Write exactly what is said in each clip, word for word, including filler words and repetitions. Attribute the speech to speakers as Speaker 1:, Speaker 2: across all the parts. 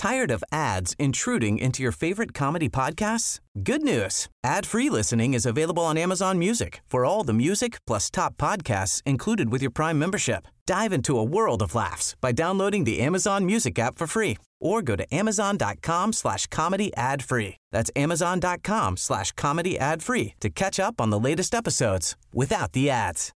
Speaker 1: Tired of ads intruding into your favorite comedy podcasts? Good news. Ad-free listening is available on Amazon Music for all the music plus top podcasts included with your Prime membership. Dive into a world of laughs by downloading the Amazon Music app for free or go to amazon.com slash comedy ad free. That's amazon.com slash comedy ad free to catch up on the latest episodes without the ads.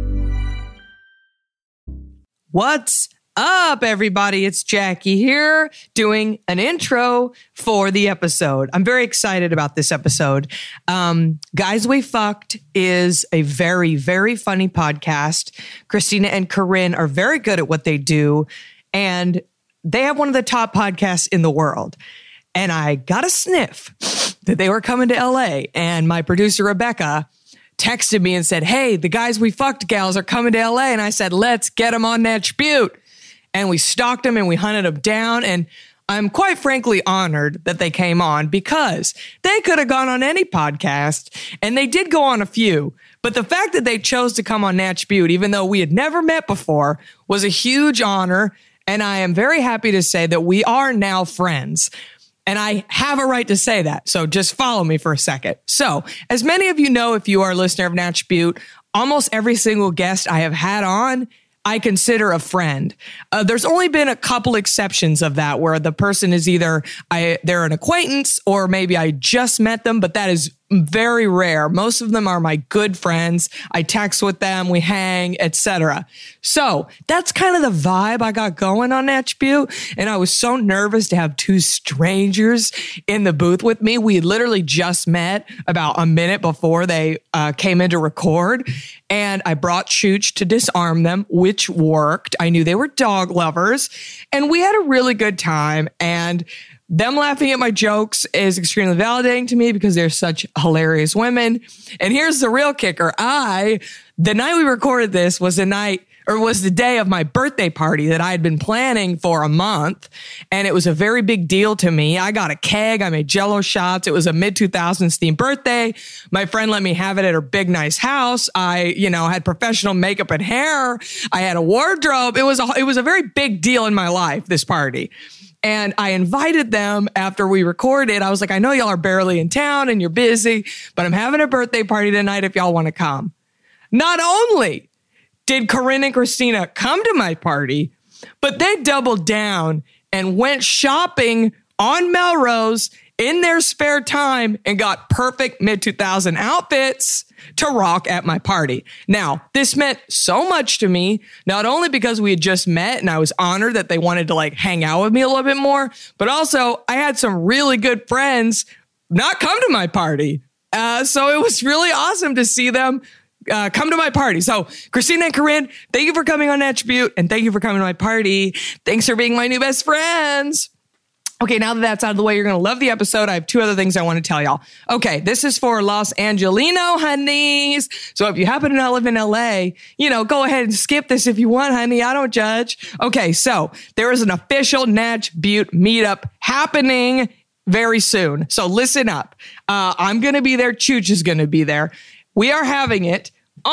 Speaker 2: What's up, everybody? It's Jackie here doing an intro for the episode. I'm very excited about this episode. Um, Guys We Fucked is a very, very funny podcast. Christina and Corinne are very good at what they do, and they have one of the top podcasts in the world. And I got a sniff that they were coming to L A, and my producer, Rebecca, texted me and said, hey, the Guys We Fucked gals are coming to L A. And I said, let's get them on that Butte. And we stalked them and we hunted them down. And I'm quite frankly honored that they came on because they could have gone on any podcast, and they did go on a few. But the fact that they chose to come on Natch Butte, even though we had never met before, was a huge honor. And I am very happy to say that we are now friends. And I have a right to say that. So just follow me for a second. So as many of you know, if you are a listener of Natch Butte, almost every single guest I have had on, I consider a friend. Uh, there's only been a couple exceptions of that where the person is either I they're an acquaintance or maybe I just met them, but that is very rare. Most of them are my good friends. I text with them, we hang, et cetera. So that's kind of the vibe I got going on Natch Butte. And I was so nervous to have two strangers in the booth with me. We literally just met about a minute before they uh, came in to record. And I brought Chooch to disarm them, which worked. I knew they were dog lovers. And we had a really good time. And them laughing at my jokes is extremely validating to me because they're such hilarious women. And here's the real kicker. I, the night we recorded this was the night or was the day of my birthday party that I had been planning for a month. And it was a very big deal to me. I got a keg. I made Jell-O shots. It was a mid two thousands themed birthday. My friend let me have it at her big, nice house. I, you know, had professional makeup and hair. I had a wardrobe. It was a, it was a very big deal in my life, this party. And I invited them after we recorded. I was like, I know y'all are barely in town and you're busy, but I'm having a birthday party tonight if y'all want to come. Not only did Corinne and Christina come to my party, but they doubled down and went shopping on Melrose in their spare time and got perfect mid two thousands outfits to rock at my party. Now, this meant so much to me, not only because we had just met and I was honored that they wanted to like hang out with me a little bit more, but also I had some really good friends not come to my party. Uh, so it was really awesome to see them Uh, come to my party. So Christina and Corinne, thank you for coming on Natch Butte and thank you for coming to my party. Thanks for being my new best friends. Okay, now that that's out of the way, you're going to love the episode. I have two other things I want to tell y'all. Okay, this is for Los Angelino honeys. So if you happen to not live in L A, you know, go ahead and skip this if you want, honey. I don't judge. Okay, so there is an official Natch Butte meetup happening very soon. So listen up. Uh, I'm going to be there. Chooch is going to be there. We are having it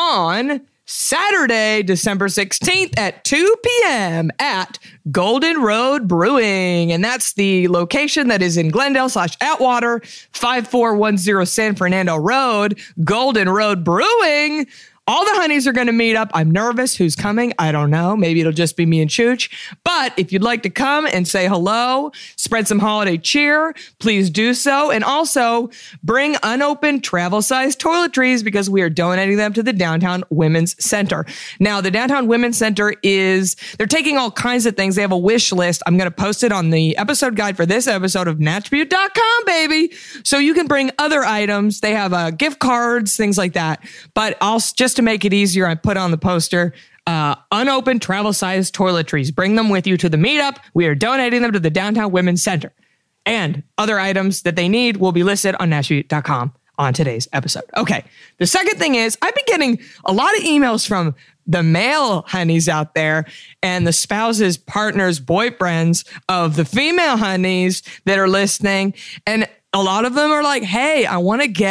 Speaker 2: on Saturday, December sixteenth at two p.m. at Golden Road Brewing. And that's the location that is in Glendale slash Atwater, five four one zero San Fernando Road, Golden Road Brewing. All the honeys are going to meet up. I'm nervous. Who's coming? I don't know. Maybe it'll just be me and Chooch. But if you'd like to come and say hello, spread some holiday cheer, please do so. And also bring unopened travel-sized toiletries because we are donating them to the Downtown Women's Center. Now, the Downtown Women's Center is, they're taking all kinds of things. They have a wish list. I'm going to post it on the episode guide for this episode of natch butte dot com, baby. So you can bring other items. They have uh, gift cards, things like that. But I'll just to make it easier, I put on the poster, uh, unopened travel-sized toiletries. Bring them with you to the meetup. We are donating them to the Downtown Women's Center. And other items that they need will be listed on natch butte dot com on today's episode. Okay, the second thing is I've been getting a lot of emails from the male honeys out there and the spouses, partners, boyfriends of the female honeys that are listening. And a lot of them are like, hey, I want to get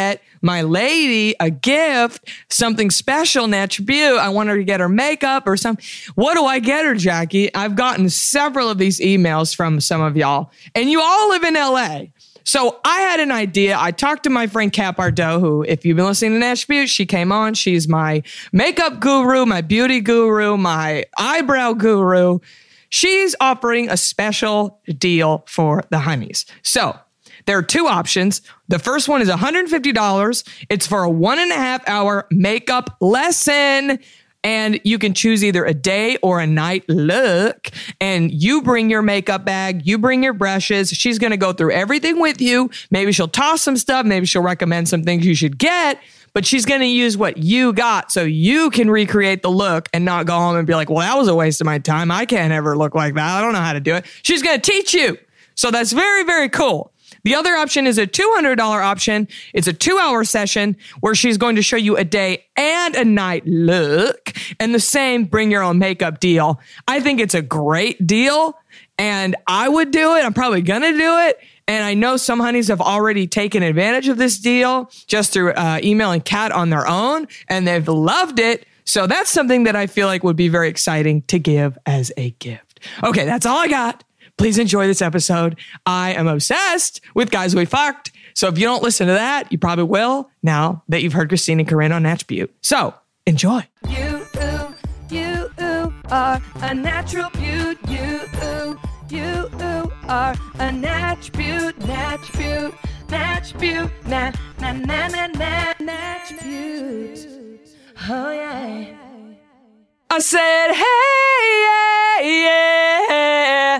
Speaker 2: my lady a gift, something special, an attribute. I want her to get her makeup or something. What do I get her, Jackie? I've gotten several of these emails from some of y'all, and you all live in L A. So I had an idea. I talked to my friend Kat Bardot, who, if you've been listening to Natch Beaut, she came on. She's my makeup guru, my beauty guru, my eyebrow guru. She's offering a special deal for the honeys. So there are two options. The first one is one hundred fifty dollars. It's for a one and a half hour makeup lesson. And you can choose either a day or a night look. And you bring your makeup bag, you bring your brushes. She's going to go through everything with you. Maybe she'll toss some stuff. Maybe she'll recommend some things you should get. But she's going to use what you got so you can recreate the look and not go home and be like, well, that was a waste of my time. I can't ever look like that. I don't know how to do it. She's going to teach you. So that's very, very cool. The other option is a two hundred dollars option. It's a two-hour session where she's going to show you a day and a night look and the same bring your own makeup deal. I think it's a great deal, and I would do it. I'm probably going to do it. And I know some honeys have already taken advantage of this deal just through uh, emailing Kat on their own, and they've loved it. So that's something that I feel like would be very exciting to give as a gift. Okay, that's all I got. Please enjoy this episode. I am obsessed with Guys We Fucked. So if you don't listen to that, you probably will now that you've heard Christine and Corinne on Natch Beaut. So enjoy.
Speaker 3: You, ooh, you, ooh, are a natural beaut. You, ooh, you, ooh, are a Natch Beaut. Natch Beaut, Natch Beaut, na, na, na, na, na, Natch Beaut. Oh, yeah.
Speaker 2: I said, hey, yeah, yeah,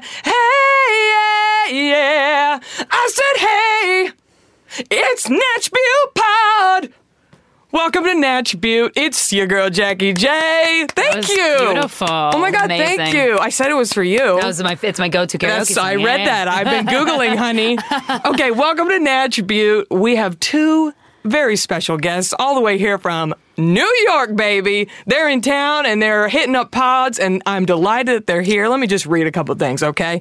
Speaker 2: hey, yeah, yeah. I said, hey, it's Natch Beaut Pod. Welcome to Natch Beaut. It's your girl, Jackie J. Thank
Speaker 4: that was
Speaker 2: you.
Speaker 4: Beautiful.
Speaker 2: Oh my God,
Speaker 4: Amazing.
Speaker 2: Thank you. I said it was for you.
Speaker 4: That was my, it's my go-to karaoke
Speaker 2: Yes,
Speaker 4: song.
Speaker 2: I
Speaker 4: Yeah,
Speaker 2: read
Speaker 4: yeah.
Speaker 2: that. I've been Googling, honey. Okay, welcome to Natch Beaut. We have two very special guests all the way here from New York, baby. They're in town and they're hitting up pods, and I'm delighted that they're here. Let me just read a couple things, okay?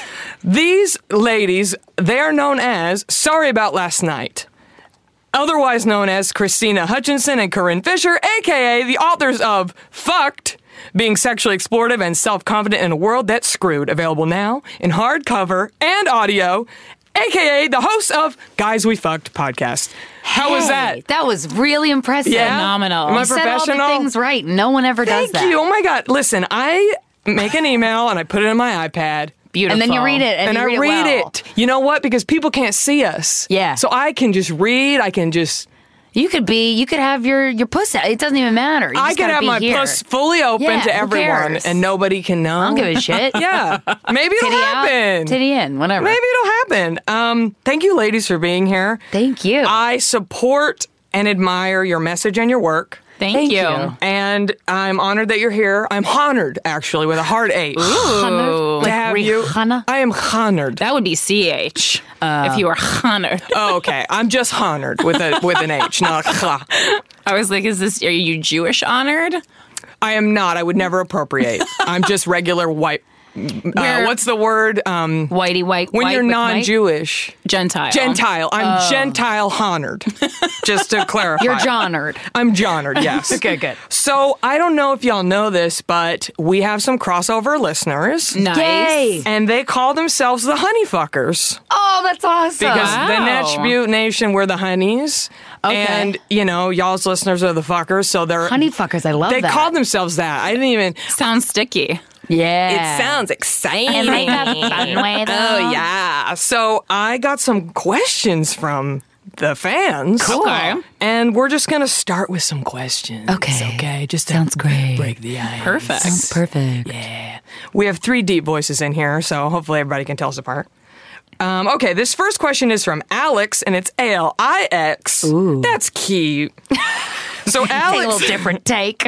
Speaker 2: These ladies, they're known as Sorry About Last Night, otherwise known as Christina Hutchinson and Corinne Fisher, a k a the authors of Fucked, Being Sexually Explorative and Self-Confident in a World That's Screwed, available now in hardcover and audio, a k a the host of Guys We Fucked podcast. How was
Speaker 4: Hey,
Speaker 2: that?
Speaker 4: That was really impressive.
Speaker 2: Yeah?
Speaker 4: Phenomenal.
Speaker 2: Am I
Speaker 4: you said all the
Speaker 2: professional?
Speaker 4: things right. No one ever
Speaker 2: Thank
Speaker 4: does that.
Speaker 2: you. Oh my God. Listen, I make an email and I put it in my iPad.
Speaker 4: Beautiful. And then you read it. And,
Speaker 2: And,
Speaker 4: you
Speaker 2: I
Speaker 4: read,
Speaker 2: read
Speaker 4: it, well.
Speaker 2: it. You know what? Because people can't see us.
Speaker 4: Yeah.
Speaker 2: So I can just read. I can just...
Speaker 4: You could be, you could have your, your puss out. It doesn't even matter. You
Speaker 2: I
Speaker 4: just
Speaker 2: could
Speaker 4: gotta
Speaker 2: have
Speaker 4: be
Speaker 2: my
Speaker 4: here.
Speaker 2: puss fully open
Speaker 4: Yeah,
Speaker 2: to
Speaker 4: who
Speaker 2: everyone
Speaker 4: cares?
Speaker 2: and nobody can know.
Speaker 4: I don't give a shit.
Speaker 2: Yeah. Maybe it'll
Speaker 4: Titty out,
Speaker 2: happen.
Speaker 4: titty in, whatever.
Speaker 2: Maybe it'll happen. Um, thank you, ladies, for being here.
Speaker 4: Thank you.
Speaker 2: I support and admire your message and your work.
Speaker 4: Thank,
Speaker 5: Thank
Speaker 4: you.
Speaker 5: you.
Speaker 2: And I'm honored that you're here. I'm honored, actually, with a hard H.
Speaker 4: Ooh.
Speaker 2: To
Speaker 4: Like
Speaker 2: have you.
Speaker 4: Rihanna?
Speaker 2: I am honored.
Speaker 5: That would be C H if you were honored.
Speaker 2: Oh, okay. I'm just honored with a with an H, not a ha.
Speaker 5: I was like, is this, are you Jewish honored?
Speaker 2: I am not. I would never appropriate. I'm just regular white. Uh,
Speaker 5: We're-
Speaker 2: what's the word? Um,
Speaker 4: Whitey white.
Speaker 2: when
Speaker 4: white
Speaker 2: you're
Speaker 4: with Mike?
Speaker 2: non-Jewish.
Speaker 5: Gentile.
Speaker 2: Gentile. I'm
Speaker 4: Oh.
Speaker 2: Gentile honored. Just to clarify.
Speaker 4: You're Johnard.
Speaker 2: I'm Johnard, yes.
Speaker 4: Okay, good.
Speaker 2: So I don't know if y'all know this, but we have some crossover listeners.
Speaker 5: Nice.
Speaker 4: Yay.
Speaker 2: And they call themselves the Honey Fuckers.
Speaker 4: Oh, that's awesome.
Speaker 2: Because the
Speaker 5: Wow.
Speaker 2: Natch Beaut Nation, we're the honeys.
Speaker 4: Okay.
Speaker 2: And, you know, y'all's listeners are the fuckers. So they're...
Speaker 4: Honey fuckers, I love
Speaker 2: They
Speaker 4: that.
Speaker 2: called themselves that. I didn't even...
Speaker 5: Sounds sticky.
Speaker 4: Yeah.
Speaker 2: It sounds exciting.
Speaker 4: In like a fun way, though.
Speaker 2: Oh, yeah. So I got some questions from the fans.
Speaker 5: Cool. Okay.
Speaker 2: And we're just going to start with some questions.
Speaker 4: Okay.
Speaker 2: Okay. Just to
Speaker 4: Sounds great.
Speaker 2: break the ice.
Speaker 5: Perfect.
Speaker 4: Sounds perfect.
Speaker 2: Yeah. We have three deep voices in here, so hopefully everybody can tell us apart. Um, okay, this first question is from Alex, and it's A L I X.
Speaker 4: Ooh.
Speaker 2: That's cute. So
Speaker 4: Take a
Speaker 2: Alex,
Speaker 4: little different take.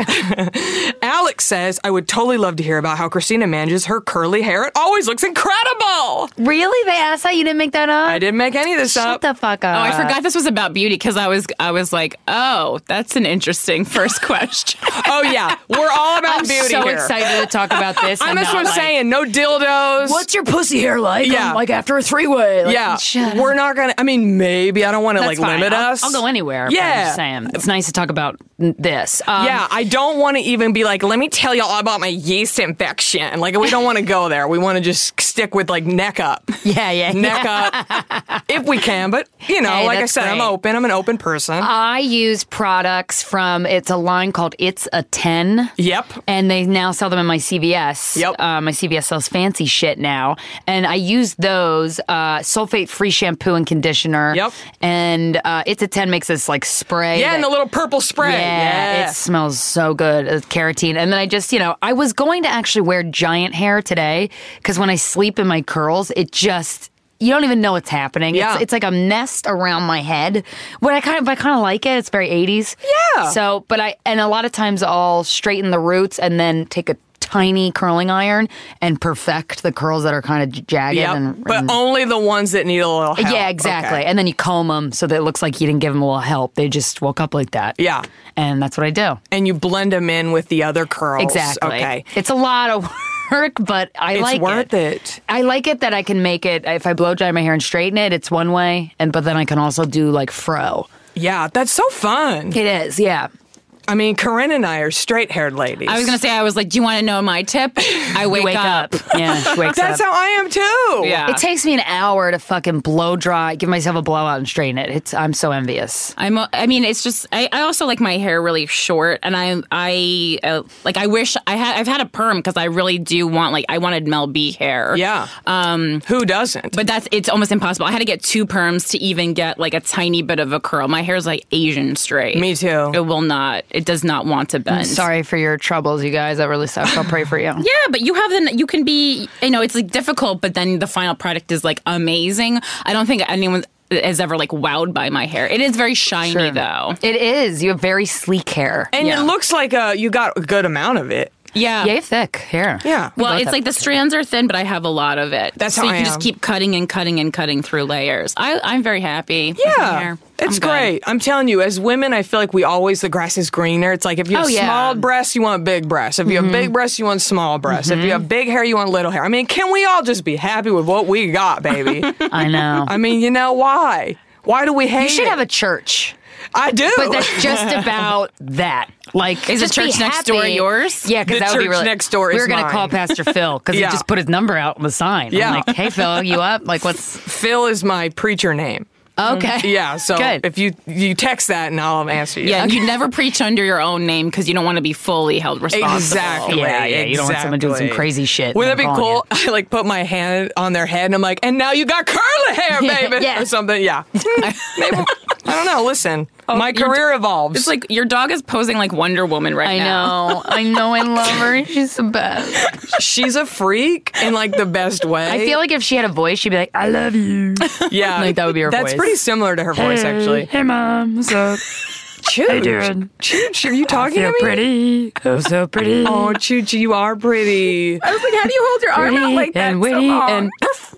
Speaker 2: Alex says, I would totally love to hear about how Christina manages her curly hair. It always looks incredible.
Speaker 4: Really? They asked that? You didn't make that up?
Speaker 2: I didn't make any of this
Speaker 4: Shut
Speaker 2: up.
Speaker 4: the fuck up.
Speaker 5: Oh, I forgot this was about beauty because I was I was like, oh, that's an interesting first question.
Speaker 2: Oh, yeah. We're all about
Speaker 4: I'm
Speaker 2: beauty
Speaker 4: so
Speaker 2: here.
Speaker 4: excited to talk about this.
Speaker 2: I'm
Speaker 4: and
Speaker 2: that's
Speaker 4: not
Speaker 2: what I'm
Speaker 4: like,
Speaker 2: saying. No dildos.
Speaker 4: What's your pussy hair like?
Speaker 2: Yeah.
Speaker 4: Um, like after a three-way. Like,
Speaker 2: yeah.
Speaker 4: shut
Speaker 2: We're
Speaker 4: up.
Speaker 2: not going to, I mean, maybe. I don't want to like
Speaker 4: That's fine.
Speaker 2: limit
Speaker 4: I'll,
Speaker 2: us.
Speaker 4: I'll go anywhere. but
Speaker 2: Yeah.
Speaker 4: I'm just saying. It's nice to talk about this. Um,
Speaker 2: Yeah, I don't want to even be like, let me tell you all about my yeast infection. Like, we don't want to go there. We want to just stick with like neck up.
Speaker 4: Yeah, yeah.
Speaker 2: Neck up, if we can. But, you know,
Speaker 4: Hey,
Speaker 2: like I
Speaker 4: that's
Speaker 2: said, I'm
Speaker 4: great.
Speaker 2: open. I'm an open person.
Speaker 4: I use products from, it's a line called It's a ten.
Speaker 2: Yep.
Speaker 4: And they now sell them in my C V S.
Speaker 2: Yep.
Speaker 4: Uh, my C V S sells fancy shit now. And I use those, uh, sulfate-free shampoo and conditioner.
Speaker 2: Yep.
Speaker 4: And uh, It's a ten makes this like spray.
Speaker 2: Yeah,
Speaker 4: that-
Speaker 2: and the little purple spray.
Speaker 4: Yeah,
Speaker 2: Yeah.
Speaker 4: it smells so good. It's carotene. And then I just, you know, I was going to actually wear giant hair today because when I sleep in my curls, it just, you don't even know what's happening.
Speaker 2: Yeah.
Speaker 4: It's, it's like a nest around my head. But I kind of, but I kind of like it. It's very eighties.
Speaker 2: Yeah.
Speaker 4: So, but I, and a lot of times I'll straighten the roots and then take a tiny curling iron and perfect the curls that are kind of jagged.
Speaker 2: Yep.
Speaker 4: and,
Speaker 2: But
Speaker 4: and-
Speaker 2: only the ones that need a little help.
Speaker 4: yeah, exactly.
Speaker 2: Okay.
Speaker 4: And then you comb them so that it looks like you didn't give them a little help. They just woke up like that.
Speaker 2: Yeah.
Speaker 4: And that's what I do.
Speaker 2: And you blend them in with the other curls.
Speaker 4: Exactly.
Speaker 2: Okay.
Speaker 4: It's a lot of work, but I
Speaker 2: It's
Speaker 4: like
Speaker 2: worth
Speaker 4: it.
Speaker 2: it.
Speaker 4: I like it that I can make it, if I blow dry my hair and straighten it, it's one way, and but then I can also do like fro.
Speaker 2: Yeah, that's so fun.
Speaker 4: It is, yeah.
Speaker 2: I mean, Corinne and I are straight-haired ladies.
Speaker 5: I was gonna say, I was like, do you want to know my tip? I wake,
Speaker 4: Wake up. Yeah, she wakes
Speaker 2: That's
Speaker 4: up.
Speaker 2: how I am too.
Speaker 5: Yeah.
Speaker 4: It takes me an hour to fucking blow dry, give myself a blowout and straighten it. It's I'm so envious.
Speaker 5: I'm. I mean, it's just. I, I also like my hair really short, and I. I uh, like. I wish I had. I've had a perm because I really do want. Like, I wanted Mel B hair.
Speaker 2: Yeah. Um. Who doesn't?
Speaker 5: But that's. It's almost impossible. I had to get two perms to even get like a tiny bit of a curl. My hair's like Asian straight.
Speaker 2: Me too.
Speaker 5: It will not. It does not want to bend.
Speaker 4: Sorry for your troubles, you guys. That really sucks. I'll pray for you.
Speaker 5: Yeah, but you have the. You can be. You know, it's like difficult, but then the final product is like amazing. I don't think anyone has ever like wowed by my hair. It is very shiny
Speaker 4: Sure.
Speaker 5: though.
Speaker 4: It is. You have very sleek hair.
Speaker 2: and
Speaker 5: yeah.
Speaker 2: it looks like uh, you got a good amount of it.
Speaker 5: Yeah.
Speaker 4: Yeah, you have thick hair.
Speaker 2: Yeah.
Speaker 5: Well,
Speaker 4: both
Speaker 5: it's
Speaker 4: have
Speaker 5: like the strands are thin, but I have a lot of it.
Speaker 2: That's
Speaker 5: so
Speaker 2: how
Speaker 5: you
Speaker 2: I
Speaker 5: can
Speaker 2: am.
Speaker 5: just keep cutting and cutting and cutting through layers. I, I'm very happy. with my
Speaker 2: Yeah,
Speaker 5: hair.
Speaker 2: it's
Speaker 5: I'm good.
Speaker 2: great. I'm telling you, as women, I feel like we always, the grass is greener. It's like if you have
Speaker 4: Oh, yeah.
Speaker 2: small breasts, you want big breasts. If you have big breasts, you want small breasts. If you have big hair, you want little hair. I mean, can we all just be happy with what we got, baby?
Speaker 4: I know.
Speaker 2: I mean, you know, why? Why do we hate
Speaker 4: You should
Speaker 2: it?
Speaker 4: have a church.
Speaker 2: I do.
Speaker 4: But that's just about that. Like,
Speaker 5: Is the
Speaker 4: just be
Speaker 5: church next door
Speaker 4: happy.
Speaker 5: yours?
Speaker 4: Yeah, because
Speaker 2: The
Speaker 4: that would be
Speaker 2: church
Speaker 4: really.
Speaker 2: next door
Speaker 4: we
Speaker 2: is
Speaker 4: were gonna
Speaker 2: mine.
Speaker 4: call Pastor Phil because
Speaker 2: Yeah.
Speaker 4: he just put his number out on the sign.
Speaker 2: Yeah.
Speaker 4: I'm like, hey Phil, you up? Like, what's
Speaker 2: Phil is my preacher name.
Speaker 4: okay?
Speaker 2: Yeah, so
Speaker 4: Good.
Speaker 2: if you you text that and I'll answer you.
Speaker 5: Yeah, you never preach under your own name because you don't want to be fully held responsible.
Speaker 2: Exactly.
Speaker 4: Yeah, yeah. You don't want someone doing some
Speaker 2: exactly.
Speaker 4: crazy shit.
Speaker 2: Wouldn't that
Speaker 4: and
Speaker 2: be
Speaker 4: calling
Speaker 2: cool? I like put my hand on their head and I'm like, and now you got curly hair, baby,
Speaker 4: Yeah.
Speaker 2: or something. Yeah, maybe. I don't know. Listen, my
Speaker 5: your
Speaker 2: career evolves.
Speaker 5: It's like your dog is posing like Wonder Woman right
Speaker 4: I
Speaker 5: now.
Speaker 4: know, I know, I love her. She's the best.
Speaker 2: she's a freak in like the best way.
Speaker 4: I feel like if she had a voice, she'd be like, "I love you."
Speaker 2: yeah,
Speaker 4: like that would be her
Speaker 2: That's
Speaker 4: voice.
Speaker 2: pretty similar to her voice, actually.
Speaker 4: Hey mom, what's up?
Speaker 2: Chooch,
Speaker 4: doing?
Speaker 2: Chooch, are you talking to me?
Speaker 4: pretty. Oh, so pretty.
Speaker 2: Oh, Chooch, you are pretty.
Speaker 5: I was like, how do you hold your arm out like that?
Speaker 4: and
Speaker 5: so
Speaker 4: witty
Speaker 5: long?
Speaker 4: and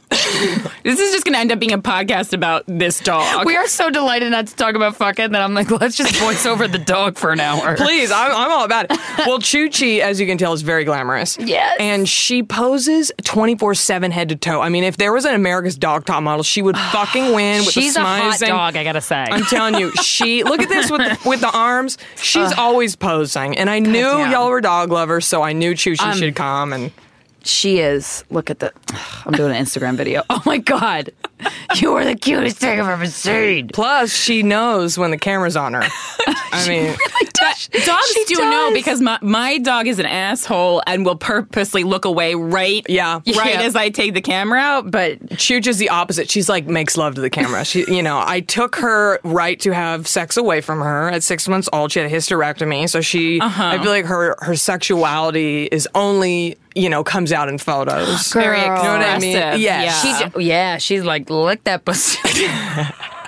Speaker 5: This is just going to end up being a podcast about this dog.
Speaker 4: we are so delighted not to talk about fucking that I'm like, let's just voice over the dog for an hour.
Speaker 2: Please, I'm, I'm all about it. Well, Choochie, as you can tell, is very glamorous.
Speaker 4: Yes.
Speaker 2: And she poses twenty-four seven head to toe. I mean, if there was an America's Dog top model, she would fucking win with
Speaker 4: She's
Speaker 2: the
Speaker 4: a hot
Speaker 2: smizing.
Speaker 4: dog, I gotta say.
Speaker 2: I'm telling you, she, look at this with the, with the arms. She's always posing. And I knew
Speaker 4: damn.
Speaker 2: y'all were dog lovers, so I knew Choochie
Speaker 4: Um,
Speaker 2: should come. And
Speaker 4: She is. Look at the. I'm doing an Instagram video. Oh my god, you are the cutest thing I've ever seen.
Speaker 2: plus, she knows when the camera's on her. I mean,
Speaker 5: Dogs
Speaker 4: She
Speaker 5: do
Speaker 4: does.
Speaker 5: know because my, my dog is an asshole and will purposely look away right,
Speaker 2: Yeah.
Speaker 5: right
Speaker 4: Yeah.
Speaker 5: as I take the camera out. But
Speaker 2: Chooch is the opposite. She's like makes love to the camera. She, you know, I took her right to have sex away from her at six months old. She had a hysterectomy, so she.
Speaker 5: Uh-huh.
Speaker 2: I feel like her her sexuality is only you know comes out in photos.
Speaker 5: very
Speaker 4: Girl.
Speaker 2: You know what I mean?
Speaker 5: expressive.
Speaker 2: Yeah.
Speaker 5: Yeah.
Speaker 4: She, j- yeah, she's like, lick that pussy.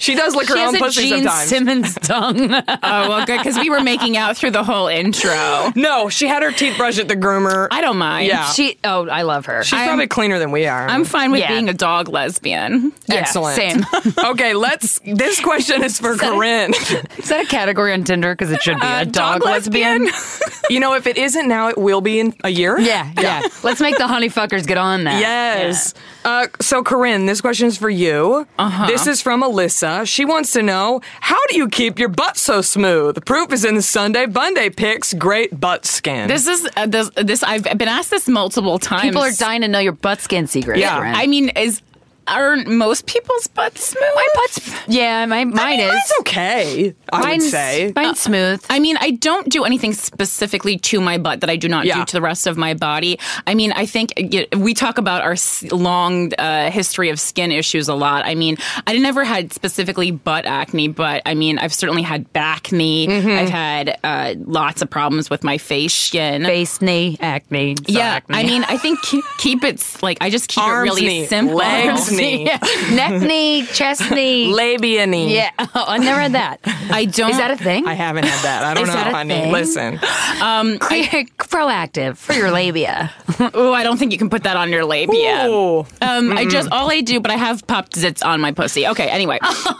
Speaker 2: She does lick her
Speaker 4: She has
Speaker 2: own
Speaker 4: a
Speaker 2: pussy
Speaker 4: Gene
Speaker 2: sometimes.
Speaker 4: Simmons tongue.
Speaker 5: Oh, well, good, because we were making out through the whole intro.
Speaker 2: No, she had her teeth brushed at the groomer.
Speaker 5: I don't mind.
Speaker 2: Yeah.
Speaker 4: She. Oh, I love her.
Speaker 2: She's
Speaker 5: I'm-
Speaker 2: probably cleaner than we are.
Speaker 5: I'm fine with
Speaker 4: Yeah.
Speaker 5: being a dog lesbian.
Speaker 4: Yeah,
Speaker 2: Excellent.
Speaker 4: Same.
Speaker 2: Okay, let's. This question is for Corinne.
Speaker 4: Is that a category on Tinder? Because it should be
Speaker 5: Uh,
Speaker 4: a dog, lesbian.
Speaker 2: You know, if it isn't now, it will be in a year.
Speaker 4: Yeah, yeah. Let's make the honey fuckers get on that.
Speaker 2: Yes. Uh, so, Corinne, this question is for you. Uh-huh. This is from Alyssa. She wants to know, how do you keep your butt so smooth? The proof is in the Sunday Bunday pics. Great butt skin.
Speaker 5: This is uh, this, this. I've been asked this multiple times.
Speaker 4: People are dying to know your butt skin secrets.
Speaker 2: Yeah.
Speaker 4: Corinne.
Speaker 5: I mean, is aren't most people's butts smooth?
Speaker 4: my butt's. Yeah, my mine
Speaker 2: I mean,
Speaker 4: is.
Speaker 2: mine's okay, I
Speaker 4: mine's,
Speaker 2: would say.
Speaker 4: Mine's smooth.
Speaker 5: I mean, I don't do anything specifically to my butt that I do not
Speaker 2: Yeah.
Speaker 5: do to the rest of my body. I mean, I think y- we talk about our s- long uh, history of skin issues a lot. I mean, I never had specifically butt acne, but I mean, I've certainly had back knee.
Speaker 2: Mm-hmm.
Speaker 5: I've had uh, lots of problems with my face skin.
Speaker 4: Face knee, acne. so
Speaker 5: yeah,
Speaker 4: acne.
Speaker 5: I mean, I think keep, keep it s- like I just keep
Speaker 2: Arms
Speaker 5: it really
Speaker 2: knee,
Speaker 5: simple.
Speaker 2: legs knee.
Speaker 4: Yeah. Neck knee, chest knee.
Speaker 2: Labia knee.
Speaker 4: Yeah. Oh, I never had that.
Speaker 5: I don't.
Speaker 4: Is that a thing?
Speaker 2: I haven't had that. I don't
Speaker 4: Is
Speaker 2: know,
Speaker 4: that a
Speaker 2: honey.
Speaker 4: thing?
Speaker 2: Listen.
Speaker 4: Cre- proactive for your labia.
Speaker 5: Oh, I don't think you can put that on your labia.
Speaker 2: Ooh.
Speaker 5: Um, I just all I do, but I have popped zits on my pussy. Okay, anyway,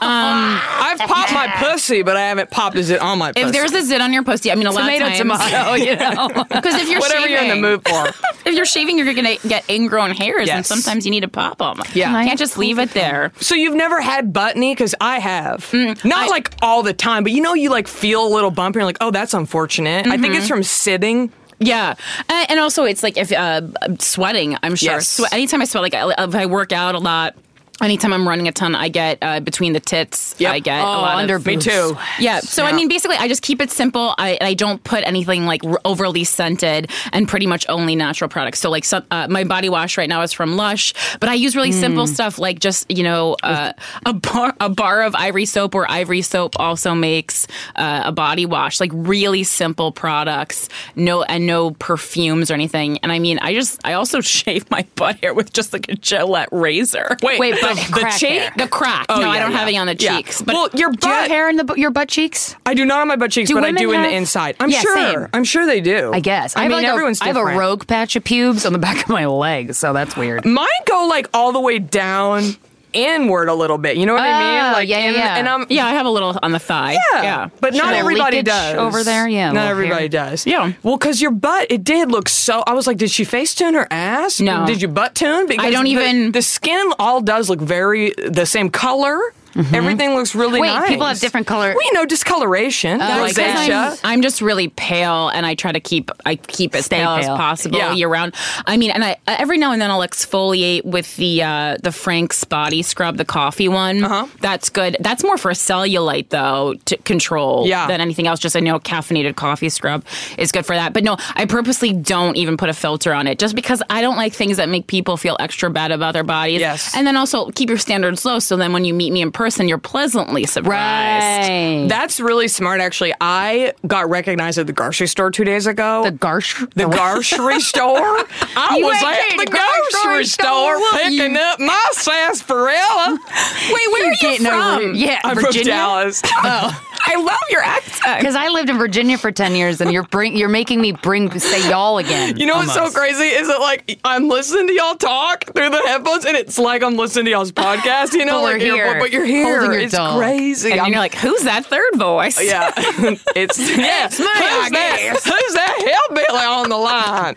Speaker 2: I've popped my pussy, but I haven't popped a zit on my pussy.
Speaker 5: if there's a zit on your pussy, I mean, a
Speaker 4: Tomato,
Speaker 5: lot of times,
Speaker 4: tomato, you know.
Speaker 5: because if you're
Speaker 2: Whatever
Speaker 5: shaving,
Speaker 2: you're in the mood for.
Speaker 5: if you're shaving, you're gonna get ingrown hairs, and
Speaker 2: Yes.
Speaker 5: sometimes you need to pop them.
Speaker 2: Yeah.
Speaker 5: you can't just leave it there.
Speaker 2: So you've never had butt knee? Because I have.
Speaker 5: Mm,
Speaker 2: Not like all the time, but you know you like feel a little bump and you're like, oh, that's unfortunate. I
Speaker 5: Mm-hmm.
Speaker 2: think it's from sitting.
Speaker 5: Yeah, and, and also it's like if uh, sweating, I'm sure.
Speaker 2: Yes.
Speaker 5: Swe- anytime I sweat, like I- if I work out a lot. Anytime I'm running a ton, I get uh, between the tits.
Speaker 2: Yep.
Speaker 5: I get
Speaker 4: Oh,
Speaker 5: a lot
Speaker 4: under
Speaker 5: of
Speaker 2: Me too.
Speaker 5: Yeah. So I
Speaker 2: Yeah.
Speaker 5: mean, basically, I just keep it simple. I, I don't put anything like r- overly scented, and pretty much only natural products. So like, some, uh, my body wash right now is from Lush, but I use really simple stuff like just you know uh, a bar a bar of Ivory soap, or Ivory soap also makes uh, a body wash. Like really simple products, no and no perfumes or anything. And I mean, I just I also shave my butt hair with just like a Gillette razor.
Speaker 2: Wait,
Speaker 4: Wait, but
Speaker 2: the, the
Speaker 4: crack
Speaker 2: cheek?
Speaker 4: hair.
Speaker 5: The crack.
Speaker 2: Oh,
Speaker 5: no, I
Speaker 2: yeah,
Speaker 5: don't
Speaker 2: yeah.
Speaker 5: have any on the
Speaker 2: Yeah.
Speaker 5: cheeks. But
Speaker 2: well, your butt.
Speaker 4: Do you have hair in the bu- your butt cheeks?
Speaker 2: I do not on my butt cheeks,
Speaker 4: Do
Speaker 2: but I
Speaker 4: women
Speaker 2: do in the
Speaker 4: have-
Speaker 2: inside. I'm
Speaker 4: Yeah,
Speaker 2: sure.
Speaker 4: same.
Speaker 2: I'm sure they do.
Speaker 4: I guess.
Speaker 2: I,
Speaker 4: have
Speaker 2: mean,
Speaker 4: like
Speaker 2: everyone's
Speaker 4: a, I have a
Speaker 2: different.
Speaker 4: rogue patch of pubes on the back of my leg, so that's weird.
Speaker 2: Mine go like all the way down inward a little bit. You know what I mean?
Speaker 4: Oh,
Speaker 2: Like,
Speaker 4: yeah, yeah,
Speaker 2: in-
Speaker 4: yeah.
Speaker 2: And I'm
Speaker 5: yeah, I have a little on the thigh.
Speaker 2: Yeah,
Speaker 5: Yeah.
Speaker 2: but not
Speaker 4: Little
Speaker 2: everybody
Speaker 4: leakage
Speaker 2: does
Speaker 4: over there, yeah, a
Speaker 2: not
Speaker 4: little
Speaker 2: everybody
Speaker 4: hair.
Speaker 2: does.
Speaker 5: Yeah.
Speaker 2: Well, because your butt, it did look so. I was like, did she face tune her ass?
Speaker 5: No.
Speaker 2: Did you butt tune? Because
Speaker 5: don't
Speaker 2: the-
Speaker 5: even-
Speaker 2: The skin all does look very the same color. Everything looks really
Speaker 4: Wait,
Speaker 2: nice.
Speaker 4: people have different color-
Speaker 2: Well, you know, discoloration.
Speaker 5: That's because
Speaker 2: rosacea.
Speaker 5: I'm, I'm just really pale, and I try to keep I keep as
Speaker 4: Stay
Speaker 5: pale,
Speaker 4: pale.
Speaker 5: as possible
Speaker 2: Yeah.
Speaker 5: year round. I mean, and I every now and then I'll exfoliate with the uh, the Frank's body scrub, the coffee one.
Speaker 2: Uh-huh.
Speaker 5: That's good. That's more for cellulite though to control
Speaker 2: Yeah.
Speaker 5: than anything else. Just I know caffeinated coffee scrub is good for that. But no, I purposely don't even put a filter on it, just because I don't like things that make people feel extra bad about their bodies.
Speaker 2: Yes.
Speaker 5: And then also keep your standards low, so then when you meet me in person, you're pleasantly surprised.
Speaker 4: Right.
Speaker 2: That's really smart, actually. I got recognized at the grocery store two days ago.
Speaker 4: The garsh.
Speaker 2: The grocery store. I
Speaker 4: You
Speaker 2: was
Speaker 4: went
Speaker 2: at
Speaker 4: to
Speaker 2: the
Speaker 4: the
Speaker 2: grocery
Speaker 4: grocery
Speaker 2: store
Speaker 4: store.
Speaker 2: picking up my sarsaparilla.
Speaker 5: Wait, where are you
Speaker 4: getting
Speaker 5: from?
Speaker 4: over- yeah,
Speaker 2: I'm
Speaker 4: Virginia.
Speaker 2: from Dallas.
Speaker 5: Oh, I love your accent.
Speaker 4: Because I lived in Virginia for ten years, and you're bring you're making me bring say y'all again.
Speaker 2: You know what's so
Speaker 4: almost.
Speaker 2: crazy is that like I'm listening to y'all talk through the headphones, and it's like I'm listening to y'all's podcast. You know,
Speaker 4: But we're
Speaker 2: like you're-
Speaker 4: here,
Speaker 2: but you're here.
Speaker 4: holding your
Speaker 2: It's
Speaker 4: dog.
Speaker 2: crazy.
Speaker 5: And
Speaker 2: I'm-
Speaker 5: you're like, who's that third voice?
Speaker 2: yeah, it's yeah.
Speaker 5: It's me, I
Speaker 2: who's that? Who's that hillbilly on the line?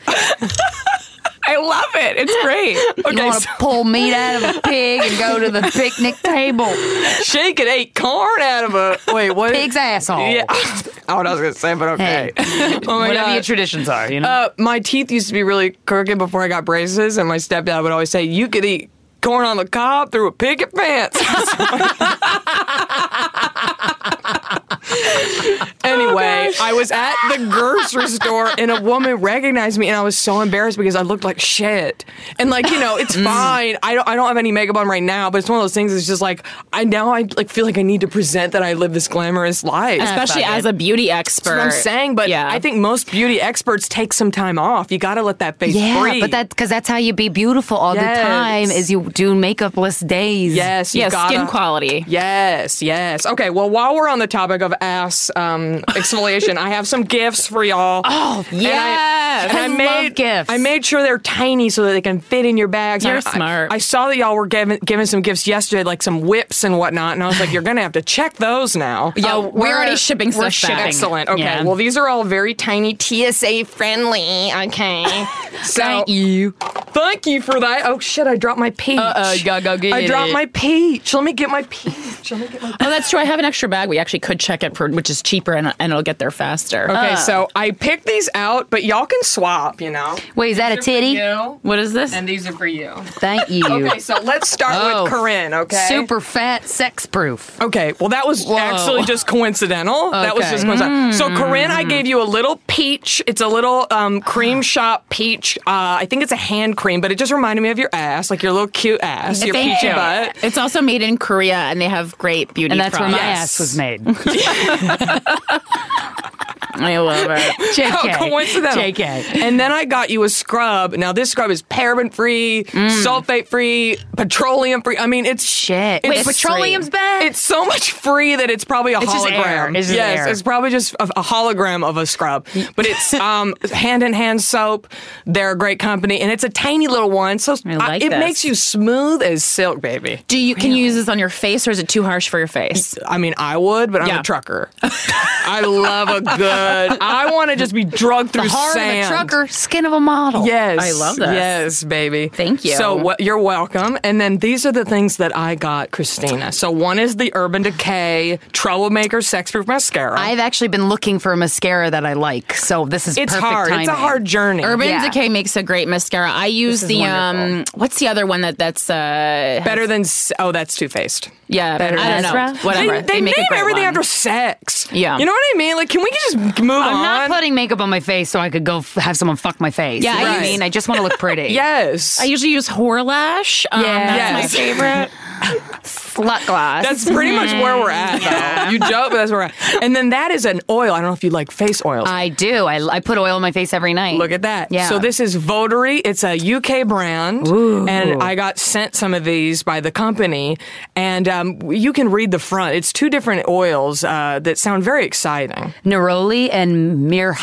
Speaker 5: I love it. It's great.
Speaker 4: You
Speaker 2: Okay,
Speaker 4: want to
Speaker 2: so
Speaker 4: pull meat out of a pig and go to the picnic table?
Speaker 2: she could eat corn out of a wait. What?
Speaker 4: Pig's asshole.
Speaker 2: Yeah. Oh, what I was gonna say, but okay.
Speaker 4: Hey.
Speaker 2: Oh my
Speaker 4: Whatever
Speaker 2: God.
Speaker 4: your traditions are, you know.
Speaker 2: Uh, my teeth used to be really crooked before I got braces, and my stepdad would always say, "You could eat corn on the cob through a picket fence." Anyway, I was at the grocery store and a woman recognized me and I was so embarrassed because I looked like shit. And like, you know, it's fine. I don't I don't have any makeup on right now, but it's one of those things that's just like I now I like feel like I need to present that I live this glamorous life.
Speaker 5: Especially as a beauty expert.
Speaker 2: That's what I'm saying, but
Speaker 5: Yeah.
Speaker 2: I think most beauty experts take some time off. You got to let that face
Speaker 4: Yeah,
Speaker 2: breathe.
Speaker 4: but that because that's how you be beautiful all
Speaker 2: Yes.
Speaker 4: the time is you do makeupless days.
Speaker 2: Yes, you
Speaker 5: yeah,
Speaker 2: gotta.
Speaker 5: skin quality.
Speaker 2: Yes, yes. Okay, well, while we're on the topic of ass um, exfoliation, I have some gifts for y'all.
Speaker 4: Oh,
Speaker 2: And I-
Speaker 5: yes.
Speaker 2: And I,
Speaker 4: I love
Speaker 2: made
Speaker 4: gifts.
Speaker 2: I made sure they're tiny so that they can fit in your bags.
Speaker 5: You're
Speaker 2: I-
Speaker 5: smart.
Speaker 2: I, I saw that y'all were giving giving some gifts yesterday, like some whips and whatnot, and I was like, you're gonna have to check those now.
Speaker 5: Yeah, we're already shipping
Speaker 2: We're
Speaker 5: stuff back.
Speaker 2: Excellent. Okay.
Speaker 4: Yeah.
Speaker 2: Well, these are all very tiny, T S A friendly. Okay. So,
Speaker 4: Thank you.
Speaker 2: Thank you for that. Oh shit! I dropped my peach.
Speaker 4: Uh-oh, you gotta go get
Speaker 2: I dropped
Speaker 4: it.
Speaker 2: my peach. Let me get my peach. Let me get my.
Speaker 5: Oh, that's true. I have an extra bag. We actually could check it for, which is cheaper and, and it'll get there faster.
Speaker 2: Okay, so I picked these out, but y'all can swap. You know.
Speaker 4: Wait, is that a titty?
Speaker 2: You,
Speaker 5: What is this?
Speaker 2: and these are for you.
Speaker 4: Thank you.
Speaker 2: Okay, so let's start
Speaker 4: Oh.
Speaker 2: with Corinne. Okay.
Speaker 4: Super fat, sex proof.
Speaker 2: Okay, well, that was actually just coincidental. That was
Speaker 4: Okay.
Speaker 2: just coincidental. So, Corinne, I gave you a little peach. It's a little um, cream shop peach. Uh, I think it's a hand cream, but it just reminded me of your ass, like your little cute ass, your
Speaker 5: Thank
Speaker 2: peachy
Speaker 5: you.
Speaker 2: butt.
Speaker 5: It's also made in Korea, and they have great beauty
Speaker 4: And that's where
Speaker 5: products.
Speaker 4: my ass was made.
Speaker 5: I love it.
Speaker 4: J K.
Speaker 2: How coincidental.
Speaker 4: J K.
Speaker 2: And then I got you a scrub. Now, this scrub is paraben free, sulfate free, petroleum free. I mean, it's
Speaker 4: Shit.
Speaker 2: It's
Speaker 4: Wait, petroleum's bad?
Speaker 2: It's so much free that it's probably a
Speaker 4: It's just
Speaker 2: hologram.
Speaker 4: air. It's just
Speaker 2: yes,
Speaker 4: air.
Speaker 2: it's probably just a, a hologram of a scrub. But it's um, hand in hand soap. They're a great company, and it's a tiny little one. So
Speaker 5: I like
Speaker 2: it
Speaker 5: this.
Speaker 2: makes you smooth as silk, baby.
Speaker 5: Do you can you use this on your face, or is it too harsh for your face?
Speaker 2: I mean, I would, but I'm
Speaker 5: Yeah.
Speaker 2: a trucker. I love a good. I want to just be drugged through
Speaker 4: The heart
Speaker 2: sand.
Speaker 4: of a trucker, skin of a model.
Speaker 2: Yes.
Speaker 5: I love this.
Speaker 2: Yes, baby.
Speaker 5: Thank you.
Speaker 2: So wh- you're welcome. And then these are the things that I got Christina. So one is the Urban Decay Troublemaker Sex Proof Mascara.
Speaker 4: I've actually been looking for a mascara that I like, so this is
Speaker 2: it's
Speaker 4: perfect
Speaker 2: hard.
Speaker 4: timing.
Speaker 2: It's a hard journey.
Speaker 5: Urban
Speaker 4: Yeah.
Speaker 5: Decay makes a great mascara. I use
Speaker 2: is
Speaker 5: the
Speaker 2: wonderful.
Speaker 5: um. What's the other one that that's uh?
Speaker 2: Better than s- oh, that's Too Faced.
Speaker 5: Yeah,
Speaker 4: Better
Speaker 5: I don't
Speaker 4: than
Speaker 5: know.
Speaker 4: Ezra?
Speaker 5: Whatever.
Speaker 2: They, they,
Speaker 5: make
Speaker 2: name
Speaker 5: a great
Speaker 2: everything
Speaker 5: one.
Speaker 2: after sex.
Speaker 5: Yeah.
Speaker 2: You know what I mean? Like, can we just move
Speaker 4: I'm
Speaker 2: on?
Speaker 4: not putting makeup on my face so I could go f- have someone fuck my face.
Speaker 5: Yeah,
Speaker 4: You know
Speaker 5: I
Speaker 4: what I
Speaker 5: use-
Speaker 4: mean, I just want to look pretty.
Speaker 5: I
Speaker 2: Yes.
Speaker 5: usually use Horlash. Um,
Speaker 4: Yeah.
Speaker 5: that's my
Speaker 2: Yes.
Speaker 5: favorite.
Speaker 4: Slut gloss.
Speaker 2: That's pretty much where we're at, though. You joke, but that's where we're at. And then that is an oil. I don't know if you like face oils.
Speaker 4: I do. I, I put oil on my face every night.
Speaker 2: Look at that.
Speaker 4: Yeah.
Speaker 2: So this is Votary. It's a U K brand. And I got sent some of these by the company. And um, you can read the front. It's two different oils uh, that sound very exciting.
Speaker 4: Neroli and Mir.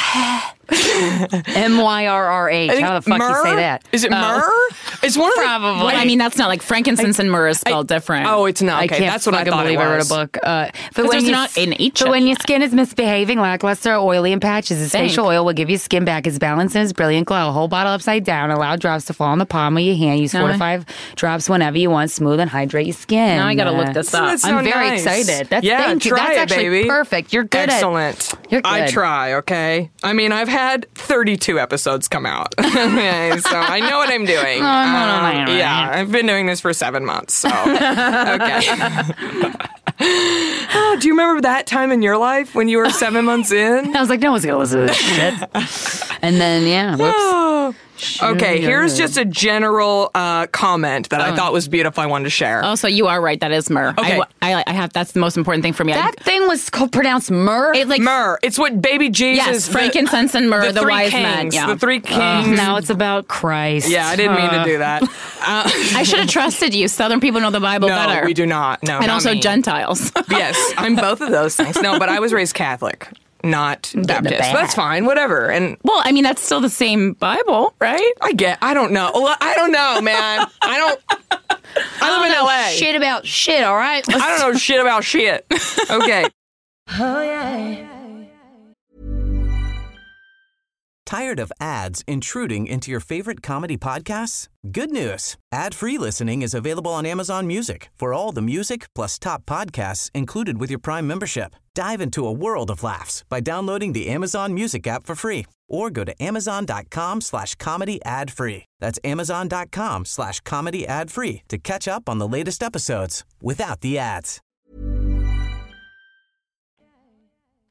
Speaker 4: M Y R R H.
Speaker 2: I think
Speaker 4: How the fuck
Speaker 2: myrrh?
Speaker 4: you say that?
Speaker 2: Is it myrrh? It's one of the...
Speaker 4: Probably.
Speaker 5: Well, I mean, that's not like frankincense and myrrh is spelled different.
Speaker 2: Oh, it's not.
Speaker 4: I
Speaker 2: Okay,
Speaker 4: can't
Speaker 2: that's what I
Speaker 4: fucking
Speaker 2: thought
Speaker 4: believe
Speaker 2: it
Speaker 4: I wrote a
Speaker 2: was.
Speaker 4: book. Uh, but
Speaker 5: there's
Speaker 4: you
Speaker 5: not in each
Speaker 4: But
Speaker 5: of
Speaker 4: when your
Speaker 5: them.
Speaker 4: skin is misbehaving, lackluster, oily, and patches, this
Speaker 5: Thanks.
Speaker 4: facial oil will give your skin back its balance and its brilliant glow. A whole bottle upside down, allow drops to fall on the palm of your hand. Use four
Speaker 5: No,
Speaker 4: to
Speaker 5: I-
Speaker 4: five drops whenever you want. Smooth and hydrate your skin.
Speaker 5: Now I gotta look
Speaker 4: Uh,
Speaker 5: this up.
Speaker 2: That's so
Speaker 4: I'm very
Speaker 2: nice.
Speaker 4: excited. That's
Speaker 2: yeah,
Speaker 4: thank you.
Speaker 2: try
Speaker 4: That's
Speaker 2: it,
Speaker 4: actually
Speaker 2: baby.
Speaker 4: perfect. You're good
Speaker 2: Excellent.
Speaker 4: at You're
Speaker 2: I
Speaker 4: good.
Speaker 2: try, okay? I mean, I've had thirty-two episodes come out. Okay, so I know what I'm doing. Um, yeah, I've been doing this for seven months, so. Okay. Oh, do you remember that time in your life when you were seven months in?
Speaker 4: I was like, no one's gonna listen to this shit. And then yeah, whoops.
Speaker 2: Oh. Okay, here's just a general uh, comment that I thought was beautiful I wanted to share.
Speaker 5: Oh, so you are right. That is myrrh.
Speaker 2: Okay.
Speaker 5: I, I, I have. That's the most important thing for me. I-
Speaker 4: That thing was co- pronounced myrrh.
Speaker 5: it like
Speaker 2: Myrrh. It's what baby Jesus...
Speaker 5: yes,
Speaker 2: the-
Speaker 5: frankincense and myrrh, the,
Speaker 2: three
Speaker 5: wise
Speaker 2: kings,
Speaker 5: men. Yeah.
Speaker 2: The three kings.
Speaker 4: now it's about Christ.
Speaker 2: Yeah, I didn't mean to do that. Uh,
Speaker 5: I should have trusted you. Southern people know the Bible
Speaker 2: no,
Speaker 5: better.
Speaker 2: we do not. No,
Speaker 5: And
Speaker 2: not
Speaker 5: also
Speaker 2: me.
Speaker 5: Gentiles.
Speaker 2: Yes, I'm both of those things. No, but I was raised Catholic, not Baptist.
Speaker 4: bag.
Speaker 2: That's fine, whatever. And
Speaker 5: well, I mean, that's still the same Bible, right?
Speaker 2: I get, I don't know. Well, I don't know, man. I don't, I live in L A.
Speaker 4: Shit about shit. All right.
Speaker 2: I don't know shit about shit. Okay.
Speaker 1: Tired of ads intruding into your favorite comedy podcasts? Good news. Ad-free listening is available on Amazon Music for all the music plus top podcasts included with your Prime membership. Dive into a world of laughs by downloading the Amazon Music app for free or go to amazon.com slash comedy ad free. That's amazon.com slash comedy ad free to catch up on the latest episodes without the ads.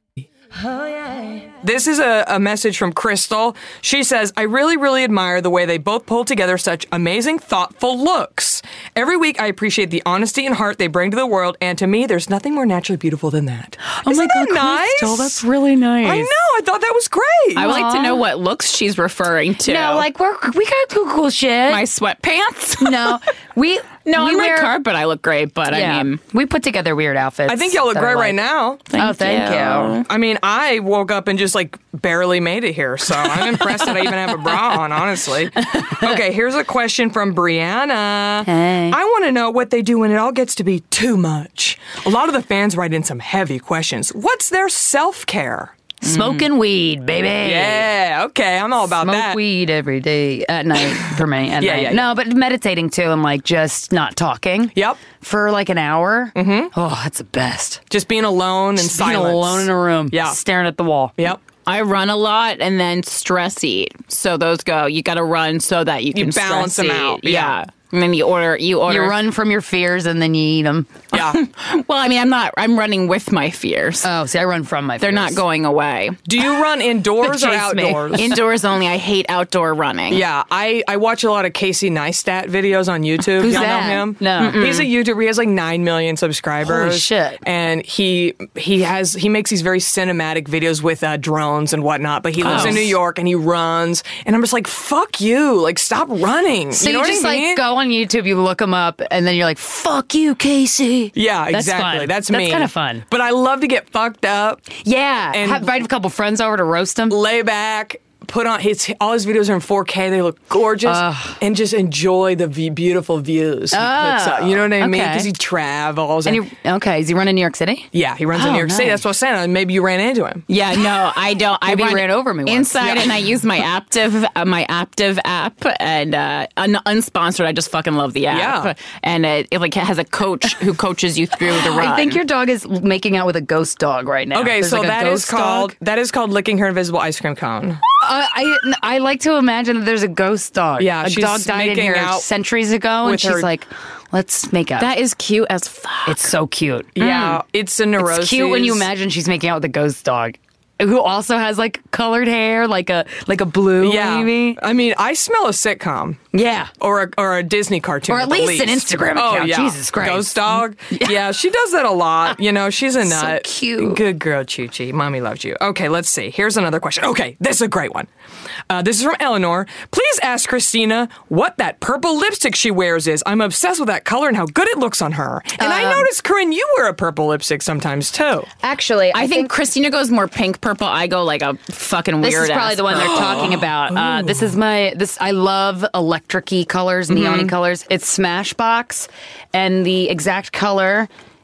Speaker 3: Oh, yeah.
Speaker 2: This is a, a message from Crystal. She says, I really, really admire the way they both pull together such amazing, thoughtful looks. Every week, I appreciate the honesty and heart they bring to the world, and to me, there's nothing more naturally beautiful than that.
Speaker 5: Oh
Speaker 2: Isn't
Speaker 5: my
Speaker 2: that
Speaker 5: God,
Speaker 2: nice?
Speaker 5: Crystal, that's really nice.
Speaker 2: I know. I thought that was great.
Speaker 5: I would like to know what looks she's referring to.
Speaker 4: No, like we're we got cool, cool shit.
Speaker 5: my sweatpants.
Speaker 4: no, we
Speaker 5: No,
Speaker 4: we
Speaker 5: on
Speaker 4: wear,
Speaker 5: red carpet I look great, but
Speaker 4: Yeah,
Speaker 5: I mean,
Speaker 4: we put together weird outfits.
Speaker 2: I think y'all look
Speaker 4: that are
Speaker 2: great
Speaker 4: like-
Speaker 2: right now.
Speaker 4: Oh, thank you.
Speaker 2: I mean, I woke up and just like barely made it here, so I'm impressed that I even have a bra on, honestly. Okay, here's a question from Brianna.
Speaker 4: Hey.
Speaker 2: I want to know what they do when it all gets to be too much. A lot of the fans write in some heavy questions. What's their self-care?
Speaker 4: Smoking weed, baby.
Speaker 2: Yeah, okay, I'm all about
Speaker 4: Smoke
Speaker 2: that.
Speaker 4: weed every day at night for me. At
Speaker 2: Yeah,
Speaker 4: night.
Speaker 2: yeah, yeah.
Speaker 4: No, but meditating too and like just not talking.
Speaker 2: Yep.
Speaker 4: For like an hour. Mm-hmm. Oh, that's the best.
Speaker 2: Just being alone and
Speaker 4: Being
Speaker 2: silence.
Speaker 4: alone in a room.
Speaker 2: Yeah.
Speaker 4: Staring at the wall.
Speaker 2: Yep.
Speaker 5: I run a lot and then stress eat. So those go. You got to run so that you can
Speaker 2: You balance
Speaker 5: stress
Speaker 2: them
Speaker 5: eat.
Speaker 2: out,
Speaker 5: Yeah.
Speaker 2: yeah.
Speaker 5: And then you order. You order.
Speaker 4: You run from your fears and then you eat them.
Speaker 2: Yeah.
Speaker 5: Well, I mean, I'm not. I'm running with my fears.
Speaker 4: Oh, see, I run from my
Speaker 5: They're
Speaker 4: fears.
Speaker 5: not going away.
Speaker 2: Do you run indoors or
Speaker 4: Chase me.
Speaker 2: outdoors?
Speaker 5: Indoors only. I hate outdoor running.
Speaker 2: Yeah, I, I watch a lot of Casey Neistat videos on YouTube.
Speaker 4: Who's
Speaker 2: Y'all
Speaker 4: that?
Speaker 2: know him?
Speaker 4: No.
Speaker 2: He's a YouTuber. He has like nine million subscribers.
Speaker 4: Holy shit.
Speaker 2: And he he has he makes these very cinematic videos with uh, drones and whatnot. But he lives
Speaker 5: Oh.
Speaker 2: in New York and he runs. And I'm just like, fuck you! Like, stop running.
Speaker 4: So
Speaker 2: you
Speaker 4: you,
Speaker 2: know
Speaker 4: just
Speaker 2: what I mean?
Speaker 4: like go on YouTube, you look them up, and then you're like, fuck you, Casey.
Speaker 2: Yeah,
Speaker 4: That's
Speaker 2: exactly.
Speaker 4: fun.
Speaker 2: That's
Speaker 4: That's
Speaker 2: me.
Speaker 4: kinda fun.
Speaker 2: But I love to get fucked up,
Speaker 4: Yeah.
Speaker 2: And-
Speaker 4: Have, invite a couple friends over to roast them.
Speaker 2: lay back. Put on his all his videos are in four K. They look gorgeous, and just enjoy the v- beautiful views he puts up. You know what I mean?
Speaker 4: okay.
Speaker 2: Because he travels.
Speaker 4: And
Speaker 2: And
Speaker 4: you, okay, is he running New York City?
Speaker 2: yeah, he runs in
Speaker 4: Oh,
Speaker 2: New York City.
Speaker 4: nice.
Speaker 2: That's what I was saying. Maybe you ran into him.
Speaker 5: Yeah, no, I don't. I
Speaker 4: Maybe he
Speaker 5: run
Speaker 4: ran over me once.
Speaker 5: inside,
Speaker 2: Yeah.
Speaker 5: and I use my Aptiv, uh, my Aptiv app, and uh, un- unsponsored. I just fucking love the app.
Speaker 2: Yeah.
Speaker 5: And it, it like has a coach who coaches you through the run.
Speaker 4: I think your dog is making out with a ghost dog right now.
Speaker 2: Okay,
Speaker 4: There's
Speaker 2: so
Speaker 4: like a
Speaker 2: that is
Speaker 4: ghost
Speaker 2: called
Speaker 4: dog.
Speaker 2: that is called licking her invisible ice cream cone.
Speaker 4: Uh, I I like to imagine that there's a ghost dog.
Speaker 2: Yeah,
Speaker 4: a
Speaker 2: she's
Speaker 4: dog died in
Speaker 2: making
Speaker 4: here
Speaker 2: out
Speaker 4: centuries ago, and
Speaker 2: with
Speaker 4: she's
Speaker 2: her-
Speaker 4: like, "Let's make out."
Speaker 5: that is cute as fuck.
Speaker 4: it's so cute.
Speaker 2: Yeah, it's a neurosis.
Speaker 4: It's cute when you imagine she's making out with a ghost dog, who also has like colored hair, like a like a blue.
Speaker 2: Yeah,
Speaker 4: maybe.
Speaker 2: I mean, I smell a sitcom.
Speaker 4: Yeah.
Speaker 2: Or a, or a Disney cartoon.
Speaker 4: Or at
Speaker 2: the
Speaker 4: least an Instagram
Speaker 2: Oh,
Speaker 4: account.
Speaker 2: yeah.
Speaker 4: Jesus Christ.
Speaker 2: Ghost dog. Yeah. she does that a lot. You know, she's a
Speaker 4: So
Speaker 2: nut.
Speaker 4: cute.
Speaker 2: Good girl, Chi-Chi. Mommy loves you. Okay, let's see. Here's another question. Okay, this is a great one. Uh, this is from Eleanor. Please ask Christina what that purple lipstick she wears is. I'm obsessed with that color and how good it looks on her. And I
Speaker 4: Um,
Speaker 2: noticed, Corinne, you wear a purple lipstick sometimes, too.
Speaker 4: Actually,
Speaker 5: I, think, Christina goes more pink purple. I go like a fucking
Speaker 4: this
Speaker 5: weird.
Speaker 4: is probably
Speaker 5: ass
Speaker 4: the one they're
Speaker 5: purple.
Speaker 4: talking about. Uh, this is my this. I love electric-y colors, neon-y
Speaker 2: Mm-hmm.
Speaker 4: colors. It's Smashbox, and the exact color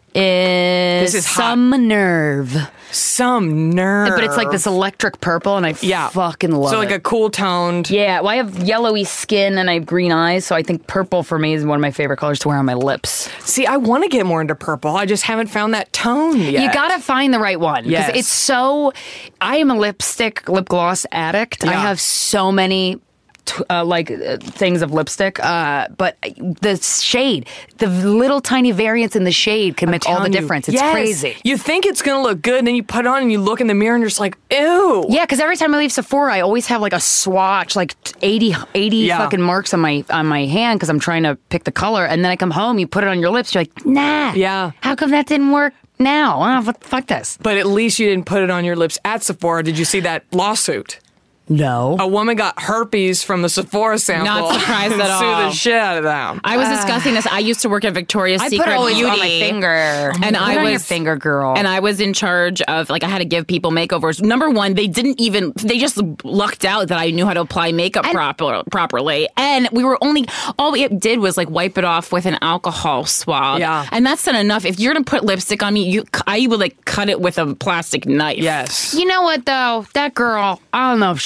Speaker 4: is,
Speaker 2: This is hot.
Speaker 4: some nerve.
Speaker 2: Some nerve.
Speaker 4: But it's like this electric purple, and I
Speaker 2: Yeah.
Speaker 4: fucking love
Speaker 2: So like
Speaker 4: it.
Speaker 2: a cool toned.
Speaker 4: Yeah, well, I have yellowy skin and I have green eyes, so I think purple for me is one of my favorite colors to wear on my lips.
Speaker 2: See, I want to get more into purple. I just haven't found that tone yet.
Speaker 4: You gotta find the right one. Because
Speaker 2: Yes.
Speaker 4: it's so. I am a lipstick, lip gloss addict. I
Speaker 2: Yeah.
Speaker 4: have so many. T- uh, like uh, things of lipstick, uh, but the shade, the little tiny variance in the shade can make all the
Speaker 2: telling you.
Speaker 4: difference. It's
Speaker 2: Yes.
Speaker 4: crazy.
Speaker 2: You think it's gonna look good, and then you put it on and you look in the mirror and you're just like, ew.
Speaker 4: Yeah, because every time I leave Sephora, I always have like a swatch, like eighty, eighty
Speaker 2: Yeah.
Speaker 4: fucking marks on my on my hand because I'm trying to pick the color. And then I come home, you put it on your lips, you're like, nah.
Speaker 2: Yeah.
Speaker 4: How come that didn't work now? Oh, fuck- fuck this.
Speaker 2: But at least you didn't put it on your lips at Sephora. Did you see that lawsuit?
Speaker 4: No.
Speaker 2: A woman got herpes from the Sephora sample.
Speaker 5: Not surprised
Speaker 2: and
Speaker 5: at
Speaker 2: sued
Speaker 5: all.
Speaker 2: the shit out of them.
Speaker 5: I was discussing this. I used to work at Victoria's
Speaker 4: I
Speaker 5: Secret
Speaker 4: put it always
Speaker 5: Beauty
Speaker 4: on my finger.
Speaker 5: and
Speaker 4: Put
Speaker 5: I
Speaker 4: it on
Speaker 5: was
Speaker 4: your finger, girl.
Speaker 5: And I was in charge of like I had to give people makeovers. Number one, they didn't even they just lucked out that I knew how to apply makeup proper, properly, and we were only all we did was like wipe it off with an alcohol swab.
Speaker 2: Yeah.
Speaker 5: and that's not enough. If you're gonna put lipstick on me, you I would like cut it with a plastic knife.
Speaker 2: Yes.
Speaker 4: You know what though? That girl, I don't know if she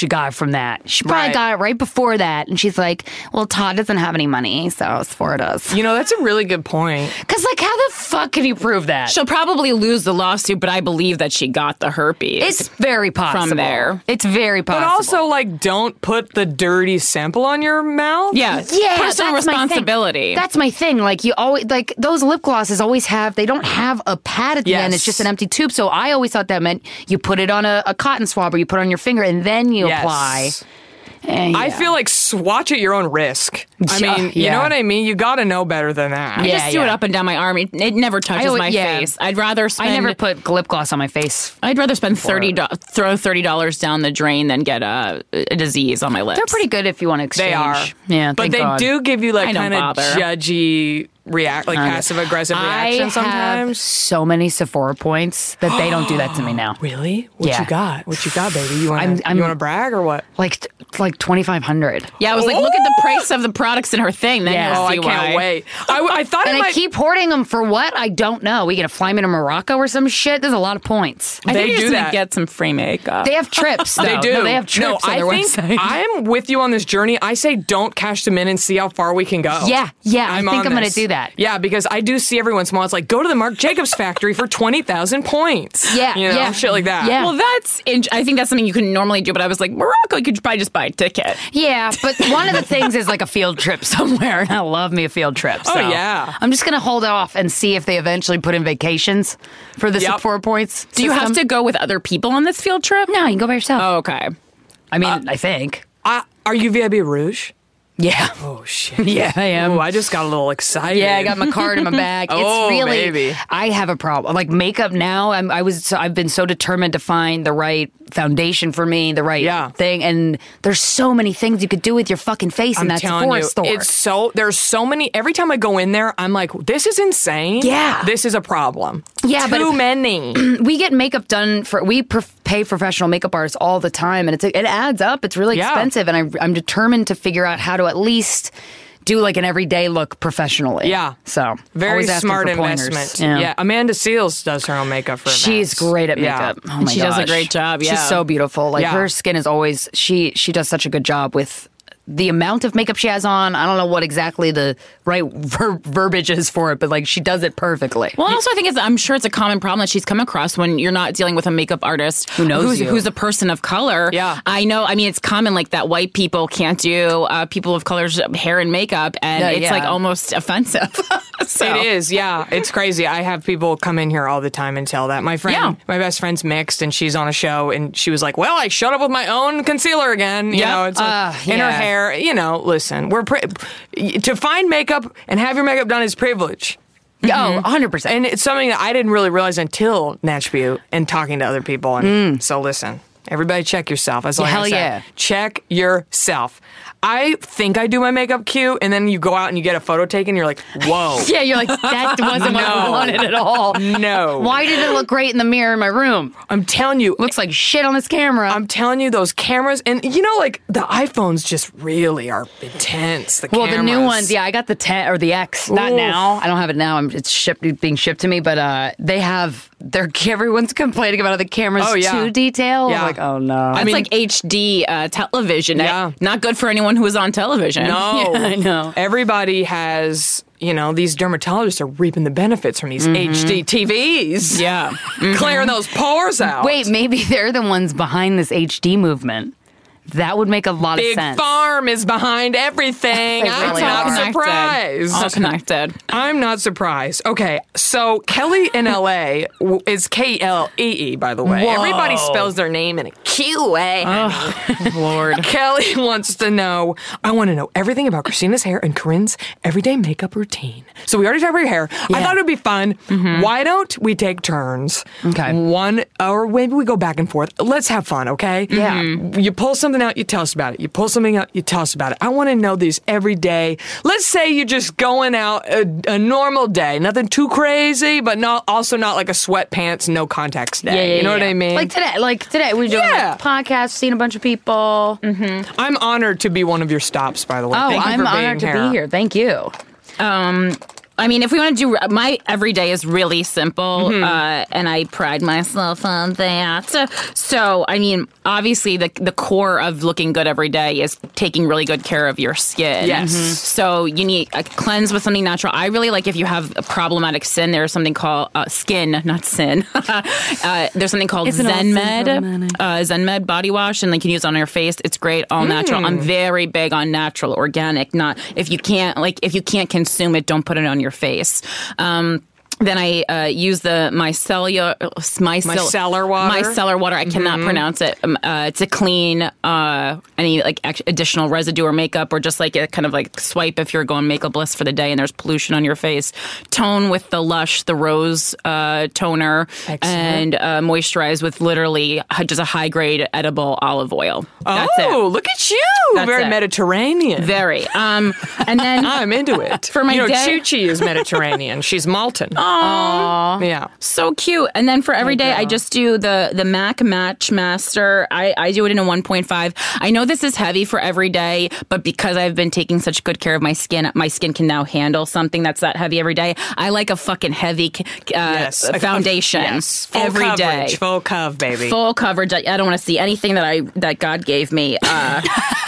Speaker 4: got it from that. She probably
Speaker 2: Right.
Speaker 4: got it right before that. And she's like, well, Todd doesn't have any money, so Sephora does.
Speaker 2: You know, that's a really good point.
Speaker 4: Because, like, how the fuck can you prove that?
Speaker 5: She'll probably lose the lawsuit, but I believe that she got the herpes.
Speaker 4: It's very possible.
Speaker 5: From there.
Speaker 4: It's very possible.
Speaker 2: But also, like, don't put the dirty sample on your mouth.
Speaker 5: yeah,
Speaker 4: Yeah,
Speaker 5: personal
Speaker 4: that's my thing.
Speaker 5: responsibility.
Speaker 4: That's my thing. Like you always like those lip glosses always have. They don't have a pad at the
Speaker 2: Yes.
Speaker 4: end. It's just an empty tube. So I always thought that meant you put it on a, a cotton swab or you put it on your finger and then you
Speaker 2: Yes.
Speaker 4: apply. And,
Speaker 2: I
Speaker 4: yeah.
Speaker 2: feel like swatch at your own risk. I
Speaker 4: Yeah,
Speaker 2: mean, you
Speaker 4: yeah.
Speaker 2: know what I mean? You got to know better than that.
Speaker 5: I
Speaker 4: Yeah,
Speaker 5: just do it
Speaker 4: yeah.
Speaker 5: up and down my arm. It, it never touches
Speaker 4: always-
Speaker 5: my
Speaker 4: yeah.
Speaker 5: face. I'd rather spend.
Speaker 4: I never put lip gloss on my face.
Speaker 5: I'd rather spend thirty do- throw thirty dollars down the drain than get a, a disease on my lips.
Speaker 4: They're pretty good if you want to exchange.
Speaker 2: They are.
Speaker 4: Yeah,
Speaker 2: But
Speaker 4: thank
Speaker 2: they
Speaker 4: God.
Speaker 2: do give you like
Speaker 5: I don't
Speaker 2: kind of
Speaker 5: bother.
Speaker 2: judgy react, like passive aggressive reaction
Speaker 4: I have
Speaker 2: sometimes.
Speaker 4: so many Sephora points that they don't do that to me now.
Speaker 2: Really? What
Speaker 4: Yeah.
Speaker 2: you got? What you got, baby? You
Speaker 4: I'm-
Speaker 2: want
Speaker 4: I'm-
Speaker 2: you want to brag or what?
Speaker 4: Like like twenty five hundred.
Speaker 5: Yeah, I was like, look at the price of the products in her thing. Then
Speaker 4: Yeah.
Speaker 5: you'll
Speaker 2: Oh,
Speaker 5: see
Speaker 2: I can't
Speaker 5: why.
Speaker 2: wait. I, I thought
Speaker 4: And
Speaker 2: it
Speaker 4: I
Speaker 2: might.
Speaker 4: keep hoarding them for what? I don't know. We gonna fly me to Morocco or some shit? There's a lot of points.
Speaker 5: I
Speaker 2: They
Speaker 5: think you're
Speaker 2: do
Speaker 5: just gonna
Speaker 2: that.
Speaker 5: get some free makeup.
Speaker 4: They have trips. Though.
Speaker 2: They do.
Speaker 4: No, they have trips
Speaker 2: no,
Speaker 4: on their
Speaker 2: I think
Speaker 4: website.
Speaker 2: I'm with you on this journey. I say don't cash them in and see how far we can go.
Speaker 4: Yeah, yeah, I think
Speaker 2: on
Speaker 4: I'm gonna
Speaker 2: this.
Speaker 4: do that.
Speaker 2: Yeah, because I do see every once in a while. It's like go to the Marc Jacobs factory for twenty thousand points.
Speaker 4: Yeah,
Speaker 2: you know,
Speaker 4: yeah.
Speaker 2: shit like that.
Speaker 4: Yeah.
Speaker 5: Well, that's. In- I think that's something you can normally do. But I was like, Morocco, you could probably just buy a ticket.
Speaker 4: Yeah, but one of the things is like a field trip somewhere, and I love me a field trip.
Speaker 2: Oh,
Speaker 4: so
Speaker 2: yeah.
Speaker 4: I'm just gonna hold off and see if they eventually put in vacations for the
Speaker 2: Yep.
Speaker 4: Sephora points.
Speaker 5: Do you have
Speaker 4: system.
Speaker 5: to go with other people on this field trip?
Speaker 4: No, you can go by yourself.
Speaker 5: Oh, okay.
Speaker 4: I mean, I think.
Speaker 2: I, are you V I B Rouge?
Speaker 4: Yeah.
Speaker 2: Oh shit.
Speaker 4: Yeah, I am.
Speaker 2: Ooh, I just got a little excited.
Speaker 4: Yeah, I got my card in my bag. It's
Speaker 2: Oh,
Speaker 4: really.
Speaker 2: baby.
Speaker 4: I have a problem. Like makeup now. I'm. I was. So, I've been so determined to find the right foundation for me, the right
Speaker 2: Yeah.
Speaker 4: thing. And there's so many things you could do with your fucking face in
Speaker 2: I'm
Speaker 4: that
Speaker 2: telling
Speaker 4: Sephora
Speaker 2: you,
Speaker 4: store.
Speaker 2: it's so there's so many. Every time I go in there, I'm like, this is insane.
Speaker 4: Yeah.
Speaker 2: this is a problem.
Speaker 4: Yeah,
Speaker 2: too
Speaker 4: but-
Speaker 2: many.
Speaker 4: we get makeup done for. We prof- pay professional makeup artists all the time, and it's it adds up. It's really
Speaker 2: Yeah.
Speaker 4: expensive, and I, I'm determined to figure out how to at least do like an everyday look professionally.
Speaker 2: Yeah.
Speaker 4: So
Speaker 2: Very
Speaker 4: always asking
Speaker 2: smart
Speaker 4: for pointers.
Speaker 2: investment. Yeah. Amanda Seals does her own makeup for
Speaker 4: She's
Speaker 2: events.
Speaker 4: great at
Speaker 2: Yeah.
Speaker 4: makeup. Oh my
Speaker 5: She does a
Speaker 4: gosh.
Speaker 5: great job, yeah.
Speaker 4: She's so beautiful. Like
Speaker 2: Yeah.
Speaker 4: her skin is always she she does such a good job with the amount of makeup she has on. I don't know what exactly the right ver- verbiage is for it, but like she does it perfectly.
Speaker 5: Well, also I think it's, I'm sure it's a common problem that she's come across when you're not dealing with a makeup artist
Speaker 4: Who knows
Speaker 5: who's,
Speaker 4: you.
Speaker 5: who's a person of color.
Speaker 2: Yeah.
Speaker 5: I know. I mean, it's common like that white people can't do uh, people of color's hair and makeup, and
Speaker 4: Yeah,
Speaker 5: it's
Speaker 4: yeah.
Speaker 5: like almost offensive. So-
Speaker 2: It is, yeah. It's crazy. I have people come in here all the time and tell that. My friend,
Speaker 5: Yeah.
Speaker 2: my best friend's mixed, and she's on a show, and she was like, "Well, I showed up with my own concealer again." You
Speaker 5: Yep.
Speaker 2: know, it's like,
Speaker 4: Uh,
Speaker 2: in her
Speaker 4: yeah.
Speaker 2: hair. You know, listen, we're pri- to find makeup and have your makeup done is privilege.
Speaker 4: Oh, one hundred percent.
Speaker 2: And it's something that I didn't really realize until Natch Butte and talking to other people. And so listen, everybody check yourself. That's all
Speaker 4: Yeah,
Speaker 2: I
Speaker 4: hell
Speaker 2: gotta say.
Speaker 4: yeah.
Speaker 2: Check yourself. I think I do my makeup cute, and then you go out and you get a photo taken, you're like, whoa.
Speaker 4: Yeah, you're like, that wasn't what I
Speaker 2: No.
Speaker 4: wanted at all.
Speaker 2: No.
Speaker 4: Why did it look great in the mirror in my room?
Speaker 2: I'm telling you.
Speaker 4: Looks like shit on this camera.
Speaker 2: I'm telling you, those cameras, and you know, like the iPhones just really are intense. The
Speaker 4: well, the new
Speaker 2: cameras.
Speaker 4: ones, yeah, I got the ten or the X. Not
Speaker 2: Oof.
Speaker 4: now. I don't have it now. I'm, it's shipped, being shipped to me. But uh, they have. They're everyone's complaining about how the camera's
Speaker 2: Oh, yeah.
Speaker 4: too detailed.
Speaker 2: Yeah.
Speaker 4: I'm like, oh no.
Speaker 5: It's
Speaker 2: mean-
Speaker 5: like H D uh, television.
Speaker 2: Yeah.
Speaker 5: Not good for anyone who is on television.
Speaker 2: No,
Speaker 4: I know.
Speaker 2: Everybody has, you know, these dermatologists are reaping the benefits from these H D T Vs.
Speaker 5: Yeah.
Speaker 2: Clearing those pores out.
Speaker 4: Wait, maybe they're the ones behind this H D movement. That would make a lot
Speaker 2: Big
Speaker 4: of sense.
Speaker 2: Farm is behind everything.
Speaker 4: They
Speaker 2: I'm
Speaker 4: really
Speaker 2: not
Speaker 4: are.
Speaker 2: surprised.
Speaker 5: All connected.
Speaker 2: I'm not surprised. Okay, so Kelly in L A w- is K L E E, by the way.
Speaker 4: Whoa.
Speaker 2: Everybody spells their name in a Q way.
Speaker 5: Lord.
Speaker 2: Kelly wants to know, I want to know everything about Christina's hair and Corinne's everyday makeup routine. So we already talked about your hair. I
Speaker 4: Yeah.
Speaker 2: thought it would be fun. Why don't we take turns?
Speaker 4: Okay.
Speaker 2: One, or maybe we go back and forth. Let's have fun, okay?
Speaker 4: Yeah.
Speaker 2: You pull something out, you tell us about it. You pull something out, you tell us about it. I want to know these every day. Let's say you're just going out a, a normal day, nothing too crazy, but not also not like a sweatpants, no contacts day.
Speaker 4: Yeah, yeah,
Speaker 2: you know
Speaker 4: yeah.
Speaker 2: what I mean?
Speaker 4: Like today, like today, we're doing
Speaker 2: Yeah.
Speaker 4: a podcast, seeing a bunch of people.
Speaker 2: I'm honored to be one of your stops, by the way.
Speaker 4: Oh,
Speaker 2: Thank you
Speaker 4: I'm
Speaker 2: for being
Speaker 4: honored to
Speaker 2: here.
Speaker 4: be here. Thank you.
Speaker 5: Um, I mean, if we want to do, my everyday is really simple,
Speaker 2: Mm-hmm.
Speaker 5: uh, and I pride myself on that. So, I mean, obviously, the the core of looking good every day is taking really good care of your skin.
Speaker 2: Yes.
Speaker 5: Mhm. So you need a cleanse with something natural. I really like if you have a problematic sin. There's something called uh, skin, not sin. uh, there's something called
Speaker 4: Isn't all
Speaker 5: Zen
Speaker 4: sin
Speaker 5: Med,
Speaker 4: problematic?
Speaker 5: uh, Zen Med body wash, and like you can use it on your face. It's great, all natural. I'm very big on natural, organic. Not if you can't like if you can't consume it, don't put it on your face. Um, Then I uh, use the micellar, micell-
Speaker 2: Micellar water?
Speaker 5: Micellar water. I cannot pronounce it. Um, uh, to clean uh, any like act- additional residue or makeup, or just like a kind of like swipe if you're going makeupless for the day and there's pollution on your face. Tone with the Lush, the Rose uh, toner, and uh, moisturize with literally just a high grade edible olive oil. That's
Speaker 2: oh,
Speaker 5: it.
Speaker 2: look at you!
Speaker 5: That's
Speaker 2: Very
Speaker 5: it.
Speaker 2: Mediterranean.
Speaker 5: Very. Um, and then
Speaker 2: I'm into it.
Speaker 5: For my
Speaker 2: you know,
Speaker 5: day-
Speaker 2: Chi-Chi is Mediterranean. She's Malton.
Speaker 5: Aww.
Speaker 2: Yeah.
Speaker 5: So cute. And then for every day, I just do the the MAC Match Master. I, I do it in a one point five. I know this is heavy for every day, but because I've been taking such good care of my skin, my skin can now handle something that's that heavy every day. I like a fucking heavy uh,
Speaker 2: Yes. A-
Speaker 5: foundation
Speaker 2: yes. Full
Speaker 5: every day.
Speaker 2: coverage. Full cov, baby.
Speaker 5: Full coverage. I I don't want to see anything that I that God gave me. Uh,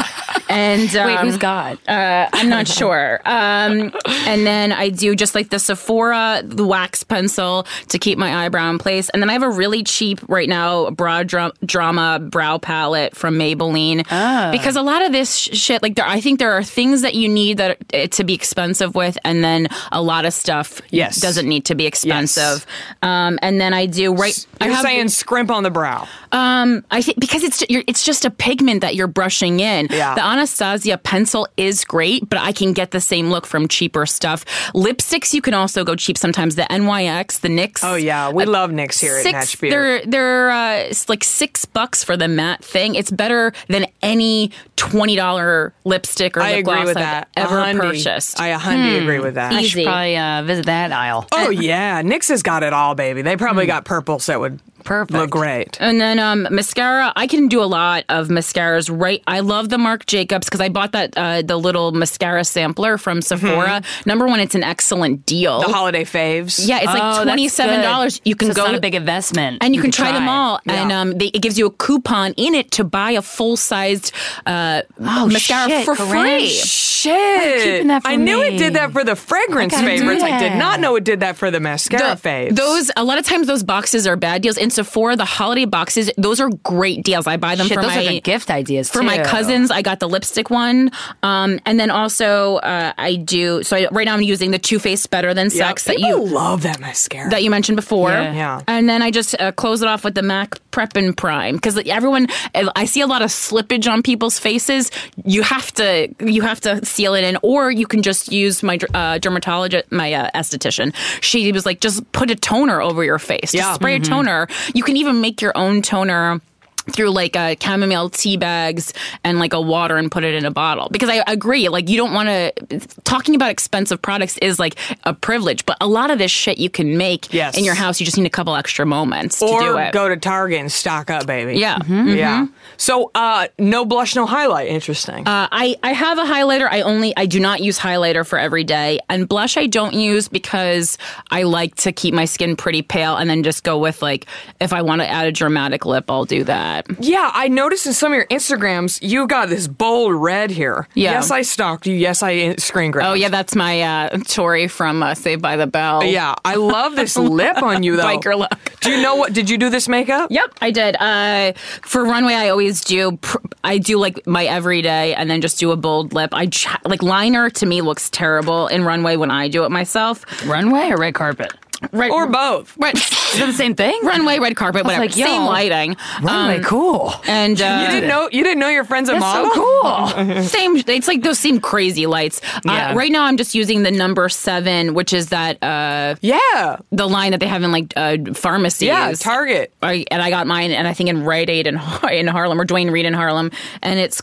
Speaker 5: and um,
Speaker 4: Wait, who's God?
Speaker 5: Uh, I'm not sure. Um, and then I do just like the Sephora, the wax pencil to keep my eyebrow in place. And then I have a really cheap right now brow dra- drama brow palette from Maybelline. Because a lot of this sh- shit, like there, I think there are things that you need that it, to be expensive with, and then a lot of stuff
Speaker 2: Yes.
Speaker 5: doesn't need to be expensive. Um, and then I do right. I
Speaker 2: You're
Speaker 5: have,
Speaker 2: saying scrimp on the brow.
Speaker 5: um, I think because it's you're, it's just a pigment that you're brushing in.
Speaker 2: Yeah.
Speaker 5: The Anastasia pencil is great, but I can get the same look from cheaper stuff. Lipsticks, you can also go cheap sometimes. The N Y X, the N Y X.
Speaker 2: Oh, yeah. We
Speaker 5: uh,
Speaker 2: love N Y X here at
Speaker 5: six,
Speaker 2: Natch Beauty.
Speaker 5: They're they're uh, it's like six bucks for the matte thing. It's better than any twenty dollar lipstick or
Speaker 2: I
Speaker 5: lip
Speaker 2: agree
Speaker 5: gloss
Speaker 2: with
Speaker 5: I've
Speaker 2: that.
Speaker 5: ever
Speaker 2: A hundy.
Speaker 5: purchased.
Speaker 2: I a hundy agree with that.
Speaker 4: I
Speaker 5: Easy.
Speaker 4: should probably uh, visit that aisle.
Speaker 2: Oh, yeah. N Y X has got it all, baby. They probably got purples that would
Speaker 4: Perfect.
Speaker 2: look great.
Speaker 5: And then um, mascara, I can do a lot of mascaras. Right, I love the Marc Jacobs because I bought that uh, the little mascara sampler from Sephora. Number one, it's an excellent deal.
Speaker 2: The holiday faves.
Speaker 5: yeah, it's
Speaker 4: Oh,
Speaker 5: like
Speaker 4: that's
Speaker 5: twenty seven dollars.
Speaker 4: good.
Speaker 5: You can
Speaker 4: So it's
Speaker 5: go
Speaker 4: not a big investment.
Speaker 5: and you, can, try, them all.
Speaker 2: Yeah.
Speaker 5: And um, they, it gives you a coupon in it to buy a full sized uh,
Speaker 4: Oh,
Speaker 5: mascara
Speaker 4: shit,
Speaker 5: for
Speaker 4: Corinne.
Speaker 5: free.
Speaker 2: Shit.
Speaker 4: keeping that for
Speaker 2: I knew it
Speaker 4: me?
Speaker 2: did that for the fragrance
Speaker 4: I gotta do
Speaker 2: favorites. I did
Speaker 4: that.
Speaker 2: not know it did that for the mascara
Speaker 5: The-
Speaker 2: faves.
Speaker 5: Those a lot of times those boxes are bad deals. In Sephora, the holiday boxes, those are great deals. I buy them
Speaker 4: Shit,
Speaker 5: for
Speaker 4: those
Speaker 5: my
Speaker 4: are good gift ideas
Speaker 5: for
Speaker 4: too.
Speaker 5: my cousins. I got the lipstick one, um, and then also uh, I do. So I, right now I'm using the Too Faced Better Than
Speaker 2: Yep.
Speaker 5: Sex that
Speaker 2: People
Speaker 5: you
Speaker 2: love that mascara.
Speaker 5: that you mentioned before.
Speaker 4: Yeah.
Speaker 2: Yeah.
Speaker 5: And then I just uh, close it off with the MAC Prep and Prime because everyone, I see a lot of slippage on people's faces. You have to, you have to seal it in, or you can just use my uh, dermatologist, my uh, esthetician. She was like, just put a toner over your face.
Speaker 2: Yeah.
Speaker 5: Just spray
Speaker 4: Mm-hmm.
Speaker 5: a toner. You can even make your own toner through like uh, chamomile tea bags and like a water and put it in a bottle. Because I agree, like you don't want to, talking about expensive products is like a privilege, but a lot of this shit you can make
Speaker 2: Yes.
Speaker 5: in your house. You just need a couple extra moments
Speaker 2: or
Speaker 5: to do it.
Speaker 2: go to Target and stock up, baby.
Speaker 5: Yeah.
Speaker 2: Yeah. So, uh, no blush, no highlight. Interesting.
Speaker 5: Uh, I, I have a highlighter. I only I do not use highlighter for every day. And blush I don't use because I like to keep my skin pretty pale and then just go with like if I want to add a dramatic lip, I'll do that.
Speaker 2: Yeah, I noticed in some of your Instagrams, you got this bold red here.
Speaker 5: Yeah.
Speaker 2: Yes, I stalked you. Yes, I screen grabbed.
Speaker 5: Oh yeah, that's my uh, Tori from uh, Saved by the Bell.
Speaker 2: Yeah, I love this lip on you, though.
Speaker 5: Biker look.
Speaker 2: Do you know what? Did you do this makeup?
Speaker 5: Yep, I did. Uh, for runway, I always do. Pr- I do like my everyday, and then just do a bold lip. I ch- like liner to me looks terrible in runway when I do it myself.
Speaker 4: Runway or red carpet?
Speaker 5: Right,
Speaker 2: Or both?
Speaker 5: Right,
Speaker 4: Is it the same thing?
Speaker 5: runway, red carpet, whatever.
Speaker 4: like, yo,
Speaker 5: Same lighting.
Speaker 4: Runway,
Speaker 5: Um,
Speaker 4: cool.
Speaker 5: And uh,
Speaker 2: You didn't know? You didn't know your friend's a
Speaker 4: That's
Speaker 2: model?
Speaker 4: so cool.
Speaker 5: Same. It's like those same crazy lights.
Speaker 2: Yeah.
Speaker 5: Uh, right now, I'm just using the number seven, which is that uh,
Speaker 2: Yeah,
Speaker 5: the line that they have in like uh, pharmacies.
Speaker 2: yeah. Target.
Speaker 5: I, and I got mine, and I think in Rite Aid in, in Harlem, or Dwayne Reed in Harlem, and it's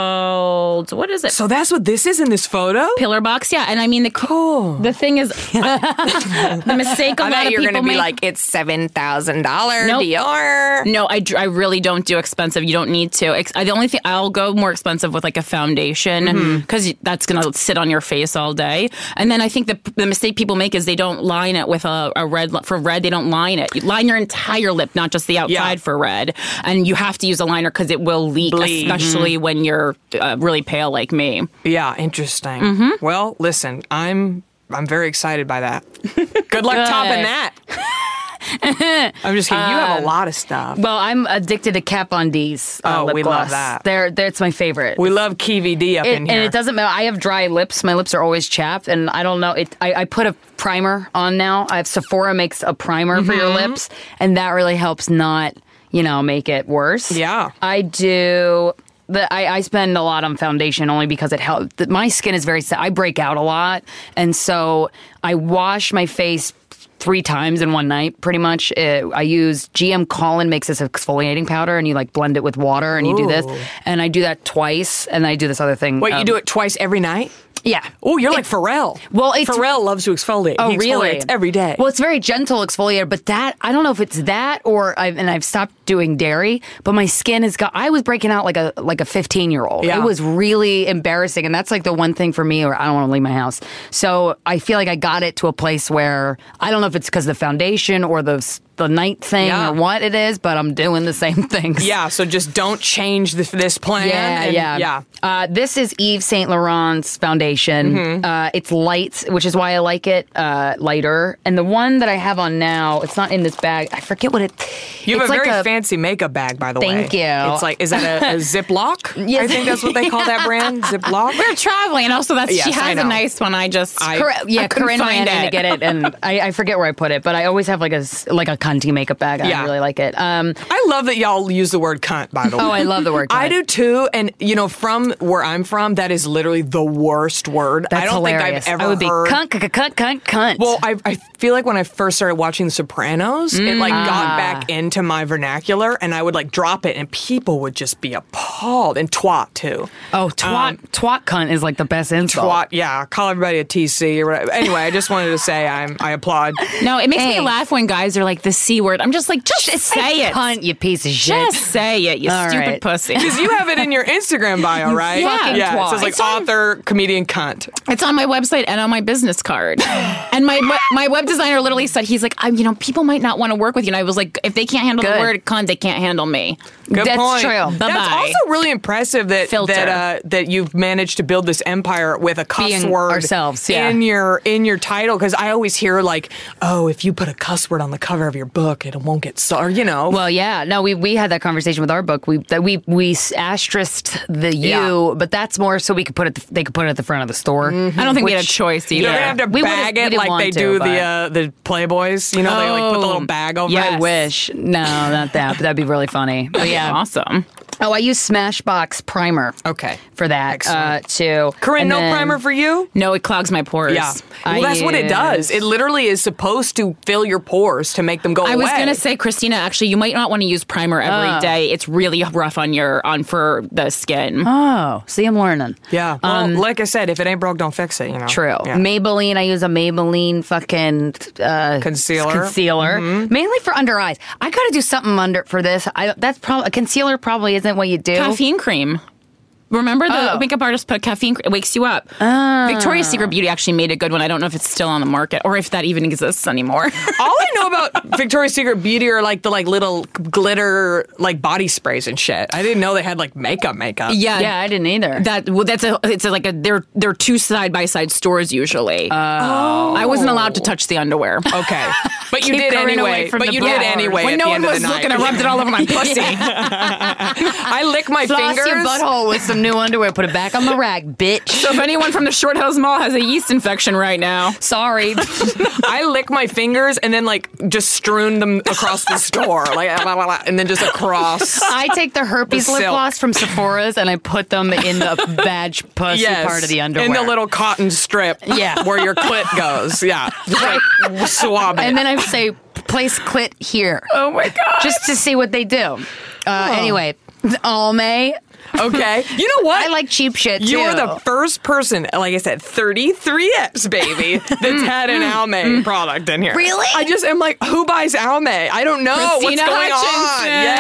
Speaker 5: called, what is it?
Speaker 2: So that's what this is in this photo.
Speaker 5: Pillar Box, yeah. And I mean, the
Speaker 2: Cool.
Speaker 5: the thing is, the mistake think a
Speaker 6: I
Speaker 5: lot
Speaker 6: thought
Speaker 5: of
Speaker 6: you were
Speaker 5: people
Speaker 6: going to be
Speaker 5: make-
Speaker 6: like, it's seven thousand dollars
Speaker 5: Nope.
Speaker 6: Dior.
Speaker 5: No, I, dr- I really don't do expensive. You don't need to. Ex- I, the only thing I'll go more expensive with like a foundation because that's going to sit on your face all day. And then I think the the mistake people make is they don't line it with a, a red li- for red. They don't line it. You line your entire lip, not just the outside
Speaker 6: Yeah.
Speaker 5: for red. And you have to use a liner because it will leak,
Speaker 6: Bleed.
Speaker 5: especially when you're uh, really pale like me.
Speaker 6: Yeah, interesting.
Speaker 5: Mm-hmm.
Speaker 6: Well, listen, I'm I'm very excited by that. Good luck
Speaker 5: Good.
Speaker 6: topping that. I'm just kidding. You have a lot of stuff.
Speaker 4: Well, I'm addicted to Kat Von D's uh,
Speaker 6: Oh,
Speaker 4: lip
Speaker 6: we
Speaker 4: gloss.
Speaker 6: love that.
Speaker 4: They're, they're, it's my favorite.
Speaker 6: We love K V D up
Speaker 4: It-
Speaker 6: in here.
Speaker 4: and it doesn't matter. I have dry lips. My lips are always chapped, and I don't know. It. I, I put a primer on now. I have Sephora makes a primer for your
Speaker 6: Mm-hmm.
Speaker 4: lips, and that really helps not, you know, make it worse.
Speaker 6: Yeah.
Speaker 4: I do. The, I, I spend a lot on foundation only because it helps. The, my skin is very. I break out a lot, and so I wash my face three times in one night, pretty much. Uh, I use G M Colin makes this exfoliating powder, and you like blend it with water, and you do this, and I do that twice, and I do this other thing.
Speaker 6: Wait, you
Speaker 4: um,
Speaker 6: do it twice every night?
Speaker 4: Yeah.
Speaker 6: Oh, you're like Pharrell.
Speaker 4: Well, it's-
Speaker 6: Pharrell loves to exfoliate.
Speaker 4: Oh,
Speaker 6: he
Speaker 4: really?
Speaker 6: exfoliates every day.
Speaker 4: Well, it's very gentle exfoliator, but that I don't know if it's that or I've, and I've stopped doing dairy, but my skin has got. I was breaking out like a like a fifteen year old.
Speaker 6: Yeah.
Speaker 4: It was really embarrassing, and that's like the one thing for me, or I don't want to leave my house. So I feel like I got it to a place where I don't know if it's because of the foundation or the the night thing
Speaker 6: Yeah.
Speaker 4: or what it is, but I'm doing the same things.
Speaker 6: yeah, so just don't change this, this plan.
Speaker 4: Yeah,
Speaker 6: and-
Speaker 4: yeah,
Speaker 6: yeah.
Speaker 4: Uh, this is Yves Saint Laurent's foundation.
Speaker 6: Mm-hmm.
Speaker 4: Uh, it's light, which is why I like it uh, lighter. And the one that I have on now, it's not in this bag. I forget what it.
Speaker 6: You have
Speaker 4: it's
Speaker 6: a
Speaker 4: like
Speaker 6: very fancy makeup bag, by the way.
Speaker 4: Thank you.
Speaker 6: It's like, is that a, a Ziploc?
Speaker 4: Yes.
Speaker 6: I think that's what they call that brand, Ziploc.
Speaker 5: We're traveling, and also that's
Speaker 6: Yes,
Speaker 5: she
Speaker 6: I
Speaker 5: has a
Speaker 6: know.
Speaker 5: nice one. I just
Speaker 6: I-
Speaker 4: Correct. Yeah,
Speaker 5: I couldn't
Speaker 4: Corinne ran
Speaker 5: find
Speaker 4: in to
Speaker 5: it.
Speaker 4: get it, and I, I forget where I put it, but I always have like a s- like a cunty makeup bag.
Speaker 6: Yeah.
Speaker 4: I really like it. Um,
Speaker 6: I love that y'all use the word cunt, by the way.
Speaker 4: oh, I love the word.
Speaker 6: I
Speaker 4: cunt.
Speaker 6: do too, and you know, from where I'm from, that is literally the worst word.
Speaker 4: That's
Speaker 6: I don't
Speaker 4: hilarious.
Speaker 6: think I've ever
Speaker 4: I would be
Speaker 6: heard.
Speaker 4: cunt, cunt, cunt, cunt, cunt.
Speaker 6: Well, I, I feel like when I first started watching The Sopranos, it like
Speaker 4: Mm.
Speaker 6: got
Speaker 4: Ah.
Speaker 6: back into my vernacular, and I would like drop it, and people would just be appalled. And twat too.
Speaker 4: oh, twat,
Speaker 6: um,
Speaker 4: twat, cunt is like the best insult.
Speaker 6: Twat, yeah. Call everybody a T C or whatever. Anyway, I just wanted to say I'm I applaud.
Speaker 5: no. It makes me
Speaker 4: Hey.
Speaker 5: laugh when guys are like the c word. I'm just like, just say it.
Speaker 4: Cunt, you piece of shit.
Speaker 5: Just say it, you
Speaker 4: All
Speaker 5: stupid
Speaker 4: right.
Speaker 5: pussy.
Speaker 6: Because you have it in your Instagram bio, right?
Speaker 5: fucking
Speaker 6: yeah.
Speaker 4: twat.
Speaker 6: It says like
Speaker 5: It's on-
Speaker 6: author, comedian, cunt.
Speaker 5: It's on my website and on my business card. And my my web designer literally said, he's like, I'm, you know, people might not want to work with you. And I was like, if they can't handle
Speaker 4: Good.
Speaker 5: the word cunt, they can't handle me.
Speaker 6: Good
Speaker 4: That's
Speaker 6: point.
Speaker 4: true.
Speaker 6: That's
Speaker 5: Bye-bye.
Speaker 6: also really impressive that
Speaker 5: Filter.
Speaker 6: that uh, that you've managed to build this empire with a cuss
Speaker 4: Being
Speaker 6: word
Speaker 4: ourselves, yeah.
Speaker 6: in your in your title. Because I always hear like, oh, if you put a cuss word on the cover of your book, it won't get so. Or, you know.
Speaker 4: Well, yeah, no, we we had that conversation with our book. We that we we asterisked the U,
Speaker 6: Yeah.
Speaker 4: but that's more so we could put it. They could put it at the front of the store.
Speaker 5: I don't think we had a
Speaker 4: Which-
Speaker 5: choice
Speaker 6: you
Speaker 5: either.
Speaker 6: don't have to
Speaker 4: We would've-
Speaker 6: bag
Speaker 4: we
Speaker 6: it
Speaker 4: didn't
Speaker 6: like
Speaker 4: want
Speaker 6: they
Speaker 4: to,
Speaker 6: do
Speaker 4: but-
Speaker 6: the uh, the Playboys. You know, they like put the little
Speaker 5: Oh,
Speaker 6: bag over
Speaker 5: yes.
Speaker 6: it.
Speaker 4: I wish. No, not that. But that'd be really funny. But yeah.
Speaker 5: Awesome.
Speaker 4: Oh, I use Smashbox primer.
Speaker 6: Okay.
Speaker 4: For that
Speaker 6: Excellent.
Speaker 4: uh, too.
Speaker 6: Corinne,
Speaker 4: And
Speaker 6: no
Speaker 4: then-
Speaker 6: primer for you?
Speaker 5: No, it clogs my pores.
Speaker 6: Yeah. Well,
Speaker 4: I
Speaker 6: that's what it does.
Speaker 4: use-
Speaker 6: It literally is supposed to fill your pores to make them go
Speaker 5: I
Speaker 6: away.
Speaker 5: was gonna say, Christina, actually, you might not want to use primer every day.
Speaker 4: Oh.
Speaker 5: It's really rough on your on for the skin.
Speaker 4: Oh, see, I'm learning.
Speaker 6: Yeah. Well, like I said, if it ain't broke, don't fix it, you know?
Speaker 4: True.
Speaker 6: Yeah.
Speaker 4: Maybelline, I use a Maybelline fucking uh,
Speaker 6: Concealer.
Speaker 4: Concealer, mainly for under eyes. I gotta do something under for this. I that's probably a concealer. Probably isn't what you do.
Speaker 5: Caffeine cream. Remember the
Speaker 4: Oh.
Speaker 5: makeup artist put caffeine cream. It wakes you up. Victoria's Secret Beauty actually made a good one. I don't know if it's still on the market or if that even exists anymore.
Speaker 6: All I know about Victoria's Secret Beauty are like the like little glitter like body sprays and shit. I didn't know they had like makeup makeup.
Speaker 5: yeah.
Speaker 4: Yeah, I didn't either.
Speaker 5: That well, that's a it's a, like a they're they're two side by side stores usually. Oh, I wasn't allowed to touch the underwear.
Speaker 6: Okay. But you
Speaker 5: Keep
Speaker 6: did
Speaker 5: Corinne away
Speaker 6: anyway.
Speaker 5: from
Speaker 6: But
Speaker 5: the
Speaker 6: you did
Speaker 5: bars.
Speaker 6: anyway.
Speaker 5: When
Speaker 6: at
Speaker 5: no
Speaker 6: the
Speaker 5: one
Speaker 6: end of
Speaker 5: was
Speaker 6: the night.
Speaker 5: looking, I rubbed it all over my pussy.
Speaker 6: I lick my
Speaker 4: Floss
Speaker 6: fingers.
Speaker 4: your butthole with some new underwear. Put it back on the rack, bitch.
Speaker 5: So if anyone from the Short Hills Mall has a yeast infection right now,
Speaker 4: Sorry.
Speaker 6: I lick my fingers and then like just strewn them across the store, like blah, blah, blah, and then just across.
Speaker 4: I take the herpes
Speaker 6: The
Speaker 4: lip
Speaker 6: silk.
Speaker 4: gloss from Sephora's and I put them in the vag pussy
Speaker 6: Yes,
Speaker 4: part of the underwear.
Speaker 6: in the little cotton strip.
Speaker 4: Yeah.
Speaker 6: where your clit goes. Yeah, just like swab it.
Speaker 4: and then I say, place clit here.
Speaker 5: oh my god,
Speaker 4: Just to see what they do. Uh, Anyway, Almay.
Speaker 6: Okay. You know what?
Speaker 4: I like cheap shit too.
Speaker 6: You're the first person, like I said, thirty-three X, baby, that's had an Almay product in here.
Speaker 4: Really?
Speaker 6: I just am like, who buys Almay? I don't know
Speaker 5: Christina
Speaker 6: what's going
Speaker 5: Hutchinson.
Speaker 6: on.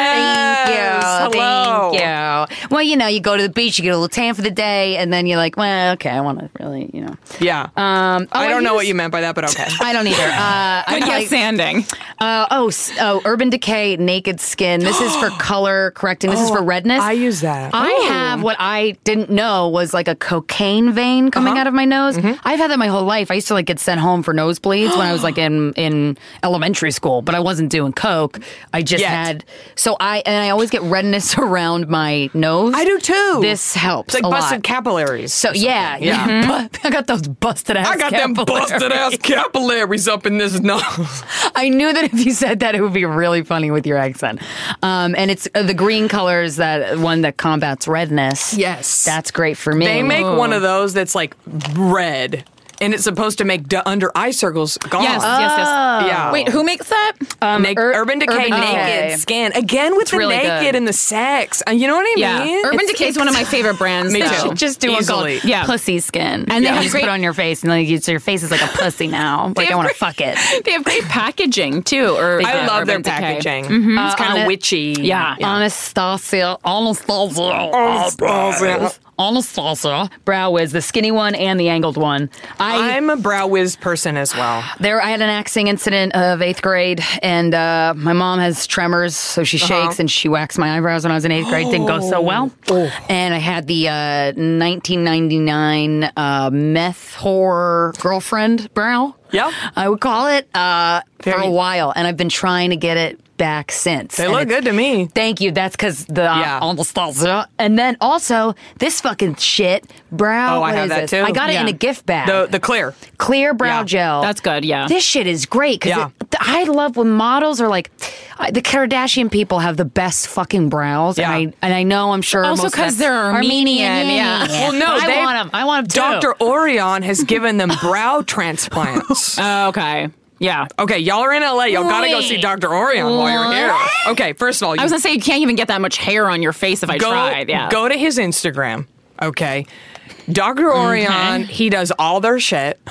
Speaker 6: Yes.
Speaker 4: Thank you.
Speaker 6: Hello.
Speaker 4: Thank you. Well, you know, you go to the beach, you get a little tan for the day, and then you're like, well, okay, I want to really, you know.
Speaker 6: Yeah.
Speaker 4: Um, oh,
Speaker 6: I don't know
Speaker 4: use-
Speaker 6: what you meant by that, but okay.
Speaker 4: I don't either. Uh, I
Speaker 5: Good
Speaker 4: like-
Speaker 5: guess, sanding.
Speaker 4: Uh, oh, s- oh, Urban Decay Naked Skin. This is for color correcting. This is for redness.
Speaker 6: I use that.
Speaker 4: I
Speaker 6: Ooh.
Speaker 4: have what I didn't know was like a cocaine vein coming
Speaker 6: Uh-huh.
Speaker 4: out of my nose.
Speaker 6: Mm-hmm.
Speaker 4: I've had that my whole life. I used to like get sent home for nosebleeds when I was like in in elementary school, but I wasn't doing coke. I just
Speaker 6: Yet.
Speaker 4: had so I and I always get redness around my nose.
Speaker 6: I do too.
Speaker 4: This helps
Speaker 6: It's like
Speaker 4: a
Speaker 6: busted
Speaker 4: lot.
Speaker 6: capillaries.
Speaker 4: So yeah,
Speaker 6: Yeah.
Speaker 4: yeah. I got those busted ass.
Speaker 6: I got them
Speaker 4: capillaries.
Speaker 6: busted ass capillaries up in this nose.
Speaker 4: I knew that if you said that, it would be really funny with your accent. Um, and it's uh, the green colors, that one that combats redness.
Speaker 6: Yes.
Speaker 4: That's great for me.
Speaker 6: They make one of those that's like red, and it's supposed to make d- under eye circles gone.
Speaker 5: Yes, yes, yes.
Speaker 6: Yeah.
Speaker 5: Wait, who makes that?
Speaker 4: Um,
Speaker 6: Na-
Speaker 4: Ur-
Speaker 6: Urban Decay
Speaker 4: Urban
Speaker 6: Naked
Speaker 4: Decay.
Speaker 6: Skin. Again with the
Speaker 4: really
Speaker 6: naked
Speaker 4: good.
Speaker 6: and the sex. Uh, You know what I
Speaker 5: Yeah,
Speaker 6: mean?
Speaker 5: Urban
Speaker 6: It's-
Speaker 5: Decay is one of my favorite brands.
Speaker 6: Me
Speaker 5: though.
Speaker 6: too.
Speaker 4: Just do one called
Speaker 6: Easily.
Speaker 5: Yeah.
Speaker 4: pussy skin.
Speaker 5: And they
Speaker 4: you
Speaker 5: have
Speaker 4: just
Speaker 5: great-
Speaker 4: put it on your face, and then you, so your face is like a pussy now. Like, I
Speaker 5: have
Speaker 4: want to
Speaker 5: great-
Speaker 4: fuck it.
Speaker 5: They have great packaging too. Or
Speaker 6: I
Speaker 5: uh,
Speaker 6: love their
Speaker 5: Urban Decay.
Speaker 6: packaging.
Speaker 4: Uh,
Speaker 6: It's kind
Speaker 4: on
Speaker 6: of
Speaker 4: it-
Speaker 6: witchy.
Speaker 5: Yeah.
Speaker 4: Anastasia. Anastasia.
Speaker 6: Anastasia.
Speaker 4: Anastasia. Brow Wiz, the skinny one and the angled one. I
Speaker 6: I'm a brow whiz person as well.
Speaker 4: There, I had an axing incident of eighth grade, and uh, my mom has tremors, so she shakes and she waxed my eyebrows when I was in eighth grade. Didn't go so well. And I had the uh, nineteen ninety-nine uh, meth whore girlfriend brow.
Speaker 6: Yep.
Speaker 4: I would call it uh, for
Speaker 6: Very-
Speaker 4: a while, and I've been trying to get it back since.
Speaker 6: They
Speaker 4: And
Speaker 6: look
Speaker 4: it's-
Speaker 6: good to me.
Speaker 4: Thank you. That's because the uh,
Speaker 6: Yeah.
Speaker 4: Anastasia. And then also this fucking shit brow.
Speaker 6: Oh, I
Speaker 4: what
Speaker 6: have
Speaker 4: is
Speaker 6: that
Speaker 4: this?
Speaker 6: too.
Speaker 4: I got it in
Speaker 5: Yeah.
Speaker 4: a gift bag.
Speaker 6: The the clear.
Speaker 4: Clear brow
Speaker 6: Yeah.
Speaker 4: gel.
Speaker 5: That's good. Yeah.
Speaker 4: This shit is great because
Speaker 6: Yeah.
Speaker 4: I love when models are like, I- the Kardashian people have the best fucking brows,
Speaker 6: Yeah.
Speaker 4: and I and I know I'm sure
Speaker 5: Also
Speaker 4: most of
Speaker 5: 'cause
Speaker 4: them-
Speaker 5: they're Armenian, yeah.
Speaker 6: Well, no,
Speaker 4: I
Speaker 6: they-
Speaker 4: want them. I want them too.
Speaker 6: Doctor Orion has given them brow transplants.
Speaker 5: Oh, okay. Yeah.
Speaker 6: Okay, y'all are in L A. Y'all gotta go see Doctor Orion while you're here. Okay, first of all, you
Speaker 5: I was gonna say you can't even get that much hair on your face if I
Speaker 6: go,
Speaker 5: tried. Yeah.
Speaker 6: go to his Instagram. Okay. Doctor Orion, he does all their shit.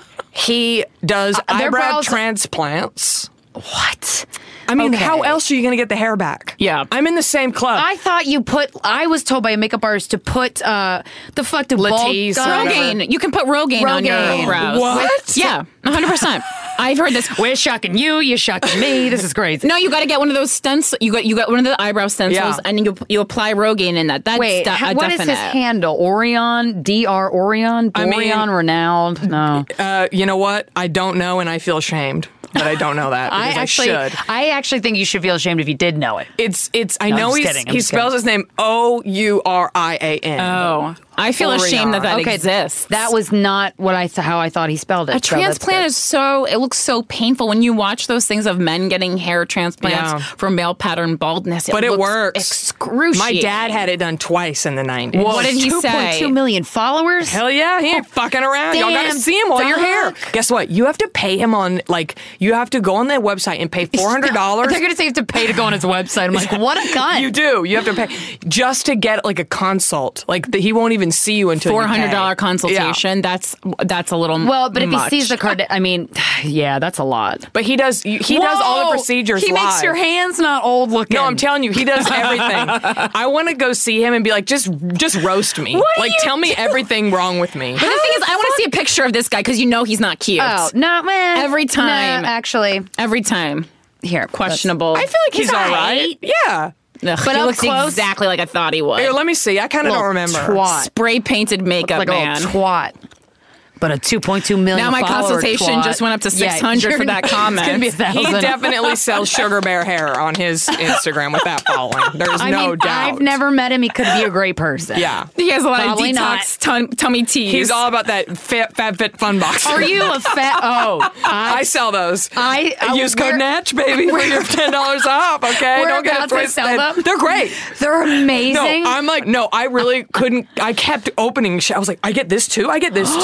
Speaker 6: He does
Speaker 4: their
Speaker 6: eyebrow
Speaker 4: brows-
Speaker 6: transplants.
Speaker 4: What?
Speaker 6: I mean,
Speaker 4: Okay.
Speaker 6: how else are you going to get the hair back?
Speaker 5: Yeah.
Speaker 6: I'm in the same club.
Speaker 4: I thought you put. I was told by a makeup artist to put uh, the fuck the bald
Speaker 6: Latisse or
Speaker 4: guy-
Speaker 6: whatever.
Speaker 5: Rogaine. You can put Rogaine, on your
Speaker 4: Rogaine.
Speaker 5: brows.
Speaker 6: What?
Speaker 5: Yeah, one hundred percent. I've heard this.
Speaker 4: We're shocking you. You're shocking me. This is crazy.
Speaker 5: No, you got to get one of those stencils. You got you got one of the eyebrow stencils,
Speaker 6: Yeah.
Speaker 5: and you you apply Rogaine in that. That's
Speaker 4: Wait,
Speaker 5: de-
Speaker 4: ha-
Speaker 5: a
Speaker 4: what is
Speaker 5: definite.
Speaker 4: his handle? Orion, D R Orion,
Speaker 6: I mean-
Speaker 4: Dorian, Renowned. No,
Speaker 6: uh, you know what? I don't know, and I feel ashamed that I don't know that
Speaker 4: I
Speaker 6: because I,
Speaker 4: actually,
Speaker 6: should.
Speaker 4: I actually think you should feel ashamed if you did know it.
Speaker 6: It's it's. I
Speaker 4: No, I'm
Speaker 6: know
Speaker 4: just
Speaker 6: he's,
Speaker 4: kidding, I'm
Speaker 6: he
Speaker 4: just
Speaker 6: spells
Speaker 4: kidding.
Speaker 6: his name O U R I A N.
Speaker 5: Oh, I feel ashamed that that
Speaker 4: okay,
Speaker 5: exists.
Speaker 4: that was not what I th- how I thought he spelled it.
Speaker 5: A transplant is so, it looks so painful when you watch those things of men getting hair transplants
Speaker 6: Yeah.
Speaker 5: for male pattern baldness. It
Speaker 6: But it
Speaker 5: looks
Speaker 6: works.
Speaker 5: excruciating.
Speaker 6: My dad had it done twice in the nineties.
Speaker 5: What did he
Speaker 4: two
Speaker 5: say?
Speaker 4: point two million followers.
Speaker 6: Hell yeah, he ain't fucking around. Y'all gotta
Speaker 4: damn
Speaker 6: see him while you're here.
Speaker 4: dog.
Speaker 6: Guess what? You have to pay him on, like, you have to go on their website and pay four hundred dollars.
Speaker 4: They're gonna say you have to pay to go on his website. I'm like, what a cunt.
Speaker 6: You do. You have to pay just to get, like, a consult. Like, the, he won't even see you until you
Speaker 5: Four hundred dollar
Speaker 6: pay.
Speaker 5: consultation. That's that's a little
Speaker 4: well, but if
Speaker 5: much.
Speaker 4: he sees the card, I mean, yeah, that's a lot.
Speaker 6: But he does, he does all the
Speaker 4: Whoa!
Speaker 6: procedures
Speaker 4: He
Speaker 6: live.
Speaker 4: makes your hands not old looking.
Speaker 6: No, I'm telling you, he does everything. I want to go see him and be like, just, just roast me.
Speaker 5: What are
Speaker 6: like,
Speaker 5: you
Speaker 6: tell me everything wrong with me.
Speaker 5: But the thing is, I want to see a picture of this guy because you know he's not cute.
Speaker 4: Oh no, man!
Speaker 5: Every time.
Speaker 4: No, actually,
Speaker 5: Every time.
Speaker 4: here,
Speaker 5: Questionable.
Speaker 6: I feel like he's, all right. Yeah.
Speaker 5: Ugh,
Speaker 4: But
Speaker 5: he
Speaker 4: up
Speaker 5: looks
Speaker 4: close-
Speaker 5: exactly like I thought he would.
Speaker 6: Here, let me see. I kind of don't remember.
Speaker 4: Twat.
Speaker 5: Spray painted makeup
Speaker 4: like a
Speaker 5: man.
Speaker 4: little twat. But a two point two million.
Speaker 5: Now my
Speaker 4: follower
Speaker 5: consultation
Speaker 4: twat.
Speaker 5: just went up to
Speaker 4: Yeah,
Speaker 5: six hundred
Speaker 4: you're
Speaker 5: for that
Speaker 4: gonna-
Speaker 5: comment.
Speaker 4: It's gonna be a thousand.
Speaker 6: He definitely sells sugar bear hair on his Instagram with that following. There's
Speaker 4: I
Speaker 6: no
Speaker 4: mean,
Speaker 6: doubt.
Speaker 4: I've never met him. He could be a great person.
Speaker 6: Yeah.
Speaker 5: He has a lot
Speaker 4: Probably
Speaker 5: of
Speaker 4: not.
Speaker 5: detox tum- tummy teas.
Speaker 6: He's all about that fat, fat fit fun box.
Speaker 4: Are you a fat? Oh,
Speaker 6: I
Speaker 4: I,
Speaker 6: sell those.
Speaker 4: I, I
Speaker 6: Use code
Speaker 4: we're-
Speaker 6: Natch, baby, for your ten dollars off. Okay,
Speaker 4: We're
Speaker 6: don't get
Speaker 4: about
Speaker 6: it
Speaker 4: to
Speaker 6: twisted.
Speaker 4: sell them?
Speaker 6: They're great.
Speaker 4: They're amazing.
Speaker 6: No, I'm like, no, I really couldn't. I kept opening. sh- I was like, I get this too. I get this too.
Speaker 5: I
Speaker 6: It was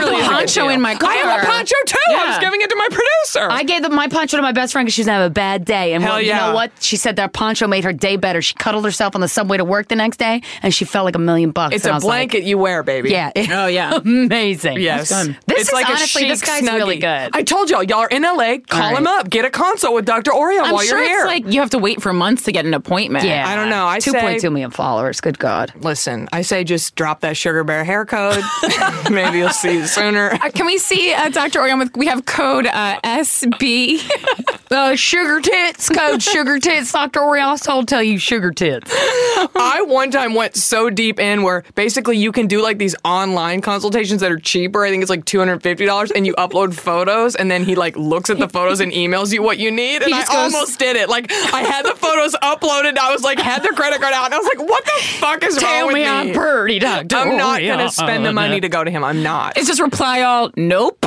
Speaker 5: have
Speaker 6: really
Speaker 5: a
Speaker 6: is good
Speaker 5: poncho
Speaker 6: deal.
Speaker 5: in my car.
Speaker 6: I have a poncho too. I was
Speaker 5: Yeah.
Speaker 6: giving it to my producer.
Speaker 4: I gave the, my poncho to my best friend because she's gonna have a bad day. And
Speaker 6: Hell
Speaker 4: well,
Speaker 6: yeah.
Speaker 4: you know what? She said that poncho made her day better. She cuddled herself on the subway to work the next day, and she felt like a million bucks.
Speaker 6: it's
Speaker 4: And I
Speaker 6: a
Speaker 4: was like,
Speaker 6: blanket you wear, baby.
Speaker 4: yeah.
Speaker 5: Oh, yeah.
Speaker 4: Amazing.
Speaker 6: Yes.
Speaker 5: That's good.
Speaker 4: This
Speaker 6: it's
Speaker 4: is
Speaker 6: like
Speaker 4: honestly,
Speaker 6: a chic
Speaker 4: this guy's
Speaker 6: snuggie.
Speaker 4: really good.
Speaker 6: I told y'all, y'all are in L A. Call
Speaker 4: All right.
Speaker 6: him up. Get a consult with Doctor Oreo
Speaker 5: I'm
Speaker 6: while
Speaker 5: sure
Speaker 6: you're
Speaker 5: it's
Speaker 6: here.
Speaker 5: like you have to wait for months to get an appointment.
Speaker 4: Yeah.
Speaker 6: I don't know. I
Speaker 4: two
Speaker 6: say-
Speaker 4: point two million followers. Good God.
Speaker 6: Listen, I say just drop that Sugar Bear hair code. Maybe you'll see it sooner.
Speaker 5: Uh, Can we see uh, Doctor Orion with, we have code uh, S B.
Speaker 4: Uh, sugar tits. Code sugar tits. Doctor Oriel told tell you sugar tits.
Speaker 6: I one time went so deep in where basically you can do like these online consultations that are cheaper. I think it's like two hundred fifty dollars and you upload photos and then he like looks at the photos and emails you what you need. And I
Speaker 5: just goes-
Speaker 6: almost did it. Like I had the photos uploaded. I was like, had their credit card out. And I was like, what the fuck is wrong with me?
Speaker 4: pretty, Doctor
Speaker 6: I'm not going to spend the money to go to him. I'm not.
Speaker 5: It's just reply all, nope.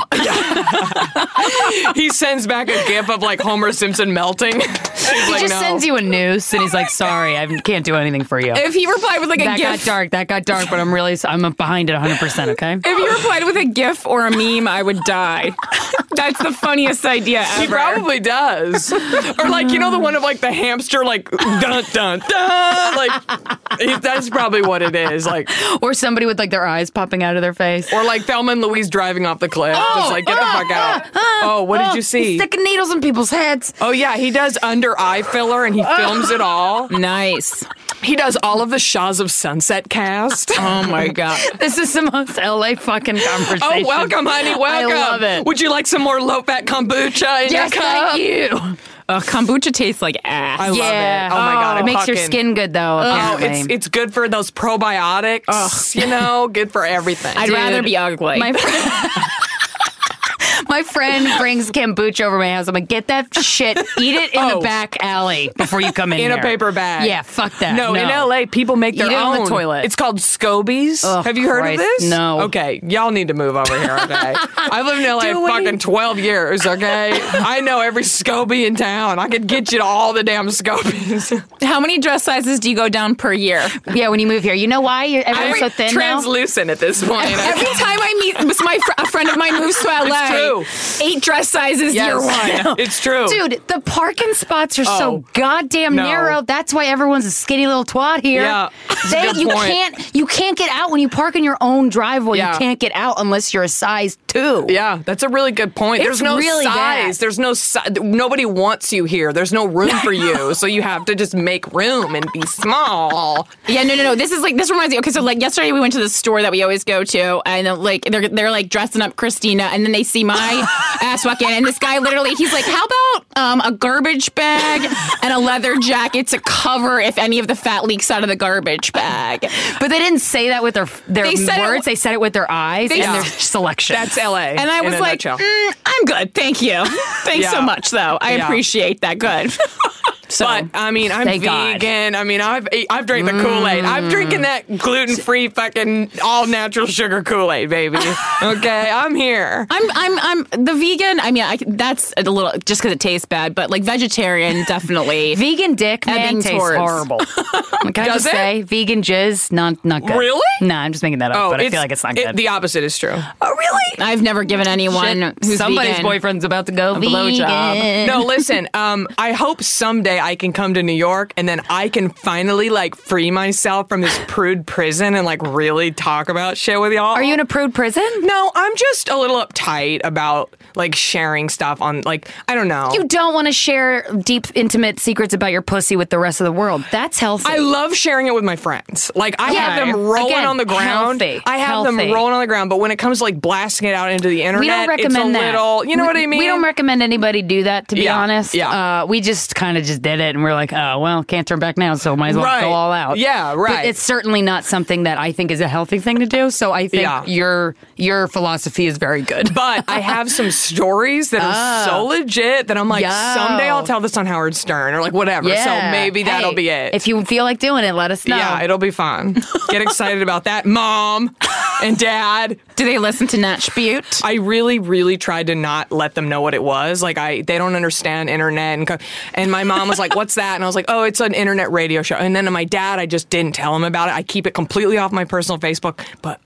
Speaker 6: He sends back a gif of like Homer Simpson melting. He's
Speaker 4: He
Speaker 6: like,
Speaker 4: just
Speaker 6: no.
Speaker 4: sends you a noose, and he's like, "Sorry, I can't do anything for you."
Speaker 5: If he replied with like a
Speaker 4: that got
Speaker 5: GIF,
Speaker 4: dark. That got dark, but I'm really, I'm behind it one hundred percent. Okay.
Speaker 5: if he replied with a GIF or a meme, I would die. That's the funniest idea ever.
Speaker 6: He probably does. Or like, you know, the one of like the hamster, like, dun, dun, dun. Like, he- that's probably what it is. Like,
Speaker 4: Or somebody with like their eyes popping out of their face.
Speaker 6: or like Thelma and Louise driving off the cliff. Just like, get the fuck out. Oh, what did you see?
Speaker 4: He's sticking needles in people's heads.
Speaker 6: Oh, yeah, he does under eye filler and he films it all.
Speaker 5: Nice.
Speaker 6: He does all of the Shaws of Sunset cast.
Speaker 5: Oh my God.
Speaker 4: This is the most L A fucking conversation.
Speaker 6: Oh, welcome, honey. Welcome.
Speaker 4: I love it.
Speaker 6: Would you like some more low fat kombucha in
Speaker 4: Yes,
Speaker 6: your cup?
Speaker 4: thank you.
Speaker 5: Uh, kombucha tastes like ass.
Speaker 6: I love
Speaker 4: Yeah.
Speaker 6: it. Oh my God.
Speaker 4: It
Speaker 6: I
Speaker 4: makes your
Speaker 6: fucking-
Speaker 4: skin good though.
Speaker 6: Oh,
Speaker 4: Apparently.
Speaker 6: it's it's good for those probiotics. You know, good for everything.
Speaker 5: I'd
Speaker 4: Dude,
Speaker 5: rather be ugly.
Speaker 4: My friend, my friend brings kombucha over my house. I'm like, get that shit, eat it in
Speaker 6: Oh.
Speaker 4: the back alley before you come in
Speaker 6: in a
Speaker 4: here.
Speaker 6: paper bag.
Speaker 4: Yeah, fuck that.
Speaker 6: No, in L A, people make their
Speaker 4: Eat it
Speaker 6: own.
Speaker 4: on the toilet.
Speaker 6: It's called Scobies.
Speaker 4: Oh,
Speaker 6: Have you heard
Speaker 4: Christ,
Speaker 6: of this?
Speaker 4: no.
Speaker 6: Okay, y'all need to move over here, okay? I've lived in L A
Speaker 4: Do we?
Speaker 6: fucking twelve years, okay? I know every Scobie in town. I could get you to all the damn Scobies.
Speaker 5: How many dress sizes do you go down per year?
Speaker 4: Yeah, when you move here, you know why you're everyone's so
Speaker 6: I'm
Speaker 4: thin now.
Speaker 6: translucent at this point.
Speaker 5: Every time I meet with my fr- a friend of mine moves to L A,
Speaker 6: true.
Speaker 5: eight dress sizes
Speaker 6: Yes.
Speaker 5: year one.
Speaker 6: It's true.
Speaker 4: Dude, the parking spots are
Speaker 6: Oh,
Speaker 4: so goddamn
Speaker 6: no.
Speaker 4: narrow. That's why everyone's a skinny little twat here.
Speaker 6: Yeah, that's a
Speaker 4: They,
Speaker 6: good
Speaker 4: you
Speaker 6: point.
Speaker 4: can't you can't get out when you park in your own driveway.
Speaker 6: Yeah.
Speaker 4: You can't get out unless you're a size two.
Speaker 6: Yeah, that's a really good point. There's
Speaker 4: It's
Speaker 6: no
Speaker 4: really
Speaker 6: size.
Speaker 4: bad.
Speaker 6: There's no si- nobody wants you here. There's no room for you, so you have to just make room and be small.
Speaker 5: Yeah, no, no, no. This is like this reminds me. Okay, so like yesterday we went to the store that we always go to, and uh, like they're they're like dressing up Christina, and then they see my ass walk in, and this guy literally he's like, "How about um, a garbage bag and a leather jacket to cover if any of the fat leaks out of the garbage bag?"
Speaker 4: But they didn't say that with their their
Speaker 5: They said it-
Speaker 4: words. they said it with their eyes
Speaker 5: They-
Speaker 4: and
Speaker 5: Yeah.
Speaker 4: their selection.
Speaker 6: That's L A.
Speaker 5: And I
Speaker 6: in
Speaker 5: was
Speaker 6: a
Speaker 5: like,
Speaker 6: nutshell.
Speaker 5: mm, "I'm good, thank you, thanks
Speaker 6: Yeah.
Speaker 5: so much, though. I
Speaker 6: Yeah.
Speaker 5: appreciate that. Good." So,
Speaker 6: But I mean, I'm
Speaker 4: Thank God.
Speaker 6: vegan. I mean, I've I've drank the Kool Aid. I'm drinking that gluten free fucking all natural sugar Kool Aid, baby. Okay, I'm here.
Speaker 5: I'm I'm I'm the vegan. I mean, I, that's a little just because it tastes bad, but like vegetarian, definitely.
Speaker 4: vegan dick man
Speaker 5: Ebbing
Speaker 4: tastes
Speaker 5: towards.
Speaker 4: horrible. Can I
Speaker 6: Does
Speaker 4: just
Speaker 6: it?
Speaker 4: say vegan jizz not not good.
Speaker 6: Really?
Speaker 4: Nah, I'm just making that up, but I feel like it's not
Speaker 6: it-
Speaker 4: good.
Speaker 6: the opposite is true.
Speaker 4: oh really?
Speaker 5: I've never given anyone
Speaker 4: Shit,
Speaker 5: who's
Speaker 4: somebody's
Speaker 5: vegan
Speaker 4: boyfriend's about to go
Speaker 5: a blowjob.
Speaker 4: vegan.
Speaker 6: No, listen. Um, I hope someday I can come to New York and then I can finally like free myself from this prude prison and like really talk about shit with y'all.
Speaker 4: Are you in a prude prison?
Speaker 6: No, I'm just a little uptight about like sharing stuff on like I don't know.
Speaker 4: You don't want to share deep, intimate secrets about your pussy with the rest of the world. That's healthy.
Speaker 6: I love sharing it with my friends. Like I
Speaker 4: Yeah.
Speaker 6: have them rolling
Speaker 4: Again,
Speaker 6: on the ground.
Speaker 4: healthy.
Speaker 6: I have
Speaker 4: Healthy.
Speaker 6: them rolling on the ground. But when it comes to like blasting it out into the internet,
Speaker 4: we don't recommend
Speaker 6: it's a
Speaker 4: that.
Speaker 6: little. You know
Speaker 4: We-
Speaker 6: what I mean?
Speaker 4: We don't recommend anybody do that. To be
Speaker 6: Yeah,
Speaker 4: honest,
Speaker 6: yeah.
Speaker 4: Uh, we just kind of just did it, and we're like, oh well, can't turn back now, so might as well
Speaker 6: Right.
Speaker 4: go all out.
Speaker 6: Yeah, right.
Speaker 4: But it's certainly not something that I think is a healthy thing to do. So I think
Speaker 6: Yeah.
Speaker 4: your your philosophy is very good.
Speaker 6: But I have some stories that are so legit that I'm like,
Speaker 4: Yo.
Speaker 6: someday I'll tell this on Howard Stern or like whatever. So maybe that'll
Speaker 4: Hey,
Speaker 6: be it.
Speaker 4: If you feel like doing it, let us know.
Speaker 6: Yeah, it'll be fun. Get excited about that, Mom and Dad.
Speaker 5: Do they listen to Natch Butte?
Speaker 6: I really, really tried to not let them know what it was. Like, I they don't understand internet, and co- and my mom was like, "What's that?" And I was like, "Oh, it's an internet radio show." And then to my dad, I just didn't tell him about it. I keep it completely off my personal Facebook, but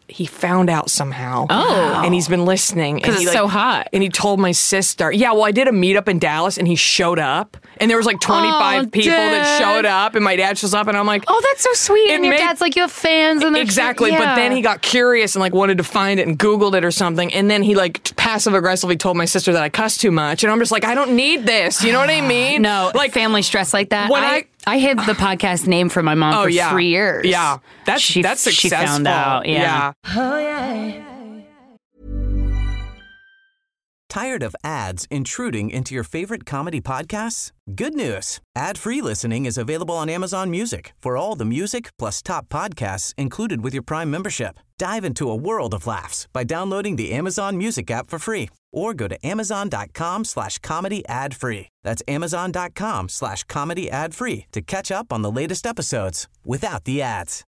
Speaker 6: he found out somehow.
Speaker 5: Oh.
Speaker 6: And he's been listening.
Speaker 5: Because
Speaker 6: Because
Speaker 5: it's so hot.
Speaker 6: And he told my sister, yeah, well, I did a meetup in Dallas and he showed up. And there was like twenty-five
Speaker 5: Oh,
Speaker 6: people that
Speaker 5: Dad.
Speaker 6: showed up and my dad shows up and I'm like,
Speaker 4: Oh, that's so sweet.
Speaker 6: It
Speaker 4: And your
Speaker 6: made-
Speaker 4: dad's like, you have fans. And they're-
Speaker 6: exactly. But
Speaker 4: yeah.
Speaker 6: then he got curious and like wanted to find it and Googled it or something. And then he like passive aggressively told my sister that I cuss too much. And I'm just like, I don't need this. You know what I mean?
Speaker 4: No,
Speaker 6: Like,
Speaker 4: like family stress like that.
Speaker 6: when
Speaker 4: I,
Speaker 6: I-
Speaker 4: I hid the podcast name from my mom
Speaker 6: oh,
Speaker 4: for
Speaker 6: yeah.
Speaker 4: three years.
Speaker 6: Yeah. That's,
Speaker 4: she,
Speaker 6: that's
Speaker 4: she
Speaker 6: successful.
Speaker 4: found out. Yeah.
Speaker 1: Tired of ads intruding into your favorite comedy podcasts? Good news. Ad-free listening is available on Amazon Music for all the music plus top podcasts included with your Prime membership. Dive into a world of laughs by downloading the Amazon Music app for free or go to amazon.com slash comedy ad free. That's amazon.com slash comedy ad free to catch up on the latest episodes without the ads.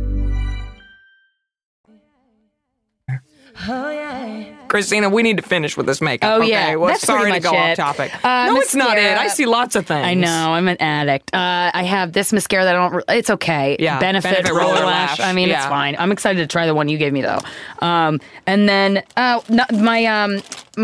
Speaker 6: Christina, we need to finish with this makeup.
Speaker 4: Oh,
Speaker 6: okay?
Speaker 4: yeah.
Speaker 6: Well,
Speaker 4: That's
Speaker 6: sorry
Speaker 4: pretty
Speaker 6: to go
Speaker 4: much
Speaker 6: off
Speaker 4: it.
Speaker 6: topic.
Speaker 4: Uh,
Speaker 6: no, it's not it.
Speaker 4: mascara.
Speaker 6: I see lots of things.
Speaker 4: I know. I'm an addict. Uh, I have this mascara that I don't. Re- it's okay.
Speaker 6: Yeah,
Speaker 4: Benefit,
Speaker 6: Benefit
Speaker 4: Roller,
Speaker 6: Roller
Speaker 4: Lash.
Speaker 6: Lash.
Speaker 4: I mean, it's
Speaker 6: Yeah.
Speaker 4: fine. I'm excited to try the one you gave me though. Um, and then uh, no, my um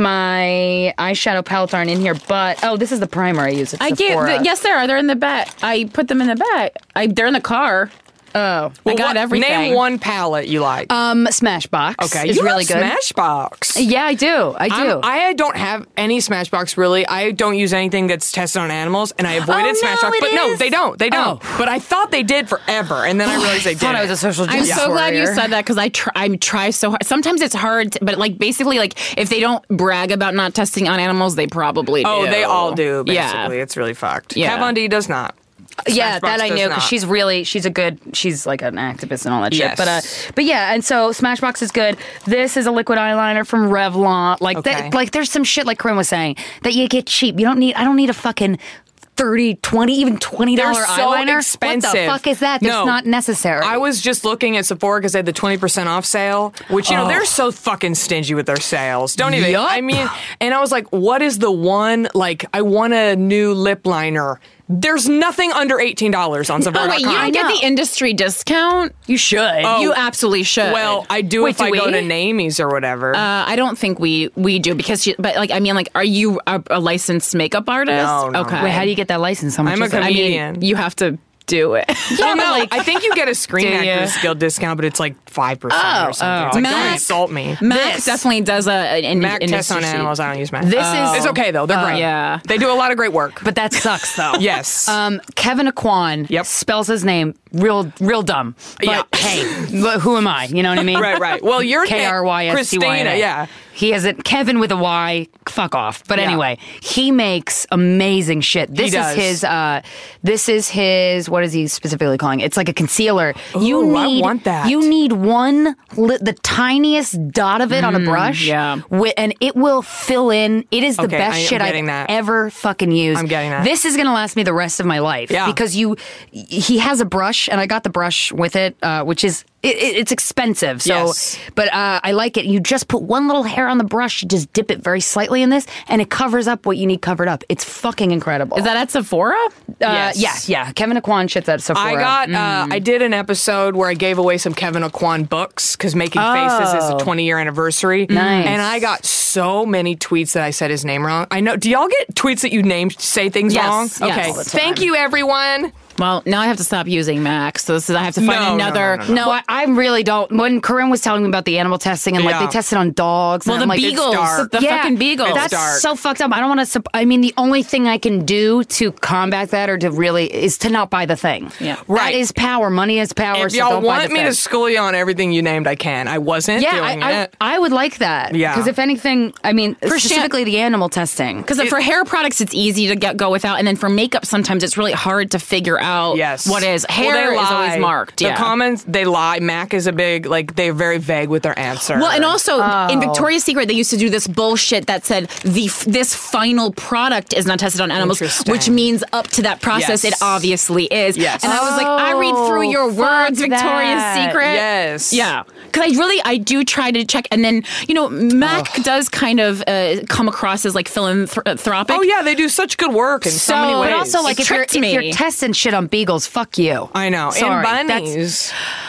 Speaker 4: my eyeshadow palettes aren't in here, but oh, this is the primer I use. At
Speaker 5: I gave.
Speaker 4: Sephora.
Speaker 5: The, yes, there are. They're in the back. I put them in the back. I. They're in the car.
Speaker 4: Oh,
Speaker 5: I got
Speaker 6: what-
Speaker 5: everything.
Speaker 6: Name one palette you like.
Speaker 4: um, Smashbox.
Speaker 6: okay,
Speaker 4: is
Speaker 6: you
Speaker 4: really
Speaker 6: love
Speaker 4: good.
Speaker 6: Smashbox.
Speaker 4: Yeah, I do. I do.
Speaker 6: I'm- I don't have any Smashbox really. I don't use anything that's tested on animals, and I avoided
Speaker 4: Oh, no,
Speaker 6: Smashbox.
Speaker 4: it
Speaker 6: But no,
Speaker 4: is?
Speaker 6: they don't. They don't.
Speaker 4: Oh.
Speaker 6: But I thought they did forever, and then I realized they
Speaker 4: thought
Speaker 6: did.
Speaker 4: I was a social
Speaker 5: I'm
Speaker 4: justice
Speaker 5: so glad you
Speaker 4: warrior.
Speaker 5: said that because I try. I try so hard. Sometimes it's hard, to, but like basically, like if they don't brag about not testing on animals, they probably do.
Speaker 6: Oh, they all do. Basically,
Speaker 5: Yeah.
Speaker 6: it's really fucked.
Speaker 5: Yeah.
Speaker 6: Kat Von D does not.
Speaker 4: Yeah,
Speaker 6: Smashbox
Speaker 4: that I
Speaker 6: does
Speaker 4: knew because
Speaker 6: not.
Speaker 4: she's really she's a good she's like an activist and all that shit.
Speaker 6: Yes.
Speaker 4: But uh, but yeah, and so Smashbox is good. This is a liquid eyeliner from Revlon. Like
Speaker 6: Okay.
Speaker 4: that, like there's some shit like Corinne was saying that you get cheap. You don't need. I don't need a fucking thirty, twenty, even twenty dollar
Speaker 6: They're so
Speaker 4: eyeliner.
Speaker 6: expensive.
Speaker 4: What the fuck is that? That's
Speaker 6: No.
Speaker 4: not necessary.
Speaker 6: I was just looking at Sephora because they had the twenty percent off sale, which, you know, they're so fucking stingy with their sales. Don't even,
Speaker 4: Yup.
Speaker 6: I mean, and I was like, what is the one, like, I want a new lip liner. There's nothing under eighteen dollars on Sephora
Speaker 5: Oh
Speaker 6: dot com.
Speaker 5: wait, you don't get the industry discount?
Speaker 4: you should.
Speaker 5: You absolutely should.
Speaker 6: Well, I do
Speaker 4: Wait,
Speaker 6: if
Speaker 4: do
Speaker 6: I go
Speaker 4: we?
Speaker 6: to Namies or whatever.
Speaker 5: Uh, I don't think we we do because, she, but like I mean, like, are you a, a licensed makeup artist?
Speaker 6: No, no,
Speaker 5: okay.
Speaker 6: no.
Speaker 4: Wait, how do you get that license? How much
Speaker 6: I'm a
Speaker 4: is it?
Speaker 5: I mean,
Speaker 6: comedian.
Speaker 5: you have to do it.
Speaker 6: Oh, no, I think you get a Screen
Speaker 4: Do ya?
Speaker 6: Actors Guild discount, but it's like five percent
Speaker 4: Oh,
Speaker 6: or something.
Speaker 4: oh.
Speaker 6: It's like, don't
Speaker 5: Mac-
Speaker 6: insult me.
Speaker 5: Mac
Speaker 4: This.
Speaker 5: definitely does a an
Speaker 6: Mac
Speaker 5: an
Speaker 6: tests on
Speaker 5: industry-
Speaker 6: animals. I don't use Mac.
Speaker 4: This is-
Speaker 6: It's okay, though. They're great.
Speaker 5: yeah.
Speaker 6: They do a lot of great work.
Speaker 4: But that sucks though.
Speaker 6: Yes.
Speaker 4: Um, Kevin Aquan
Speaker 6: Yep.
Speaker 4: spells his name real, real dumb. But
Speaker 6: Yeah.
Speaker 4: hey, wh- who am I? You know what I mean?
Speaker 6: Right, right. Well, you're
Speaker 4: K R Y S T Y N A.
Speaker 6: Christina, yeah.
Speaker 4: He has it. Kevin with a Y. Fuck off. But
Speaker 6: Yeah.
Speaker 4: anyway, he makes amazing shit. This
Speaker 6: does.
Speaker 4: is his. Uh, this is his. What is he specifically calling it? It's like a concealer. you
Speaker 6: Ooh, I
Speaker 4: need.
Speaker 6: want that.
Speaker 4: You need one, li- the tiniest dot of it on a brush.
Speaker 5: yeah.
Speaker 4: wi- and it will fill in. It is the
Speaker 6: Okay,
Speaker 4: best
Speaker 6: I am
Speaker 4: shit I've
Speaker 6: getting that.
Speaker 4: ever fucking used.
Speaker 6: I'm getting that.
Speaker 4: This is gonna last me the rest of my life.
Speaker 6: Yeah.
Speaker 4: Because you, he has a brush, and I got the brush with it, uh, which is. It, it, it's expensive, so
Speaker 6: Yes.
Speaker 4: but uh, I like it. You just put one little hair on the brush, you just dip it very slightly in this, and it covers up what you need covered up. It's fucking incredible.
Speaker 5: Is that at Sephora?
Speaker 4: Uh,
Speaker 6: Yes.
Speaker 4: yeah, yeah. Kevin Aquan shits at Sephora.
Speaker 6: I got. Uh, I did an episode where I gave away some Kevin Aquan books because Making Faces is a twenty year anniversary.
Speaker 4: Nice.
Speaker 6: And I got so many tweets that I said his name wrong. I know. Do y'all get tweets that you name say things
Speaker 5: Yes,
Speaker 6: wrong?
Speaker 5: yes.
Speaker 6: Okay.
Speaker 5: All the
Speaker 6: Thank you, everyone.
Speaker 5: Well, now I have to stop using Mac, so this is, I have to find
Speaker 6: No, no,
Speaker 5: another.
Speaker 6: no, no,
Speaker 4: No, I, I really don't. When Corinne was telling me about the animal testing and like
Speaker 6: Yeah.
Speaker 4: they tested on dogs,
Speaker 5: Well,
Speaker 4: and
Speaker 5: the
Speaker 4: I'm like,
Speaker 5: beagles,
Speaker 6: dark.
Speaker 5: the
Speaker 4: yeah,
Speaker 5: fucking beagles.
Speaker 4: That's
Speaker 6: dark.
Speaker 4: so fucked up. I don't want to. I mean, the only thing I can do to combat that or to really is to not buy the thing.
Speaker 5: Yeah.
Speaker 6: Right.
Speaker 4: That is power. Money is power.
Speaker 6: If
Speaker 4: so
Speaker 6: y'all
Speaker 4: don't buy
Speaker 6: want
Speaker 4: the
Speaker 6: me
Speaker 4: thing.
Speaker 6: to school you on everything you named, I can. I wasn't
Speaker 4: Yeah,
Speaker 6: doing
Speaker 4: I, I,
Speaker 6: it.
Speaker 4: I would like that.
Speaker 6: Yeah.
Speaker 4: Because if anything, I mean,
Speaker 5: For
Speaker 4: specifically the animal testing.
Speaker 5: Because for hair products, it's easy to get go without, and then for makeup, sometimes it's really hard to figure out
Speaker 6: Yes.
Speaker 5: what is
Speaker 6: Well,
Speaker 5: hair
Speaker 6: they
Speaker 5: is always
Speaker 6: lie.
Speaker 5: marked.
Speaker 6: The
Speaker 5: Yeah.
Speaker 6: comments, they lie. Mac is a big, like, they're very vague with their answer.
Speaker 5: Well, and also
Speaker 4: Oh.
Speaker 5: in Victoria's Secret, they used to do this bullshit that said the this final product is not tested on animals,
Speaker 6: Interesting.
Speaker 5: which means up to that process,
Speaker 6: Yes.
Speaker 5: it obviously is.
Speaker 6: Yes.
Speaker 5: And I was like, I read through your
Speaker 4: Oh,
Speaker 5: words,
Speaker 4: fuck
Speaker 5: Victoria's
Speaker 4: that.
Speaker 5: Secret.
Speaker 6: Yes.
Speaker 5: Yeah. Because I really, I do try to check. And then, you know, Mac does kind of uh, come across as like philanthropic.
Speaker 6: Oh, yeah, they do such good work in so,
Speaker 5: So-
Speaker 6: many ways.
Speaker 4: But also, like,
Speaker 5: It
Speaker 4: if you're,
Speaker 5: tricked
Speaker 4: if
Speaker 5: me.
Speaker 4: you're testing shit on beagles, fuck you.
Speaker 6: I know.
Speaker 4: Sorry,
Speaker 6: and
Speaker 4: that's-
Speaker 6: bunnies.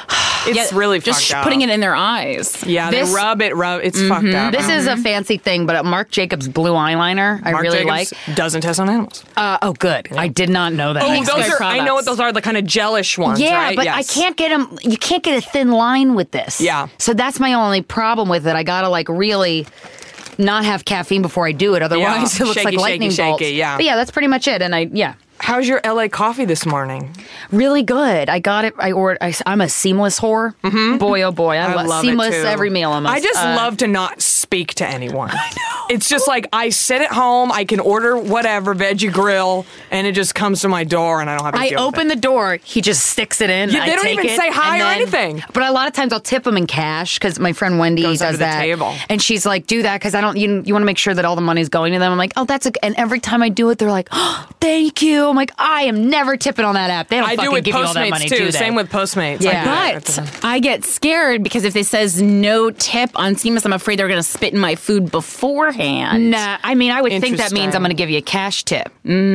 Speaker 6: It's
Speaker 5: Yeah,
Speaker 6: really
Speaker 5: just
Speaker 6: fucked up.
Speaker 5: putting it in their eyes.
Speaker 6: Yeah,
Speaker 4: This-
Speaker 6: they rub it, rub. It's fucked up.
Speaker 4: This is a fancy thing, but Marc Jacobs blue eyeliner, I
Speaker 6: Marc
Speaker 4: really
Speaker 6: Jacobs
Speaker 4: like.
Speaker 6: doesn't test on animals.
Speaker 4: Uh, oh, good. I did not know that.
Speaker 6: Oh,
Speaker 5: makes
Speaker 6: those
Speaker 5: good
Speaker 6: are. I know what
Speaker 5: products.
Speaker 6: those are. The kind of gelish ones.
Speaker 4: Yeah,
Speaker 6: right?
Speaker 4: but
Speaker 6: Yes.
Speaker 4: I can't get them. You can't get a thin line with this.
Speaker 6: Yeah.
Speaker 4: So that's my only problem with it. I gotta like really not have caffeine before I do it. Otherwise,
Speaker 6: Yeah.
Speaker 4: it looks
Speaker 6: Shaky,
Speaker 4: like lightning
Speaker 6: shaky,
Speaker 4: bolts.
Speaker 6: shaky, yeah.
Speaker 4: But yeah, that's pretty much it. And I yeah.
Speaker 6: How's your L A coffee this morning?
Speaker 4: Really good. I got it. I ordered. I, I'm a seamless whore. Mm-hmm. Boy, oh boy, I,
Speaker 6: I
Speaker 4: love
Speaker 6: love
Speaker 4: seamless
Speaker 6: it too.
Speaker 4: every meal almost.
Speaker 6: I just
Speaker 4: Uh,
Speaker 6: love to not speak to anyone. I know. It's just like I sit at home, I can order whatever, veggie grill, and it just comes to my door and I don't have to
Speaker 4: I
Speaker 6: deal with
Speaker 4: open
Speaker 6: it.
Speaker 4: the door. He just sticks it in.
Speaker 6: Yeah,
Speaker 4: I
Speaker 6: they don't
Speaker 4: take
Speaker 6: even
Speaker 4: it,
Speaker 6: say hi
Speaker 4: and
Speaker 6: or
Speaker 4: then-
Speaker 6: anything.
Speaker 4: But a lot of times I'll tip him in cash because my friend Wendy
Speaker 6: Goes
Speaker 4: does
Speaker 6: under the
Speaker 4: that.
Speaker 6: table.
Speaker 4: And she's like, "Do that because I don't. You, you want to make sure that all the money's going to them." I'm like, "Oh, that's a." And every time I do it, they're like, "Oh, thank you." I'm like, "I am never tipping on that app. They don't
Speaker 6: I
Speaker 4: fucking
Speaker 6: do with
Speaker 4: give you all that money,
Speaker 6: Postmates
Speaker 4: do
Speaker 6: too.
Speaker 4: they?"
Speaker 6: Same with Postmates.
Speaker 4: Yeah.
Speaker 6: I do it.
Speaker 5: But I get scared because if it says no tip on Seamless, I'm afraid they're going to spit in my food beforehand.
Speaker 4: Nah, I mean, I would think that means
Speaker 6: Interesting.
Speaker 4: I'm going to give you a cash tip.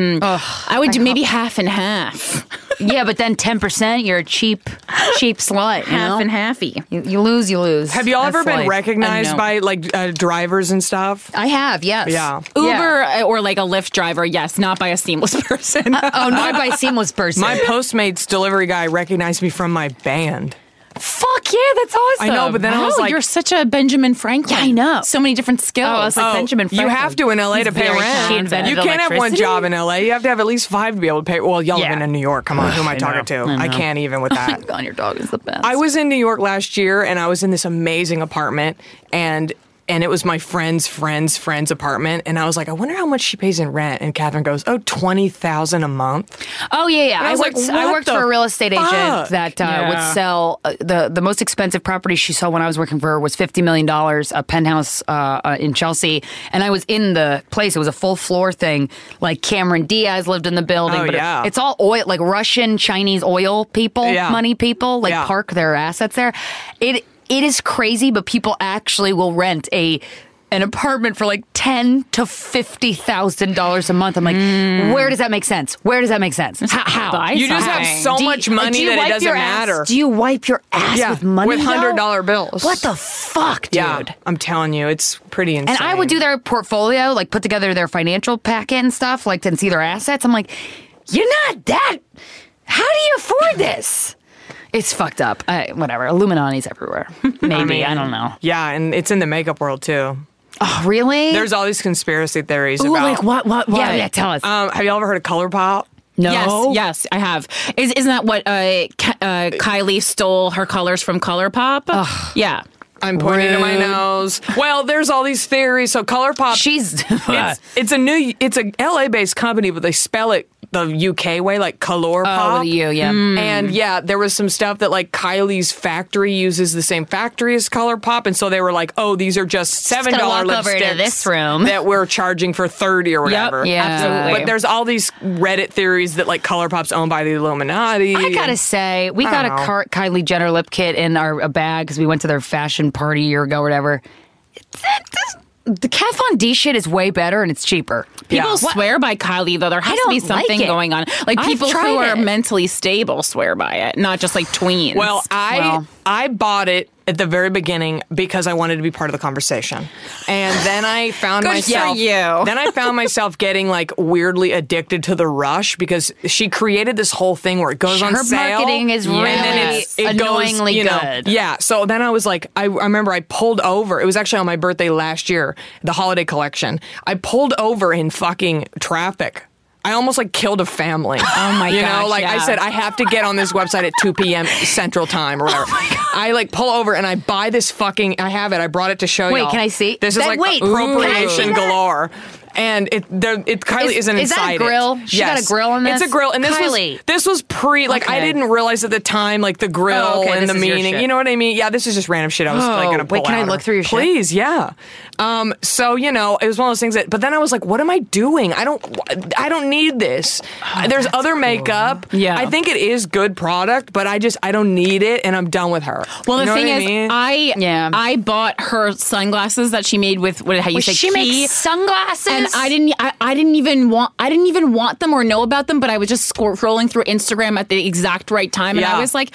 Speaker 5: I would do maybe half and half.
Speaker 4: Yeah, but then ten percent, you're a cheap, cheap slut. You
Speaker 5: half
Speaker 4: know?
Speaker 5: and halfy.
Speaker 4: You, you lose, you lose.
Speaker 6: Have y'all
Speaker 4: That's
Speaker 6: ever been
Speaker 4: life.
Speaker 6: recognized
Speaker 5: know.
Speaker 6: by like uh, drivers and stuff?
Speaker 4: I have, yes.
Speaker 6: Yeah.
Speaker 5: Uber uh, or like a Lyft driver, yes, not by a Seamless person.
Speaker 4: Oh, not by a seamless person.
Speaker 6: My Postmates delivery guy recognized me from my band.
Speaker 4: Fuck yeah, that's awesome.
Speaker 6: I know, but then I was
Speaker 5: Wow,
Speaker 6: like,
Speaker 5: you're such a Benjamin Franklin.
Speaker 4: Yeah, I know.
Speaker 5: So many different skills.
Speaker 4: Oh, I was like,
Speaker 6: oh,
Speaker 4: Benjamin
Speaker 6: you
Speaker 4: Franklin.
Speaker 6: have to in L A to
Speaker 5: He's
Speaker 6: pay
Speaker 5: very
Speaker 6: rent.
Speaker 5: talented.
Speaker 6: You can't have one
Speaker 5: Electricity?
Speaker 6: job in L A. You have to have at least five to be able to pay. Well, y'all
Speaker 4: Yeah.
Speaker 6: live in New York. Come on, who am I,
Speaker 4: I
Speaker 6: talking
Speaker 4: know.
Speaker 6: to?
Speaker 4: I
Speaker 6: I,
Speaker 4: know.
Speaker 6: can't even with that.
Speaker 4: God, your dog is the best.
Speaker 6: I was in New York last year, and I was in this amazing apartment, and and it was my friend's friend's friend's apartment, and I was like, I wonder how much she pays in rent. And Catherine goes, oh, twenty thousand a month.
Speaker 4: Oh yeah, yeah.
Speaker 6: And I
Speaker 4: I,
Speaker 6: was
Speaker 4: worked.
Speaker 6: like,
Speaker 4: I
Speaker 6: what
Speaker 4: worked
Speaker 6: the
Speaker 4: for a real estate
Speaker 6: fuck?
Speaker 4: agent that uh,
Speaker 5: Yeah.
Speaker 4: would sell uh, the the most expensive property she saw when I was working for her was fifty million dollars, a penthouse uh, uh, in Chelsea, and I was in the place. It was a full floor thing. Like Cameron Diaz lived in the building,
Speaker 6: Oh,
Speaker 4: but it-
Speaker 6: yeah.
Speaker 4: it's all oil, like Russian, Chinese oil people,
Speaker 6: Yeah.
Speaker 4: money people, like
Speaker 6: Yeah.
Speaker 4: park their assets there. It it is crazy, but people actually will rent a. An apartment for like ten to fifty thousand dollars a month. I'm like, where does that make sense? Where does that make sense? How? how?
Speaker 5: Buy
Speaker 6: You just have
Speaker 5: something.
Speaker 6: so
Speaker 4: Do you-
Speaker 6: much money
Speaker 4: do you
Speaker 6: that it
Speaker 4: wipe
Speaker 6: doesn't
Speaker 4: your ass-
Speaker 6: matter.
Speaker 4: Do you wipe your ass
Speaker 6: Yeah,
Speaker 4: with money?
Speaker 6: with
Speaker 4: though?
Speaker 6: hundred dollar bills.
Speaker 4: What the fuck, dude?
Speaker 6: Yeah, I'm telling you, it's pretty insane.
Speaker 4: And I would do their portfolio, like put together their financial packet and stuff, like and see their assets. I'm like, you're not that. How do you afford this? It's fucked up. I, whatever. Illuminati's everywhere. Maybe I,
Speaker 6: mean,
Speaker 4: don't know.
Speaker 6: Yeah, and it's in the makeup world too.
Speaker 4: Oh, really?
Speaker 6: There's all these conspiracy theories
Speaker 5: Ooh,
Speaker 6: about.
Speaker 5: like what? What? What?
Speaker 4: yeah, yeah. Tell us.
Speaker 6: Um, have y'all ever heard of ColourPop?
Speaker 4: no.
Speaker 5: Yes, yes, I have. Is, isn't that what uh, Ka- uh, Kylie stole her colors from ColourPop? Yeah.
Speaker 6: I'm pointing to my
Speaker 4: Rude.
Speaker 6: nose. Well, there's all these theories. So ColourPop,
Speaker 4: She's.
Speaker 6: it's, it's a new, it's a L A based company, but they spell it the U K way, like ColourPop.
Speaker 4: Oh, with a U, yeah.
Speaker 6: And yeah, there was some stuff that like Kylie's factory uses the same factory as ColourPop, and so they were like, "Oh, these are just seven
Speaker 4: gonna
Speaker 6: dollar
Speaker 4: walk over to
Speaker 6: lipsticks
Speaker 4: this room."
Speaker 6: that we're charging for thirty or whatever."
Speaker 4: Yeah.
Speaker 5: absolutely.
Speaker 6: But there's all these Reddit theories that like ColourPop's owned by the Illuminati.
Speaker 4: I gotta say, we
Speaker 6: I
Speaker 4: got a
Speaker 6: don't know.
Speaker 4: Car- Kylie Jenner lip kit in our a bag because we went to their fashion party a year ago or whatever. That- this- the Kat Von D shit is way better and it's cheaper.
Speaker 5: People
Speaker 6: Yeah.
Speaker 5: swear by Kylie, though. There has
Speaker 4: I
Speaker 5: to be
Speaker 4: don't like
Speaker 5: something
Speaker 4: it.
Speaker 5: going on. Like
Speaker 4: I've
Speaker 5: people who
Speaker 4: tried
Speaker 5: are
Speaker 4: it.
Speaker 5: mentally stable swear by it, not just like tweens.
Speaker 6: Well, I
Speaker 4: Well.
Speaker 6: I bought it at the very beginning because I wanted to be part of the conversation, and then I found
Speaker 5: Good for
Speaker 6: myself.
Speaker 5: you.
Speaker 6: Then I found myself getting like weirdly addicted to the rush because she created this whole thing where it goes on
Speaker 4: Her
Speaker 6: sale.
Speaker 4: marketing is
Speaker 6: and then
Speaker 4: really
Speaker 6: it's- it goes,
Speaker 4: annoyingly
Speaker 6: you know,
Speaker 4: good.
Speaker 6: Yeah. So then I was like, I, I remember I pulled over. It was actually on my birthday last year, the holiday collection. I pulled over in fucking traffic. I almost like killed a family.
Speaker 5: Oh my
Speaker 6: You know,
Speaker 5: gosh,
Speaker 6: like I
Speaker 5: yeah.
Speaker 6: said, I have to get on this website at two p.m. Central Time or whatever. I like pull over and I buy this fucking. I have it. I brought it to show you.
Speaker 4: Wait, can I see?
Speaker 6: This is
Speaker 4: That-
Speaker 6: like
Speaker 4: wait,
Speaker 6: appropriation
Speaker 4: can I see that?
Speaker 6: galore. And it, there, it Kylie
Speaker 4: Is-
Speaker 6: isn't
Speaker 4: is that a
Speaker 6: inside
Speaker 4: grill?
Speaker 6: it.
Speaker 4: She got a grill in
Speaker 6: It's
Speaker 4: this?
Speaker 6: a grill, and this
Speaker 4: Kylie.
Speaker 6: was this was pre. Like I
Speaker 4: Okay.
Speaker 6: didn't realize at the time, like the grill
Speaker 4: Oh, okay,
Speaker 6: and
Speaker 4: this
Speaker 6: the
Speaker 4: is your
Speaker 6: meaning.
Speaker 4: shit.
Speaker 6: You know what I mean? Yeah, this is just random shit. I was like
Speaker 4: Oh,
Speaker 6: gonna pull
Speaker 4: wait, can I
Speaker 6: out
Speaker 4: look
Speaker 6: of-
Speaker 4: through your shit?
Speaker 6: Please, yeah. Um. So you know, it was one of those things that. But then I was like, what am I doing? I don't. I don't need this. There's other makeup.
Speaker 5: Yeah.
Speaker 6: I think it is good product, but I just I don't need it, and I'm done with her.
Speaker 5: Well, the
Speaker 6: You know
Speaker 5: thing
Speaker 6: what I
Speaker 5: is,
Speaker 6: mean?
Speaker 5: I
Speaker 4: Yeah.
Speaker 5: I bought her sunglasses that she made with what? How you
Speaker 4: Wait,
Speaker 5: say?
Speaker 4: she
Speaker 5: key.
Speaker 4: makes sunglasses?
Speaker 5: And I didn't, I, I didn't even want, I didn't even want them or know about them. But I was just scrolling through Instagram at the exact right time, and
Speaker 6: Yeah.
Speaker 5: I was like,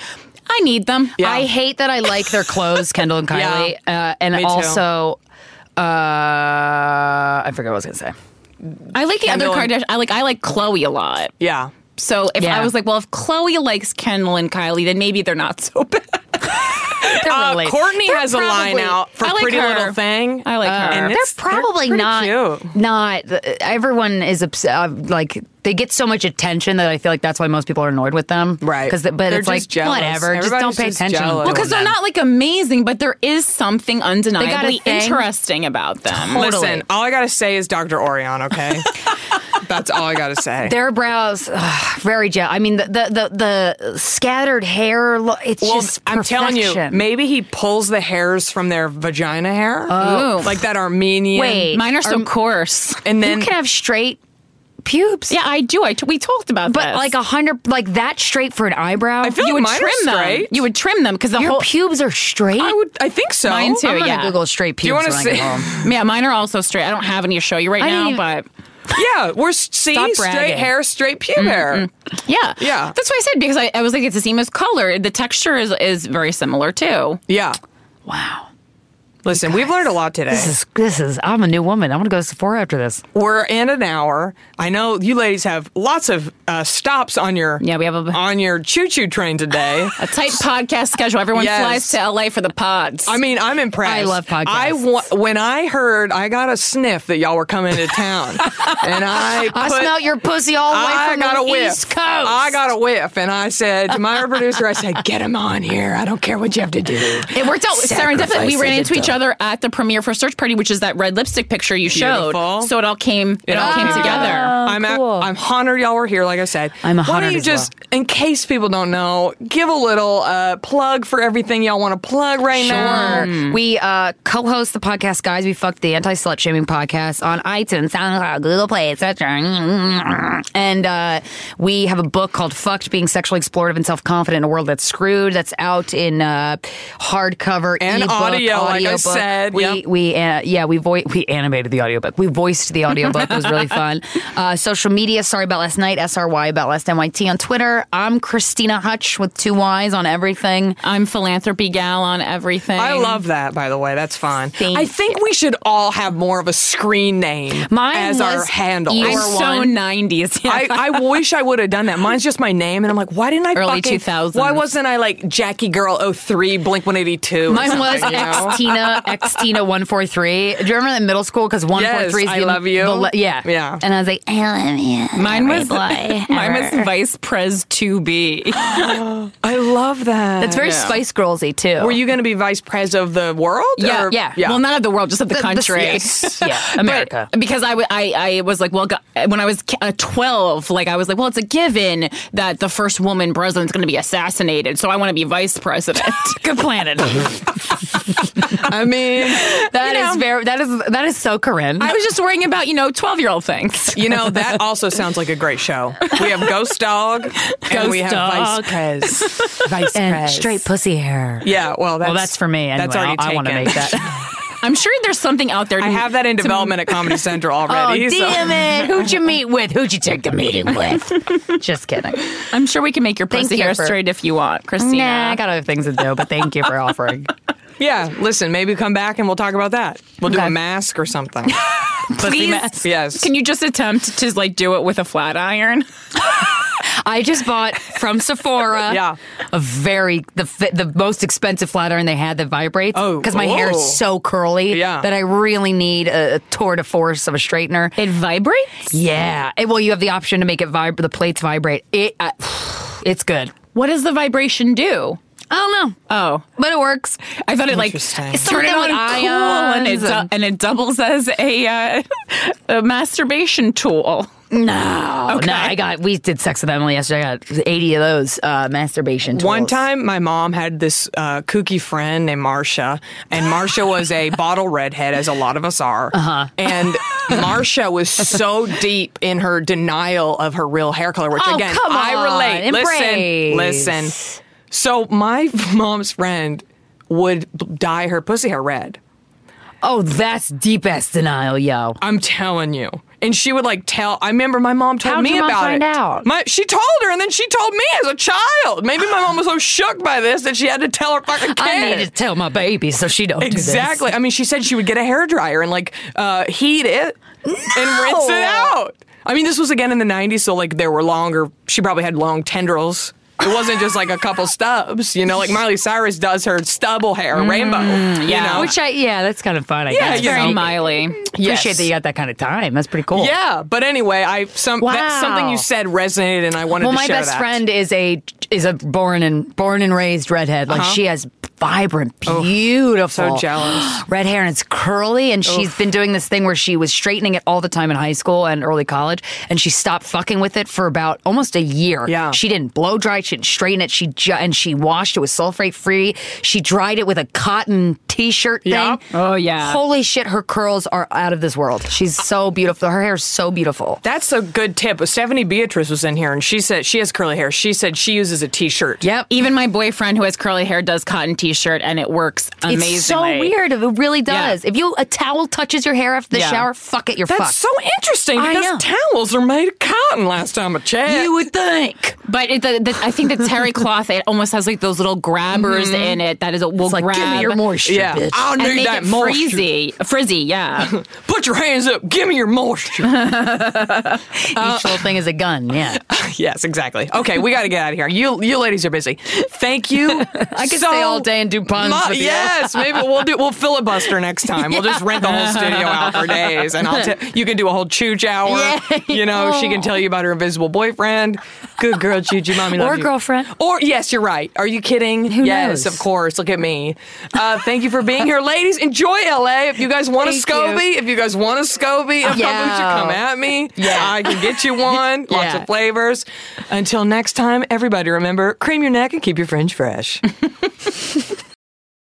Speaker 5: I need them.
Speaker 6: Yeah.
Speaker 4: I hate that I like their clothes, Kendall and Kylie.
Speaker 6: Yeah.
Speaker 4: uh, and
Speaker 6: Me too.
Speaker 4: also, uh, I forget what I was going to say.
Speaker 5: I like the
Speaker 6: Kendall
Speaker 5: other
Speaker 6: and-
Speaker 5: Kardashian. I like I like Khloe a lot.
Speaker 6: Yeah.
Speaker 5: So if
Speaker 4: Yeah.
Speaker 5: I was like, well, if Khloe likes Kendall and Kylie, then maybe they're not so bad.
Speaker 4: They're
Speaker 6: Uh,
Speaker 4: really-
Speaker 6: Courtney
Speaker 4: they're
Speaker 6: has a line
Speaker 4: probably-
Speaker 6: out for
Speaker 5: I like
Speaker 6: Pretty
Speaker 5: her.
Speaker 6: Little Thing.
Speaker 5: I like her.
Speaker 6: and
Speaker 4: They're
Speaker 6: it's-
Speaker 4: probably
Speaker 6: pretty
Speaker 4: not.
Speaker 6: cute.
Speaker 4: Not everyone is obs- uh, like they get so much attention that I feel like that's why most people are annoyed with them.
Speaker 6: Right.
Speaker 4: Because but
Speaker 6: They're
Speaker 4: it's like
Speaker 6: just jealous.
Speaker 4: whatever. Just don't
Speaker 6: Everybody's
Speaker 4: pay
Speaker 6: just
Speaker 4: attention.
Speaker 6: jealous.
Speaker 5: Well, because they're not like amazing, but there is something undeniably
Speaker 4: thing.
Speaker 5: interesting about them.
Speaker 4: Totally.
Speaker 6: Listen, all I gotta say is Doctor Orion. Okay, that's all I gotta say.
Speaker 4: Their brows, ugh, very gel. I mean, the the the, the scattered hair. lo- It's
Speaker 6: Well,
Speaker 4: just
Speaker 6: I'm telling you,
Speaker 4: perfection.
Speaker 6: maybe he pulls the hairs from their vagina hair,
Speaker 5: Oh.
Speaker 6: like that Armenian.
Speaker 4: Wait.
Speaker 5: Mine are so
Speaker 4: Are-
Speaker 5: coarse.
Speaker 6: and
Speaker 4: you
Speaker 6: then
Speaker 4: can have straight pubes.
Speaker 5: Yeah, I do. I t- we talked about
Speaker 4: But
Speaker 5: this.
Speaker 4: like a hundred, like that straight for an eyebrow.
Speaker 6: I feel
Speaker 5: you
Speaker 6: like
Speaker 5: would
Speaker 6: mine
Speaker 5: trim
Speaker 6: are
Speaker 5: them.
Speaker 6: straight.
Speaker 5: You would trim them because the
Speaker 4: your
Speaker 5: whole
Speaker 4: pubes are straight.
Speaker 6: I would, I think so.
Speaker 5: Mine too.
Speaker 4: I'm gonna
Speaker 5: yeah.
Speaker 4: Google straight pubes
Speaker 6: you wanna
Speaker 4: when I
Speaker 6: see-
Speaker 4: get home.
Speaker 5: Yeah, mine are also straight. I don't have any to show you right
Speaker 4: I
Speaker 5: now,
Speaker 4: didn't even-
Speaker 5: but
Speaker 6: Yeah, we're see
Speaker 4: Stop
Speaker 6: straight
Speaker 4: bragging.
Speaker 6: hair, straight pube hair.
Speaker 5: yeah,
Speaker 6: Yeah.
Speaker 5: That's what I said because I, I was like, it's the same as color. The texture is is very similar too.
Speaker 6: Yeah.
Speaker 4: Wow.
Speaker 6: Listen, we've learned a lot today.
Speaker 4: This is this is. I'm a new woman. I'm gonna go to Sephora after this.
Speaker 6: We're in an hour. I know you ladies have lots of uh, stops on your
Speaker 5: Yeah, we have a-
Speaker 6: on your choo choo train today.
Speaker 5: A tight podcast schedule. Everyone
Speaker 6: Yes.
Speaker 5: flies to L A for the pods.
Speaker 6: I mean, I'm impressed.
Speaker 4: I love podcasts.
Speaker 6: I wa- when I heard, I got a sniff that y'all were coming to town, and I
Speaker 4: I
Speaker 6: put,
Speaker 4: smelled your pussy all the way
Speaker 6: I
Speaker 4: from
Speaker 6: got
Speaker 4: the
Speaker 6: a whiff.
Speaker 4: East Coast.
Speaker 6: I got a whiff, and I said to my producer, I said, "Get him on here. I don't care what you have to do."
Speaker 5: It worked out serendipity. We ran into each other at the premiere for Search Party, which is that red lipstick picture you showed.
Speaker 6: Beautiful.
Speaker 5: So it all came. It, all
Speaker 6: all
Speaker 5: came
Speaker 6: came
Speaker 5: together.
Speaker 6: I'm at,
Speaker 4: cool.
Speaker 6: I'm honored y'all were here. Like I said,
Speaker 4: I'm
Speaker 6: Why don't
Speaker 4: honored
Speaker 6: you
Speaker 4: as
Speaker 6: just, in case people don't know, give a little uh, plug for everything y'all want to plug right now.
Speaker 4: Sure. We uh, co-host the podcast, Guys We Fucked, the anti-slut shaming podcast on iTunes, SoundCloud, Google Play, et cetera. And uh, we have a book called Fucked, Being Sexually Explorative and Self-Confident in a World That's Screwed. That's out in uh, hardcover,
Speaker 6: And
Speaker 4: ebook,
Speaker 6: audio, like I
Speaker 4: audiobook.
Speaker 6: said.
Speaker 4: We,
Speaker 6: Yep.
Speaker 4: we uh, yeah, we vo- we animated the audiobook. We voiced the audiobook. It was really fun. Uh, social media, Sorry About Last Night, S R Y About Last N Y T on Twitter. I'm Christina Hutch with two Y's on everything.
Speaker 5: I'm philanthropy gal on everything.
Speaker 6: I love that, by the way. That's fun.
Speaker 4: Thank
Speaker 6: I think we should all have more of a screen name
Speaker 4: Mine
Speaker 6: as our
Speaker 4: was
Speaker 6: handle.
Speaker 4: Eeyore
Speaker 5: I'm
Speaker 4: Or
Speaker 5: so
Speaker 4: one.
Speaker 5: nineties. Yeah.
Speaker 6: I, I wish I would have done that. Mine's just my name, and I'm like, why didn't I
Speaker 5: Early
Speaker 6: fucking,
Speaker 5: two thousands.
Speaker 6: Why wasn't I like Jackie Girl oh three, Blink one eighty-two? or
Speaker 4: Mine was
Speaker 6: something, you know?
Speaker 4: X Tina X Tina one four three. Do you remember that in middle school? Because one four three is
Speaker 6: Yes,
Speaker 4: the
Speaker 6: I love you.
Speaker 4: the le- yeah,
Speaker 6: Yeah.
Speaker 4: And I was like, I love you.
Speaker 5: Mine was
Speaker 4: boy.
Speaker 5: mine was Vice Pres two B.
Speaker 6: I love that.
Speaker 4: It's very Spice Girlsy too.
Speaker 6: Were you going to be vice pres of the world?
Speaker 5: Yeah,
Speaker 6: or-
Speaker 4: yeah.
Speaker 5: Well, not of the world, just of the,
Speaker 4: The- the-
Speaker 5: country.
Speaker 4: yes. Yeah, America.
Speaker 5: But because I, w- I, I was like, well, go- when I was ki- uh, twelve, like I was like, well, it's a given that the first woman president's going to be assassinated, so I want to be vice president.
Speaker 4: Good planet.
Speaker 6: I mean,
Speaker 4: That
Speaker 5: You
Speaker 4: is
Speaker 5: know.
Speaker 4: very. That is that is so Corinne.
Speaker 5: I was just worrying about, you know, twelve-year-old things.
Speaker 6: you know, that also sounds like a great show. We have Ghost Dog, and we have
Speaker 4: Dog.
Speaker 6: Vice Prez. Vice
Speaker 4: and
Speaker 6: Prez.
Speaker 4: straight pussy hair.
Speaker 6: Yeah, well, that's,
Speaker 4: well, that's for me. Anyway.
Speaker 6: That's already
Speaker 4: I, I want to
Speaker 6: taken.
Speaker 4: make that.
Speaker 5: I'm sure there's something out there. To,
Speaker 6: I have that in development at Comedy Central
Speaker 4: Oh,
Speaker 6: already. so-
Speaker 4: damn it. Who'd you meet with? Who'd you take the meeting with? Just kidding.
Speaker 5: I'm sure we can make your
Speaker 4: Thank
Speaker 5: pussy
Speaker 4: you
Speaker 5: hair
Speaker 4: for-
Speaker 5: straight if you want, Christina.
Speaker 4: Nah, I got other things to do, but thank you for offering.
Speaker 6: Yeah, listen, maybe come back and we'll talk about that. We'll do
Speaker 4: Okay.
Speaker 6: a mask or something.
Speaker 5: Please,
Speaker 4: mask.
Speaker 6: Yes.
Speaker 5: can you just attempt to like do it with a flat iron?
Speaker 4: I just bought from Sephora.
Speaker 6: Yeah.
Speaker 4: a very the fi- the most expensive flat iron they had that vibrates.
Speaker 6: Oh,
Speaker 4: because my hair
Speaker 6: oh.
Speaker 4: is so curly.
Speaker 6: Yeah.
Speaker 4: that I really need a, a tour de force of a straightener.
Speaker 5: It vibrates?
Speaker 4: Yeah, It- well, you have the option to make it vibrate. The plates vibrate. It, uh, it's good.
Speaker 5: What does the vibration do?
Speaker 4: I don't know,
Speaker 5: Oh,
Speaker 4: but it works.
Speaker 5: I thought it like
Speaker 6: Interesting.
Speaker 5: it's turn it
Speaker 4: Something
Speaker 5: on
Speaker 4: with
Speaker 5: cool and it,
Speaker 4: ions
Speaker 5: du-
Speaker 4: and-
Speaker 5: and it doubles as a, uh, a masturbation tool.
Speaker 4: No,
Speaker 5: Okay.
Speaker 4: no, I got. We did Sex with Emily yesterday. I got eighty of those uh, masturbation tools.
Speaker 6: One time, my mom had this uh, kooky friend named Marcia, and Marcia was a bottle redhead, as a lot of us are. Uh-huh. And Marcia was so deep in her denial of her real hair color, which
Speaker 4: Oh,
Speaker 6: again,
Speaker 4: come
Speaker 6: I
Speaker 4: on.
Speaker 6: relate.
Speaker 4: Embrace.
Speaker 6: Listen, listen. So my mom's friend would b- dye her pussy hair red.
Speaker 4: Oh, that's deep ass denial, yo.
Speaker 6: I'm telling you. And she would like tell. I remember my mom told
Speaker 4: How'd
Speaker 6: me
Speaker 4: your mom
Speaker 6: about
Speaker 4: find
Speaker 6: it.
Speaker 4: out?
Speaker 6: My, she told her, and then she told me as a child. Maybe my mom was so shook by this that she had to tell her fucking kid.
Speaker 4: I need to tell my baby so she don't
Speaker 6: Exactly. I mean, she said she would get a hairdryer and like uh, heat it
Speaker 4: no!
Speaker 6: and rinse it out. I mean, this was again in the nineties, so like there were longer. She probably had long tendrils. It wasn't just like a couple stubs, you know, like Miley Cyrus does her stubble hair, mm, rainbow. You
Speaker 5: yeah.
Speaker 6: know?
Speaker 4: Which I, yeah, that's kind of fun, I
Speaker 6: Yeah,
Speaker 4: guess.
Speaker 6: you
Speaker 5: Very
Speaker 6: know.
Speaker 5: Miley.
Speaker 4: Appreciate
Speaker 6: Yes.
Speaker 4: that you got that kind of time. That's pretty cool.
Speaker 6: Yeah, but anyway, I some
Speaker 4: Wow.
Speaker 6: that's something you said resonated, and I wanted
Speaker 4: Well,
Speaker 6: to
Speaker 4: my
Speaker 6: share
Speaker 4: best
Speaker 6: that.
Speaker 4: friend is a is a born and born and raised redhead. Like
Speaker 6: Uh-huh.
Speaker 4: she has vibrant, beautiful,
Speaker 6: so jealous.
Speaker 4: red hair, and it's curly. And she's been doing this thing where she was straightening it all the time in high school and early college, and she stopped fucking with it for about almost a year.
Speaker 6: Yeah.
Speaker 4: she didn't blow dry, she didn't straighten it. She ju- and she washed it with sulfate free. She dried it with a cotton T-shirt thing.
Speaker 6: Yeah.
Speaker 5: Oh, yeah.
Speaker 4: Holy shit, her curls are out of this world. She's so beautiful. Her hair is so beautiful.
Speaker 6: That's a good tip. Stephanie Beatrice was in here, and she said she has curly hair. She said she uses a T-shirt.
Speaker 4: Yep.
Speaker 5: Even my boyfriend who has curly hair does cotton t-shirt and it works amazingly.
Speaker 4: It's so weird. It really does.
Speaker 5: Yeah.
Speaker 4: If you a towel touches your hair after the
Speaker 5: Yeah.
Speaker 4: shower, fuck it, you're
Speaker 6: That's
Speaker 4: fucked.
Speaker 6: so interesting
Speaker 4: I
Speaker 6: because
Speaker 4: know.
Speaker 6: towels are made of cotton. Last time I checked,
Speaker 4: would think.
Speaker 5: But it, the, the, I think the terry cloth, it almost has like those little grabbers in it that is will
Speaker 4: It's like,
Speaker 5: grab.
Speaker 4: give me your moisture,
Speaker 6: yeah,
Speaker 4: bitch.
Speaker 6: I'll
Speaker 5: and
Speaker 6: need
Speaker 5: make
Speaker 6: that
Speaker 5: it
Speaker 6: moisture.
Speaker 5: frizzy. Frizzy, yeah.
Speaker 6: Put your hands up. Give me your moisture.
Speaker 4: Each little thing is a gun, yeah.
Speaker 6: Yes, exactly. Okay, we got to get out of here. You, you ladies are busy. Thank you.
Speaker 4: I could stay all day and do puns with you.
Speaker 6: Yes, maybe we'll do. We'll filibuster next time. We'll just rent the whole studio out for days, and I'll. T- you can do a whole chooch hour.
Speaker 4: Yeah.
Speaker 6: You know, she can tell you about her invisible boyfriend. Good girl, Choo-Choo, mommy loves
Speaker 4: Or
Speaker 6: you.
Speaker 4: girlfriend.
Speaker 6: Or yes, you're right. Are you kidding?
Speaker 4: Who
Speaker 6: yes,
Speaker 4: knows?
Speaker 6: of course. Look at me. Uh, thank you for being here, ladies. Enjoy L A. If you guys want a
Speaker 4: Thank
Speaker 6: SCOBY, if you guys want a SCOBY, a
Speaker 4: Yeah.
Speaker 6: kombucha, come at me.
Speaker 4: Yeah.
Speaker 6: I can get you one. Lots
Speaker 4: Yeah.
Speaker 6: of flavors. Until next time, everybody remember, cream your neck and keep your fringe fresh.